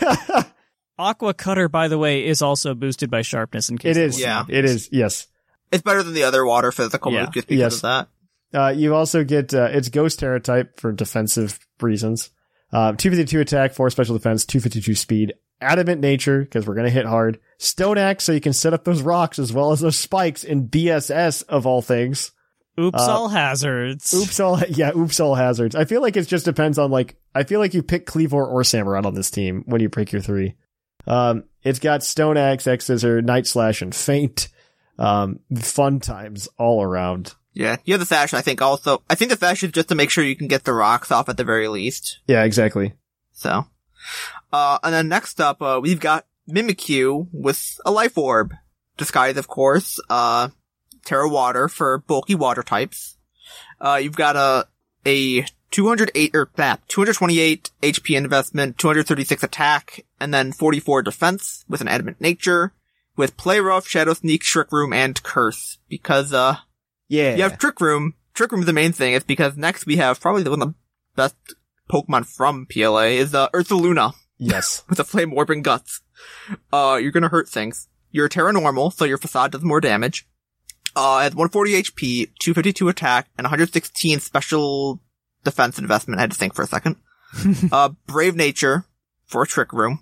Aqua Cutter, by the way, is also boosted by Sharpness in case it is. Yeah. It is. Yes. It's better than the other water physical yeah. moves just because yes. of that. Uh, you also get, uh, it's Ghost Terra type for defensive reasons. Uh, two fifty-two attack, four special defense, two fifty-two speed. Adamant Nature, because we're going to hit hard. Stone Axe, so you can set up those rocks as well as those spikes in B S S of all things. Oops, uh, all hazards. Oops, all, yeah, oops, all hazards. I feel like it just depends on, like, I feel like you pick Cleavor or Samurott on this team when you pick your three. Um, it's got Stone Axe, X Scissor, Night Slash, and Feint. Um, fun times all around. Yeah, you have the Sash, I think, also. I think the Sash is just to make sure you can get the rocks off at the very least. Yeah, exactly. So. Uh, and then next up, uh, we've got Mimikyu with a Life Orb. Disguise, of course. Uh, Terra Water for bulky water types. Uh, you've got a, a two hundred eight, or, ah, two hundred twenty-eight H P investment, two hundred thirty-six attack, and then forty-four defense with an Adamant Nature, with Play Rough, Shadow Sneak, Trick Room, and Curse. Because, uh, yeah. you have Trick Room. Trick Room is the main thing. It's because next we have probably the one of the best Pokemon from P L A is, uh, Ursaluna. Yes. With a Flame Orb and Guts. Uh, you're gonna hurt things. You're Terra Normal, so your Facade does more damage. Uh, has one forty H P, two fifty-two attack, and one hundred sixteen special defense investment. I had to think for a second. uh, Brave Nature for a Trick Room.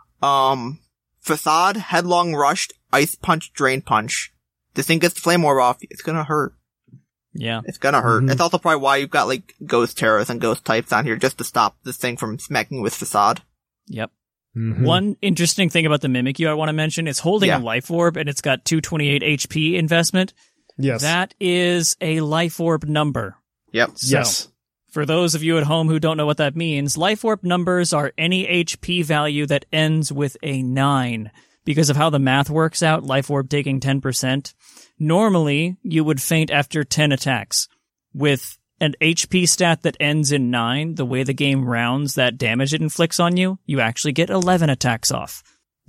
Um, Facade, Headlong Rushed, Ice Punch, Drain Punch. This thing gets the Flame Orb off. It's gonna hurt. Yeah. It's gonna hurt. Mm-hmm. It's also probably why you've got, like, Ghost Terras and Ghost types on here, just to stop this thing from smacking with Facade. Yep. Mm-hmm. One interesting thing about the Mimikyu I want to mention, it's holding Yeah. a Life Orb, and it's got two twenty-eight H P investment. Yes. That is a Life Orb number. Yep. So, yes. for those of you at home who don't know what that means, Life Orb numbers are any H P value that ends with a nine. Because of how the math works out, Life Orb taking ten percent, normally you would faint after ten attacks. With an H P stat that ends in nine, the way the game rounds that damage it inflicts on you, you actually get eleven attacks off.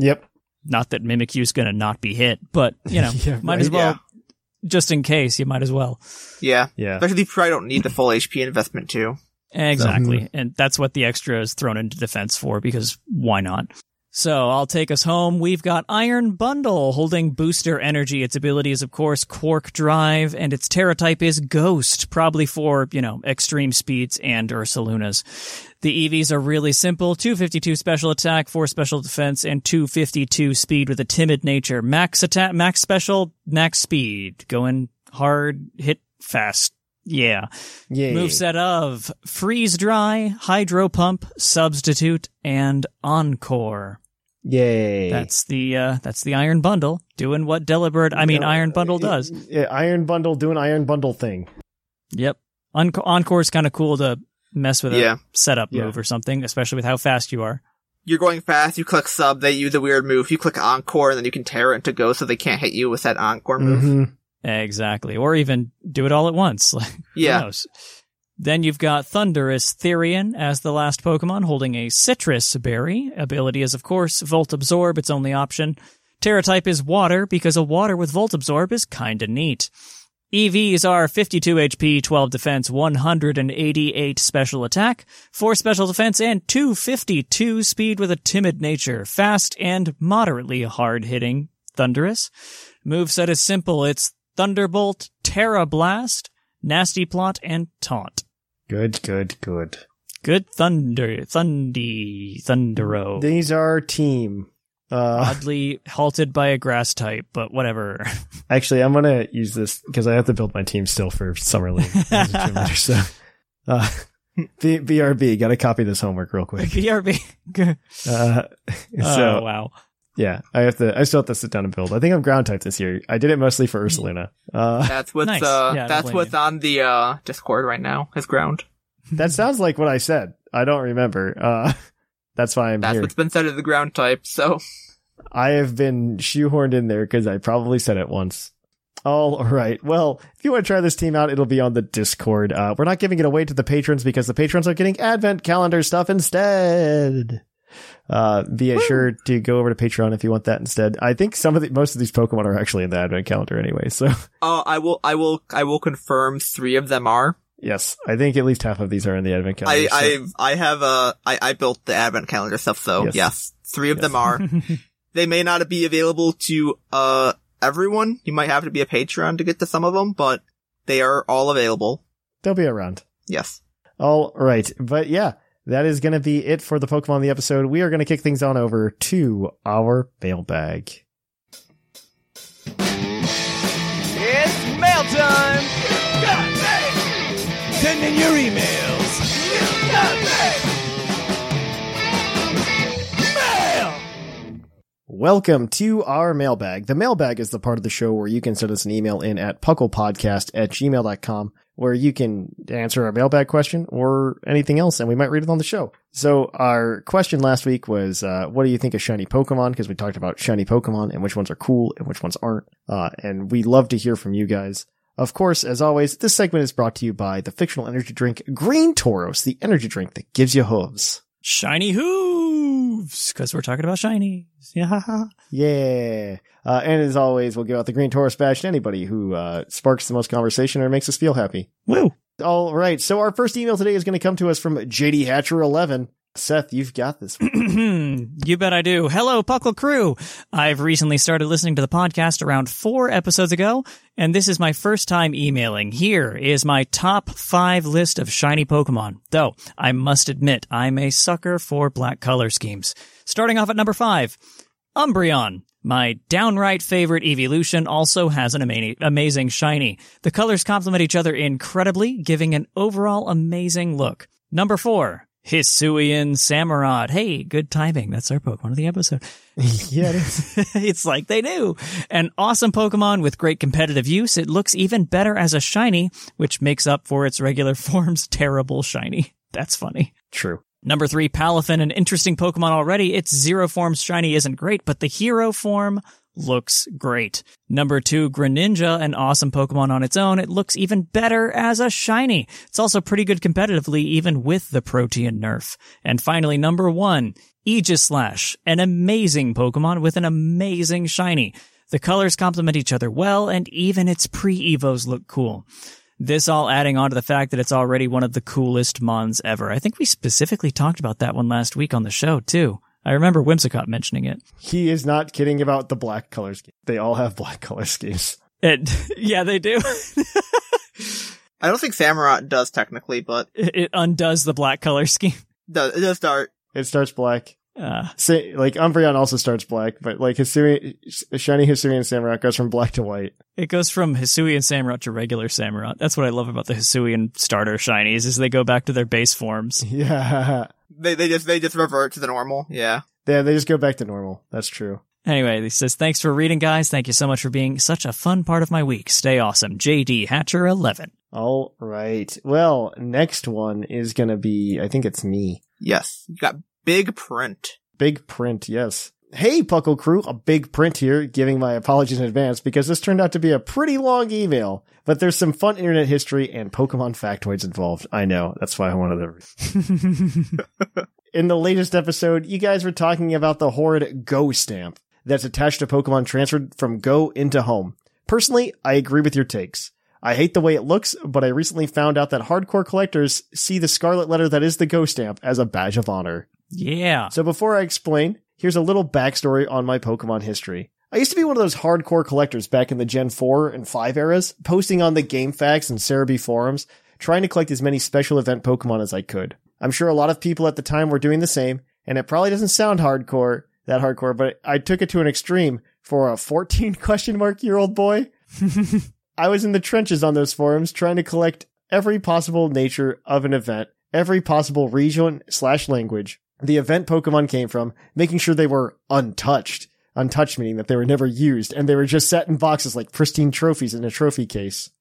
Yep. Not that Mimikyu's going to not be hit, but, you know, Yeah, might right. as well, Yeah. just in case, you might as well. Yeah. Yeah. Especially if you probably don't need the full H P investment too. Exactly. And that's what the extra is thrown into defense for, because why not? So I'll take us home. We've got Iron Bundle holding booster energy. Its ability is, of course, Quark Drive, and its Terra type is Ghost, probably for, you know, extreme speeds and Ursalunas. The E Vs are really simple. two fifty-two special attack, four special defense, and two fifty-two speed with a timid nature. Max attack, max special, max speed. Going hard, hit fast. Yeah. Yay. Moveset of Freeze Dry, Hydro Pump, Substitute, and Encore. Yay. That's the uh, that's the Iron Bundle doing what Delibird, I mean No, Iron Bundle does. Yeah, Iron Bundle doing Iron Bundle thing. Yep. En- Encore's kind of cool to mess with a Yeah. setup Yeah. move or something, especially with how fast you are. You're going fast, you click sub, they use a weird move. You click Encore, and then you can tear it into Ghost so they can't hit you with that Encore move. Mm-hmm. Exactly. Or even do it all at once. Like, Yeah. Who knows? Then you've got Thunderous Therian as the last Pokemon holding a Citrus Berry. Ability is, of course, Volt Absorb, its only option. Terra type is Water, because a water with Volt Absorb is kinda neat. E Vs are fifty-two H P, twelve defense, one hundred eighty-eight special attack, four special defense, and two fifty-two speed with a timid nature. Fast and moderately hard-hitting Thunderous. Moveset is simple. It's Thunderbolt, Terra Blast, Nasty Plot, and Taunt. Good, good, good. Good thunder, thundy, thundero. These are team. Uh, Oddly halted by a grass type, but whatever. actually, I'm gonna use this because I have to build my team still for Summer League. as a gym leader, so, uh, B- BRB, gotta copy this homework real quick. B R B. Uh, so, Oh, wow. yeah, I have to, I still have to sit down and build. I think I'm ground type this year. I did it mostly for Ursaluna. Uh, That's what's, Nice. uh, Yeah, I don't that's blame what's you. on the, uh, Discord right now, as ground. that sounds like what I said. I don't remember. Uh, that's why I'm That's here. what's been said as the ground type, so. I have been shoehorned in there because I probably said it once. All right. Well, if you want to try this team out, it'll be on the Discord. Uh, we're not giving it away to the patrons because the patrons are getting advent calendar stuff instead. Uh, be Woo! Sure to go over to Patreon if you want that instead. I think some of the, most of these Pokemon are actually in the advent calendar anyway. So, Uh, I will, I will, I will confirm three of them are. yes, I think at least half of these are in the advent calendar. I, so- I, I have, uh, I, I built the advent calendar stuff, so Yes. yes, three of Yes. them are. They may not be available to, uh, everyone. You might have to be a Patreon to get to some of them, but they are all available. They'll be around. Yes. All right. But yeah, that is going to be it for the Pokemon of the episode. We are going to kick things on over to our mailbag. It's mail time! Send in your emails! Mail! Welcome to our mailbag. The mailbag is the part of the show where you can send us an email in at pucklepodcast at gmail dot com, where you can answer our mailbag question or anything else, and we might read it on the show. So our question last week was, uh, what do you think of shiny Pokemon? Because we talked about shiny Pokemon and which ones are cool and which ones aren't. Uh, and we love to hear from you guys. Of course, as always, this segment is brought to you by the fictional energy drink Green Tauros, the energy drink that gives you hooves. Shiny hooves, because we're talking about shinies. Yeah. Yeah. Uh, and as always, we'll give out the Green Tauros badge to anybody who uh, sparks the most conversation or makes us feel happy. Woo. All right. So our first email today is going to come to us from J D Hatcher eleven. Seth, you've got this one. You bet I do. Hello, Puckle Crew. I've recently started listening to the podcast around four episodes ago, and this is my first time emailing. Here is my top five list of shiny Pokemon. Though, I must admit, I'm a sucker for black color schemes. Starting off at number five, Umbreon. My downright favorite evolution also has an ama- amazing shiny. The colors complement each other incredibly, giving an overall amazing look. Number four, Hisuian Samurott. Hey, good timing. That's our Pokemon of the episode. Yeah, it is. It's like they knew. An awesome Pokemon with great competitive use. It looks even better as a shiny, which makes up for its regular form's terrible shiny. That's funny. True. Number three, Palafin, an interesting Pokemon already. Its Zero Form's shiny isn't great, but the Hero Form, looks great. Number two, Greninja, an awesome Pokemon on its own. It looks even better as a shiny. It's also pretty good competitively, even with the Protean nerf. And finally, number one, Aegislash, an amazing Pokemon with an amazing shiny. The colors complement each other well, and even its pre-evos look cool. This all adding on to the fact that it's already one of the coolest Mons ever. I think we specifically talked about that one last week on the show, too. I remember Whimsicott mentioning it. He is not kidding about the black color scheme. They all have black color schemes. It, yeah, they do. I don't think Samurott does technically, but it, it undoes the black color scheme. Does, it does start. It starts black. Uh, Say, like, Umbreon also starts black, but like Hisui, shiny Hisuian Samurott goes from black to white. It goes from Hisuian Samurott to regular Samurott. That's what I love about the Hisuian starter shinies, is they go back to their base forms. Yeah. They they just they just revert to the normal. Yeah. Yeah, they just go back to normal. That's true. Anyway, he says, thanks for reading, guys. Thank you so much for being such a fun part of my week. Stay awesome. J D Hatcher eleven. All right. Well, next one is going to be, I think it's me. Yes. You got Big Print. Big Print, yes. Hey, Puckle Crew, a Big Print here, giving my apologies in advance because this turned out to be a pretty long email, but there's some fun internet history and Pokemon factoids involved. I know, that's why I wanted to. In the latest episode, you guys were talking about the horrid Go stamp that's attached to Pokemon transferred from Go into Home. Personally, I agree with your takes. I hate the way it looks, but I recently found out that hardcore collectors see the scarlet letter that is the Go stamp as a badge of honor. Yeah. So before I explain, here's a little backstory on my Pokemon history. I used to be one of those hardcore collectors back in the Gen four and five eras, posting on the GameFAQs and Cerebi forums, trying to collect as many special event Pokemon as I could. I'm sure a lot of people at the time were doing the same, and it probably doesn't sound hardcore, that hardcore, but I took it to an extreme for a fourteen question mark year old boy. I was in the trenches on those forums trying to collect every possible nature of an event, every possible region slash language the event Pokemon came from, making sure they were untouched. Untouched meaning that they were never used, and they were just set in boxes like pristine trophies in a trophy case.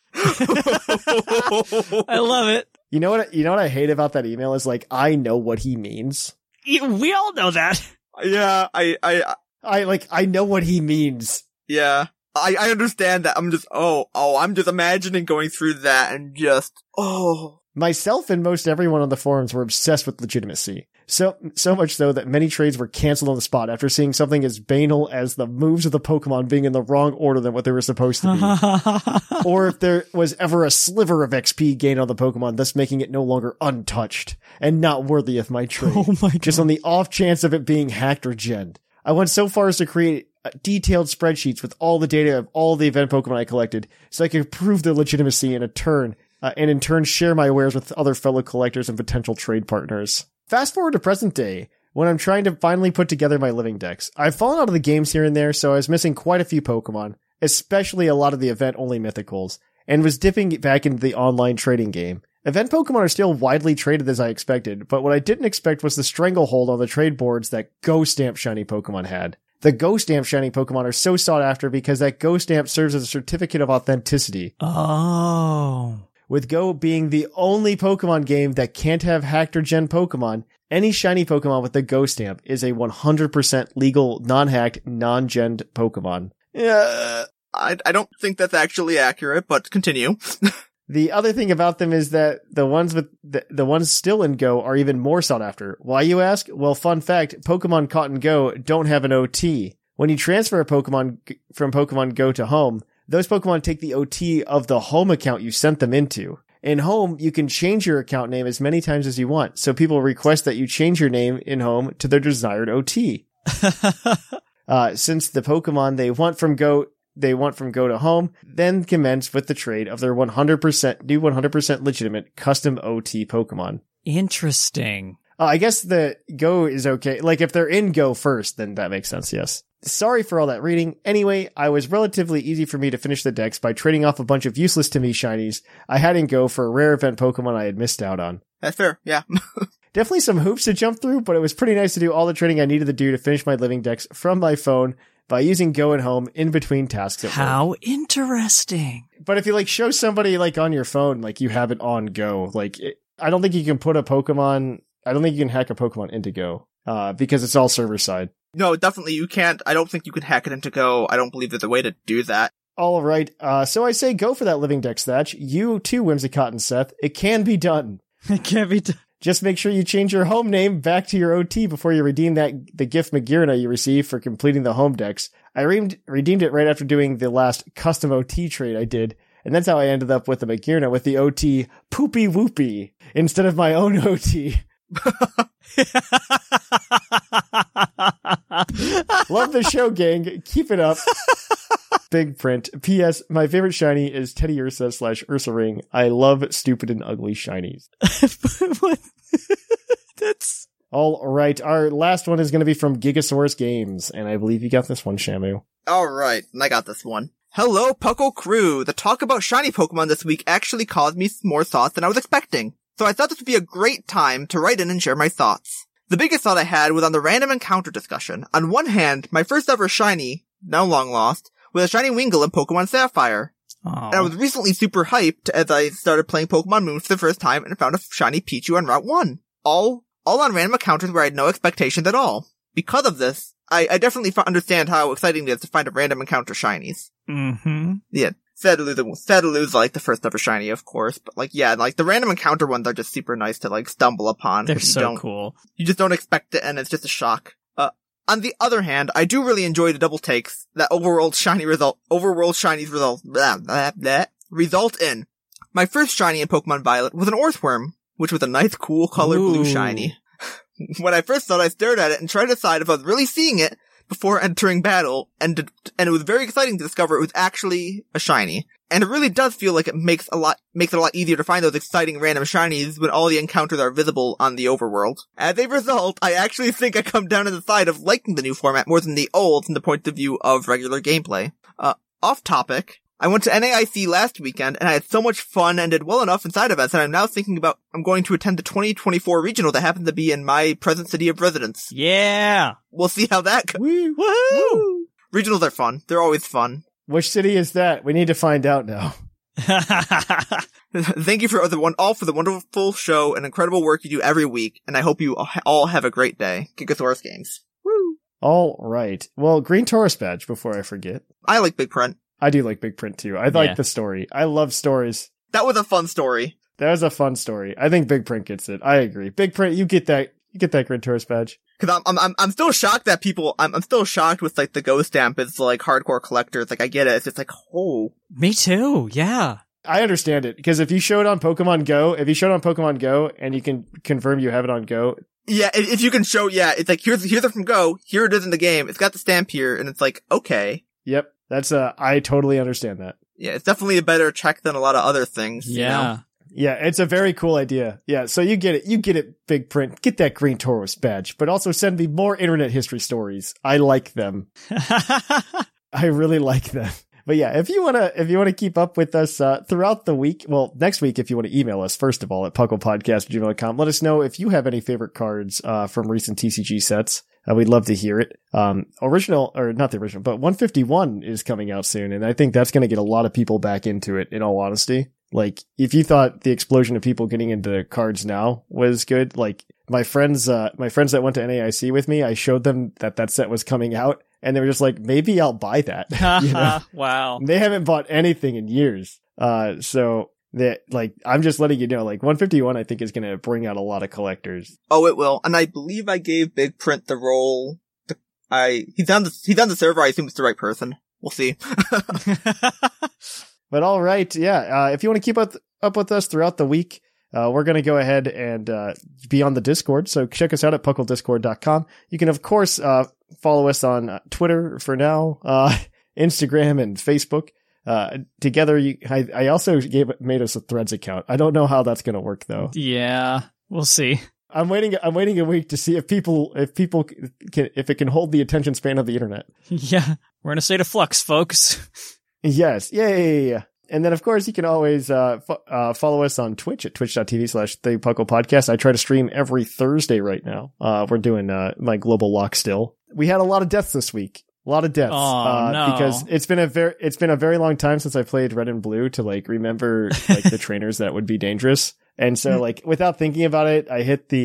I love it. You know what? You know what I hate about that email is like I know what he means. We all know that. Yeah, I, I, I like I know what he means. Yeah, I, I understand that. I'm just oh, oh, I'm just imagining going through that and just oh. Myself and most everyone on the forums were obsessed with legitimacy. So, so much so that many trades were canceled on the spot after seeing something as banal as the moves of the Pokemon being in the wrong order than what they were supposed to be. Or if there was ever a sliver of X P gained on the Pokemon, thus making it no longer untouched and not worthy of my trade. Oh my God. Just on the off chance of it being hacked or genned. I went so far as to create detailed spreadsheets with all the data of all the event Pokemon I collected so I could prove their legitimacy in a turn, uh, and in turn share my wares with other fellow collectors and potential trade partners. Fast forward to present day, when I'm trying to finally put together my living decks. I've fallen out of the games here and there, so I was missing quite a few Pokemon, especially a lot of the event-only mythicals, and was dipping back into the online trading game. Event Pokemon are still widely traded as I expected, but what I didn't expect was the stranglehold on the trade boards that Go Stamp shiny Pokemon had. The Go Stamp shiny Pokemon are so sought after because that Go Stamp serves as a certificate of authenticity. Oh. With Go being the only Pokemon game that can't have hacked or gen Pokemon, any shiny Pokemon with the Go Stamp is a one hundred percent legal, non-hacked, non-genned Pokemon. Yeah, I, I don't think that's actually accurate, but continue. The other thing about them is that the ones with the, the ones still in Go are even more sought after. Why, you ask? Well, fun fact, Pokemon caught in Go don't have an O T. When you transfer a Pokemon from Pokemon Go to Home, those Pokemon take the O T of the home account you sent them into. In Home, you can change your account name as many times as you want, so people request that you change your name in Home to their desired O T. uh, since the Pokemon they want from Go, they want from Go to Home, then commence with the trade of their one hundred percent new one hundred percent legitimate custom O T Pokemon. Interesting. Uh, I guess the Go is okay. Like if they're in Go first, then that makes sense, yes. Sorry for all that reading. Anyway, I was relatively easy for me to finish the decks by trading off a bunch of useless to me shinies I had in Go for a rare event Pokemon I had missed out on. That's fair, yeah. Definitely some hoops to jump through, but it was pretty nice to do all the trading I needed to do to finish my living decks from my phone by using Go and Home in between tasks at How work. interesting. But if you like show somebody like on your phone, like you have it on Go, like it, I don't think you can put a Pokemon, I don't think you can hack a Pokemon into Go, uh, because it's all server side. No, definitely you can't. I don't think you can hack it into Go. I don't believe there's a way to do that. All right. Uh, so I say go for that Living Dex Thatch. You too, Whimsicott and Seth. It can be done. It can't be done. Just make sure you change your home name back to your O T before you redeem that the gift Magirna you receive for completing the home decks. I re- redeemed it right after doing the last custom O T trade I did, and that's how I ended up with the Magirna with the O T Poopy Whoopy instead of my own O T. Love the show, gang. Keep it up. Big print. P S. My favorite shiny is Teddy Ursa slash Ursa Ring. I love stupid and ugly shinies. What? That's... All right. Our last one is going to be from Gigasaurus Games, and I believe you got this one, Shamu. All right, and I got this one. Hello, Puckle Crew. The talk about shiny Pokemon this week actually caused me more thoughts than I was expecting. So I thought this would be a great time to write in and share my thoughts. The biggest thought I had was on the random encounter discussion. On one hand, my first ever shiny, now long lost, was a shiny Wingull in Pokemon Sapphire. Aww. And I was recently super hyped as I started playing Pokemon Moon for the first time and found a shiny Pichu on Route one. All, all on random encounters where I had no expectations at all. Because of this, I, I definitely f- understand how exciting it is to find a random encounter shinies. Mm-hmm. Yeah. Sad to lose, sad to lose, like, the first ever shiny, of course. But, like, yeah, like, the random encounter ones are just super nice to, like, stumble upon. They're you so don't, cool. You just don't expect it, and it's just a shock. Uh, on the other hand, I do really enjoy the double takes that overworld shiny result, overworld shinies result, blah, blah, blah, result in. My first shiny in Pokemon Violet was an Orthworm, which was a nice, cool color blue shiny. When I first saw it, I stared at it and tried to decide if I was really seeing it before entering battle, and and it was very exciting to discover it was actually a shiny. And it really does feel like it makes a lot makes it a lot easier to find those exciting random shinies when all the encounters are visible on the overworld. As a result, I actually think I come down to the side of liking the new format more than the old from the point of view of regular gameplay. Uh, off topic, I went to N A I C last weekend and I had so much fun and did well enough in side events that I'm now thinking about I'm going to attend the twenty twenty-four regional that happens to be in my present city of residence. Yeah! We'll see how that goes. Woo! Woohoo! Regionals are fun. They're always fun. Which city is that? We need to find out now. Thank you for the one, all for the wonderful show and incredible work you do every week, and I hope you all have a great day. Gigasaurus Games. Woo! All right. Well, Green Taurus badge, before I forget. I like Big Print. I do like Big Print, too. I like Yeah. the story. I love stories. That was a fun story. That was a fun story. I think Big Print gets it. I agree. Big Print, you get that. You get that Green Taurus badge. Cause I'm, I'm, I'm still shocked that people, I'm, I'm still shocked with like the Go stamp is like hardcore collectors. Like I get it. It's just like, oh. Me too, yeah. I understand it, because if you show it on Pokemon Go, if you show it on Pokemon Go and you can confirm you have it on Go. Yeah, if, if you can show, yeah, it's like, here's, here's it from Go, here it is in the game, it's got the stamp here, and it's like, okay. Yep. That's, uh, I totally understand that. Yeah, it's definitely a better check than a lot of other things. Yeah. You know? Yeah, it's a very cool idea. Yeah, so you get it. You get it, Big Print. Get that Green Taurus badge, but also send me more internet history stories. I like them. I really like them. But yeah, if you want to, if you want to keep up with us, uh, throughout the week, well, next week, if you want to email us, first of all, at pucklepodcast at gmail dot com, let us know if you have any favorite cards, uh, from recent T C G sets. Uh, we'd love to hear it. Um, original, or not the original, but one fifty-one is coming out soon. And I think that's going to get a lot of people back into it, in all honesty. Like, if you thought the explosion of people getting into cards now was good, like, my friends, uh, my friends that went to N A I C with me, I showed them that that set was coming out, and they were just like, maybe I'll buy that. You know? Wow. They haven't bought anything in years. Uh, so, that, like, I'm just letting you know, like, one fifty-one, I think, is going to bring out a lot of collectors. Oh, it will. And I believe I gave Big Print the role. To, I, he's on the, he's on the server. I assume it's the right person. We'll see. But all right, yeah. Uh, if you want to keep up up with us throughout the week, uh, we're going to go ahead and uh, be on the Discord. So check us out at puckle discord dot com. You can, of course, uh, follow us on Twitter for now, uh, Instagram and Facebook. Uh, together, you, I, I also gave made us a Threads account. I don't know how that's going to work though. Yeah, we'll see. I'm waiting. I'm waiting a week to see if people, if people can, if it can hold the attention span of the internet. Yeah, we're in a state of flux, folks. Yes. Yay. And then, of course, you can always uh, fo- uh, follow us on Twitch at twitch.tv slash the Puckle Podcast. I try to stream every Thursday right now. Uh, we're doing uh, my global lock still. We had a lot of deaths this week. A lot of deaths. Oh, uh, no. Because it's been a very it's been a very long time since I played Red and Blue to like remember like the trainers that would be dangerous. And so like without thinking about it, I hit the uh,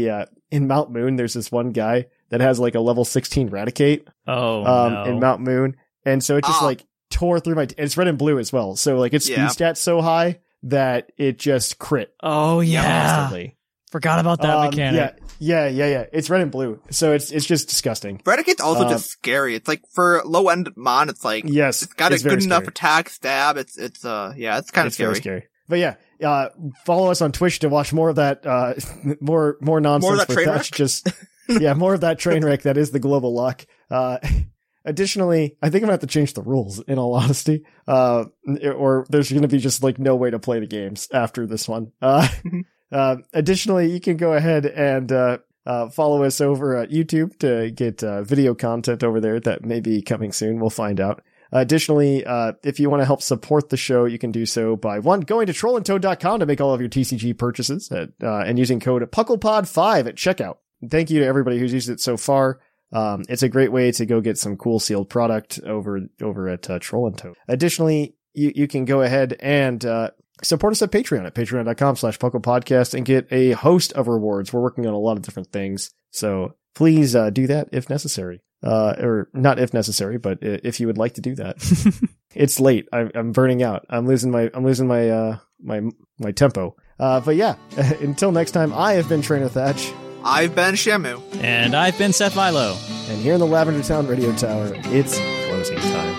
in Mount Moon, there's this one guy that has like a level sixteen Raticate. Oh, um, no. in Mount Moon. And so it just Ah. like tore through my, t- it's red and blue as well. So like its speed Yeah. stats so high that it just crit. Oh, yeah. Constantly. Forgot about that Um, mechanic. Yeah, yeah, yeah, yeah. It's red and blue. So it's, it's just disgusting. Raticate's also Um, just scary. It's like for low end mon, it's like, Yes. it's got it's a good very enough scary. attack, stab. It's, it's, uh, yeah, it's kind of It's very scary. scary. But yeah, uh, follow us on Twitch to watch more of that, uh, more, more nonsense. More of that with train Thatch. wreck? Just, yeah, more of that train wreck that is the global luck. Uh, additionally, I think I'm gonna have to change the rules in all honesty. Uh, or there's gonna be just like no way to play the games after this one. Uh, uh, additionally, you can go ahead and, uh, Uh, follow us over at YouTube to get uh, video content over there that may be coming soon. We'll find out. Uh, additionally, uh, if you want to help support the show, you can do so by one, going to troll and toad dot com to make all of your T C G purchases at, uh, and using code PucklePod five at checkout. Thank you to everybody who's used it so far. Um, it's a great way to go get some cool sealed product over, over at uh, Troll and Toad. Additionally, you, you can go ahead and, uh, support us at Patreon at patreon dot com slash Puckle Podcast and get a host of rewards. We're working on a lot of different things. So please, uh, do that if necessary. Uh, or not if necessary, but if you would like to do that. It's late. I, I'm burning out. I'm losing my, I'm losing my, uh, my, my tempo. Uh, but yeah, until next time, I have been Trainer Thatch. I've been Shamu. And I've been Seth Milo. And here in the Lavender Town Radio Tower, it's closing time.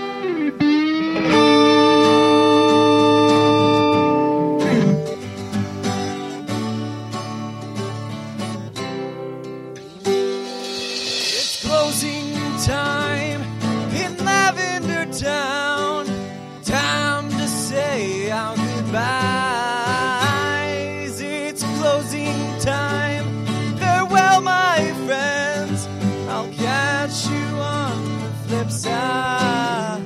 Closing time in Lavender Town. Time to say our goodbyes. It's closing time. Farewell, my friends. I'll catch you on the flip side.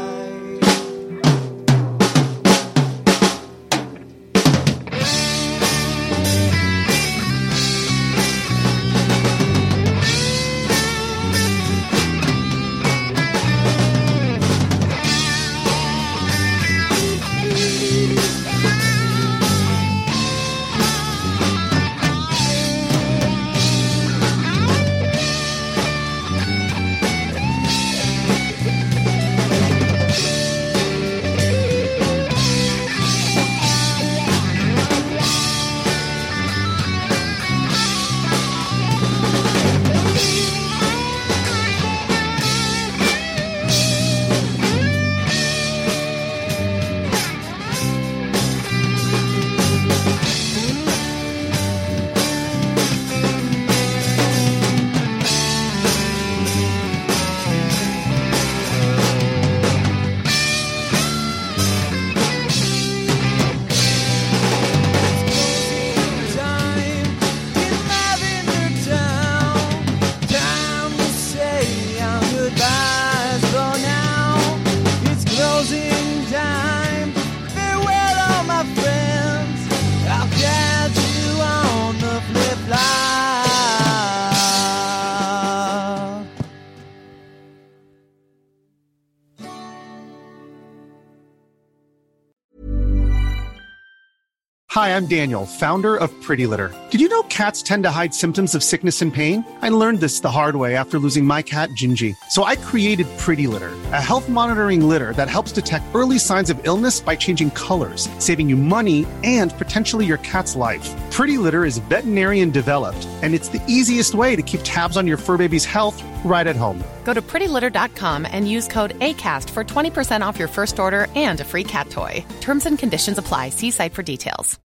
Hi, I'm Daniel, founder of Pretty Litter. Did you know cats tend to hide symptoms of sickness and pain? I learned this the hard way after losing my cat, Gingy. So I created Pretty Litter, a health monitoring litter that helps detect early signs of illness by changing colors, saving you money and potentially your cat's life. Pretty Litter is veterinarian developed, and it's the easiest way to keep tabs on your fur baby's health right at home. Go to pretty litter dot com and use code ACAST for twenty percent off your first order and a free cat toy. Terms and conditions apply. See site for details.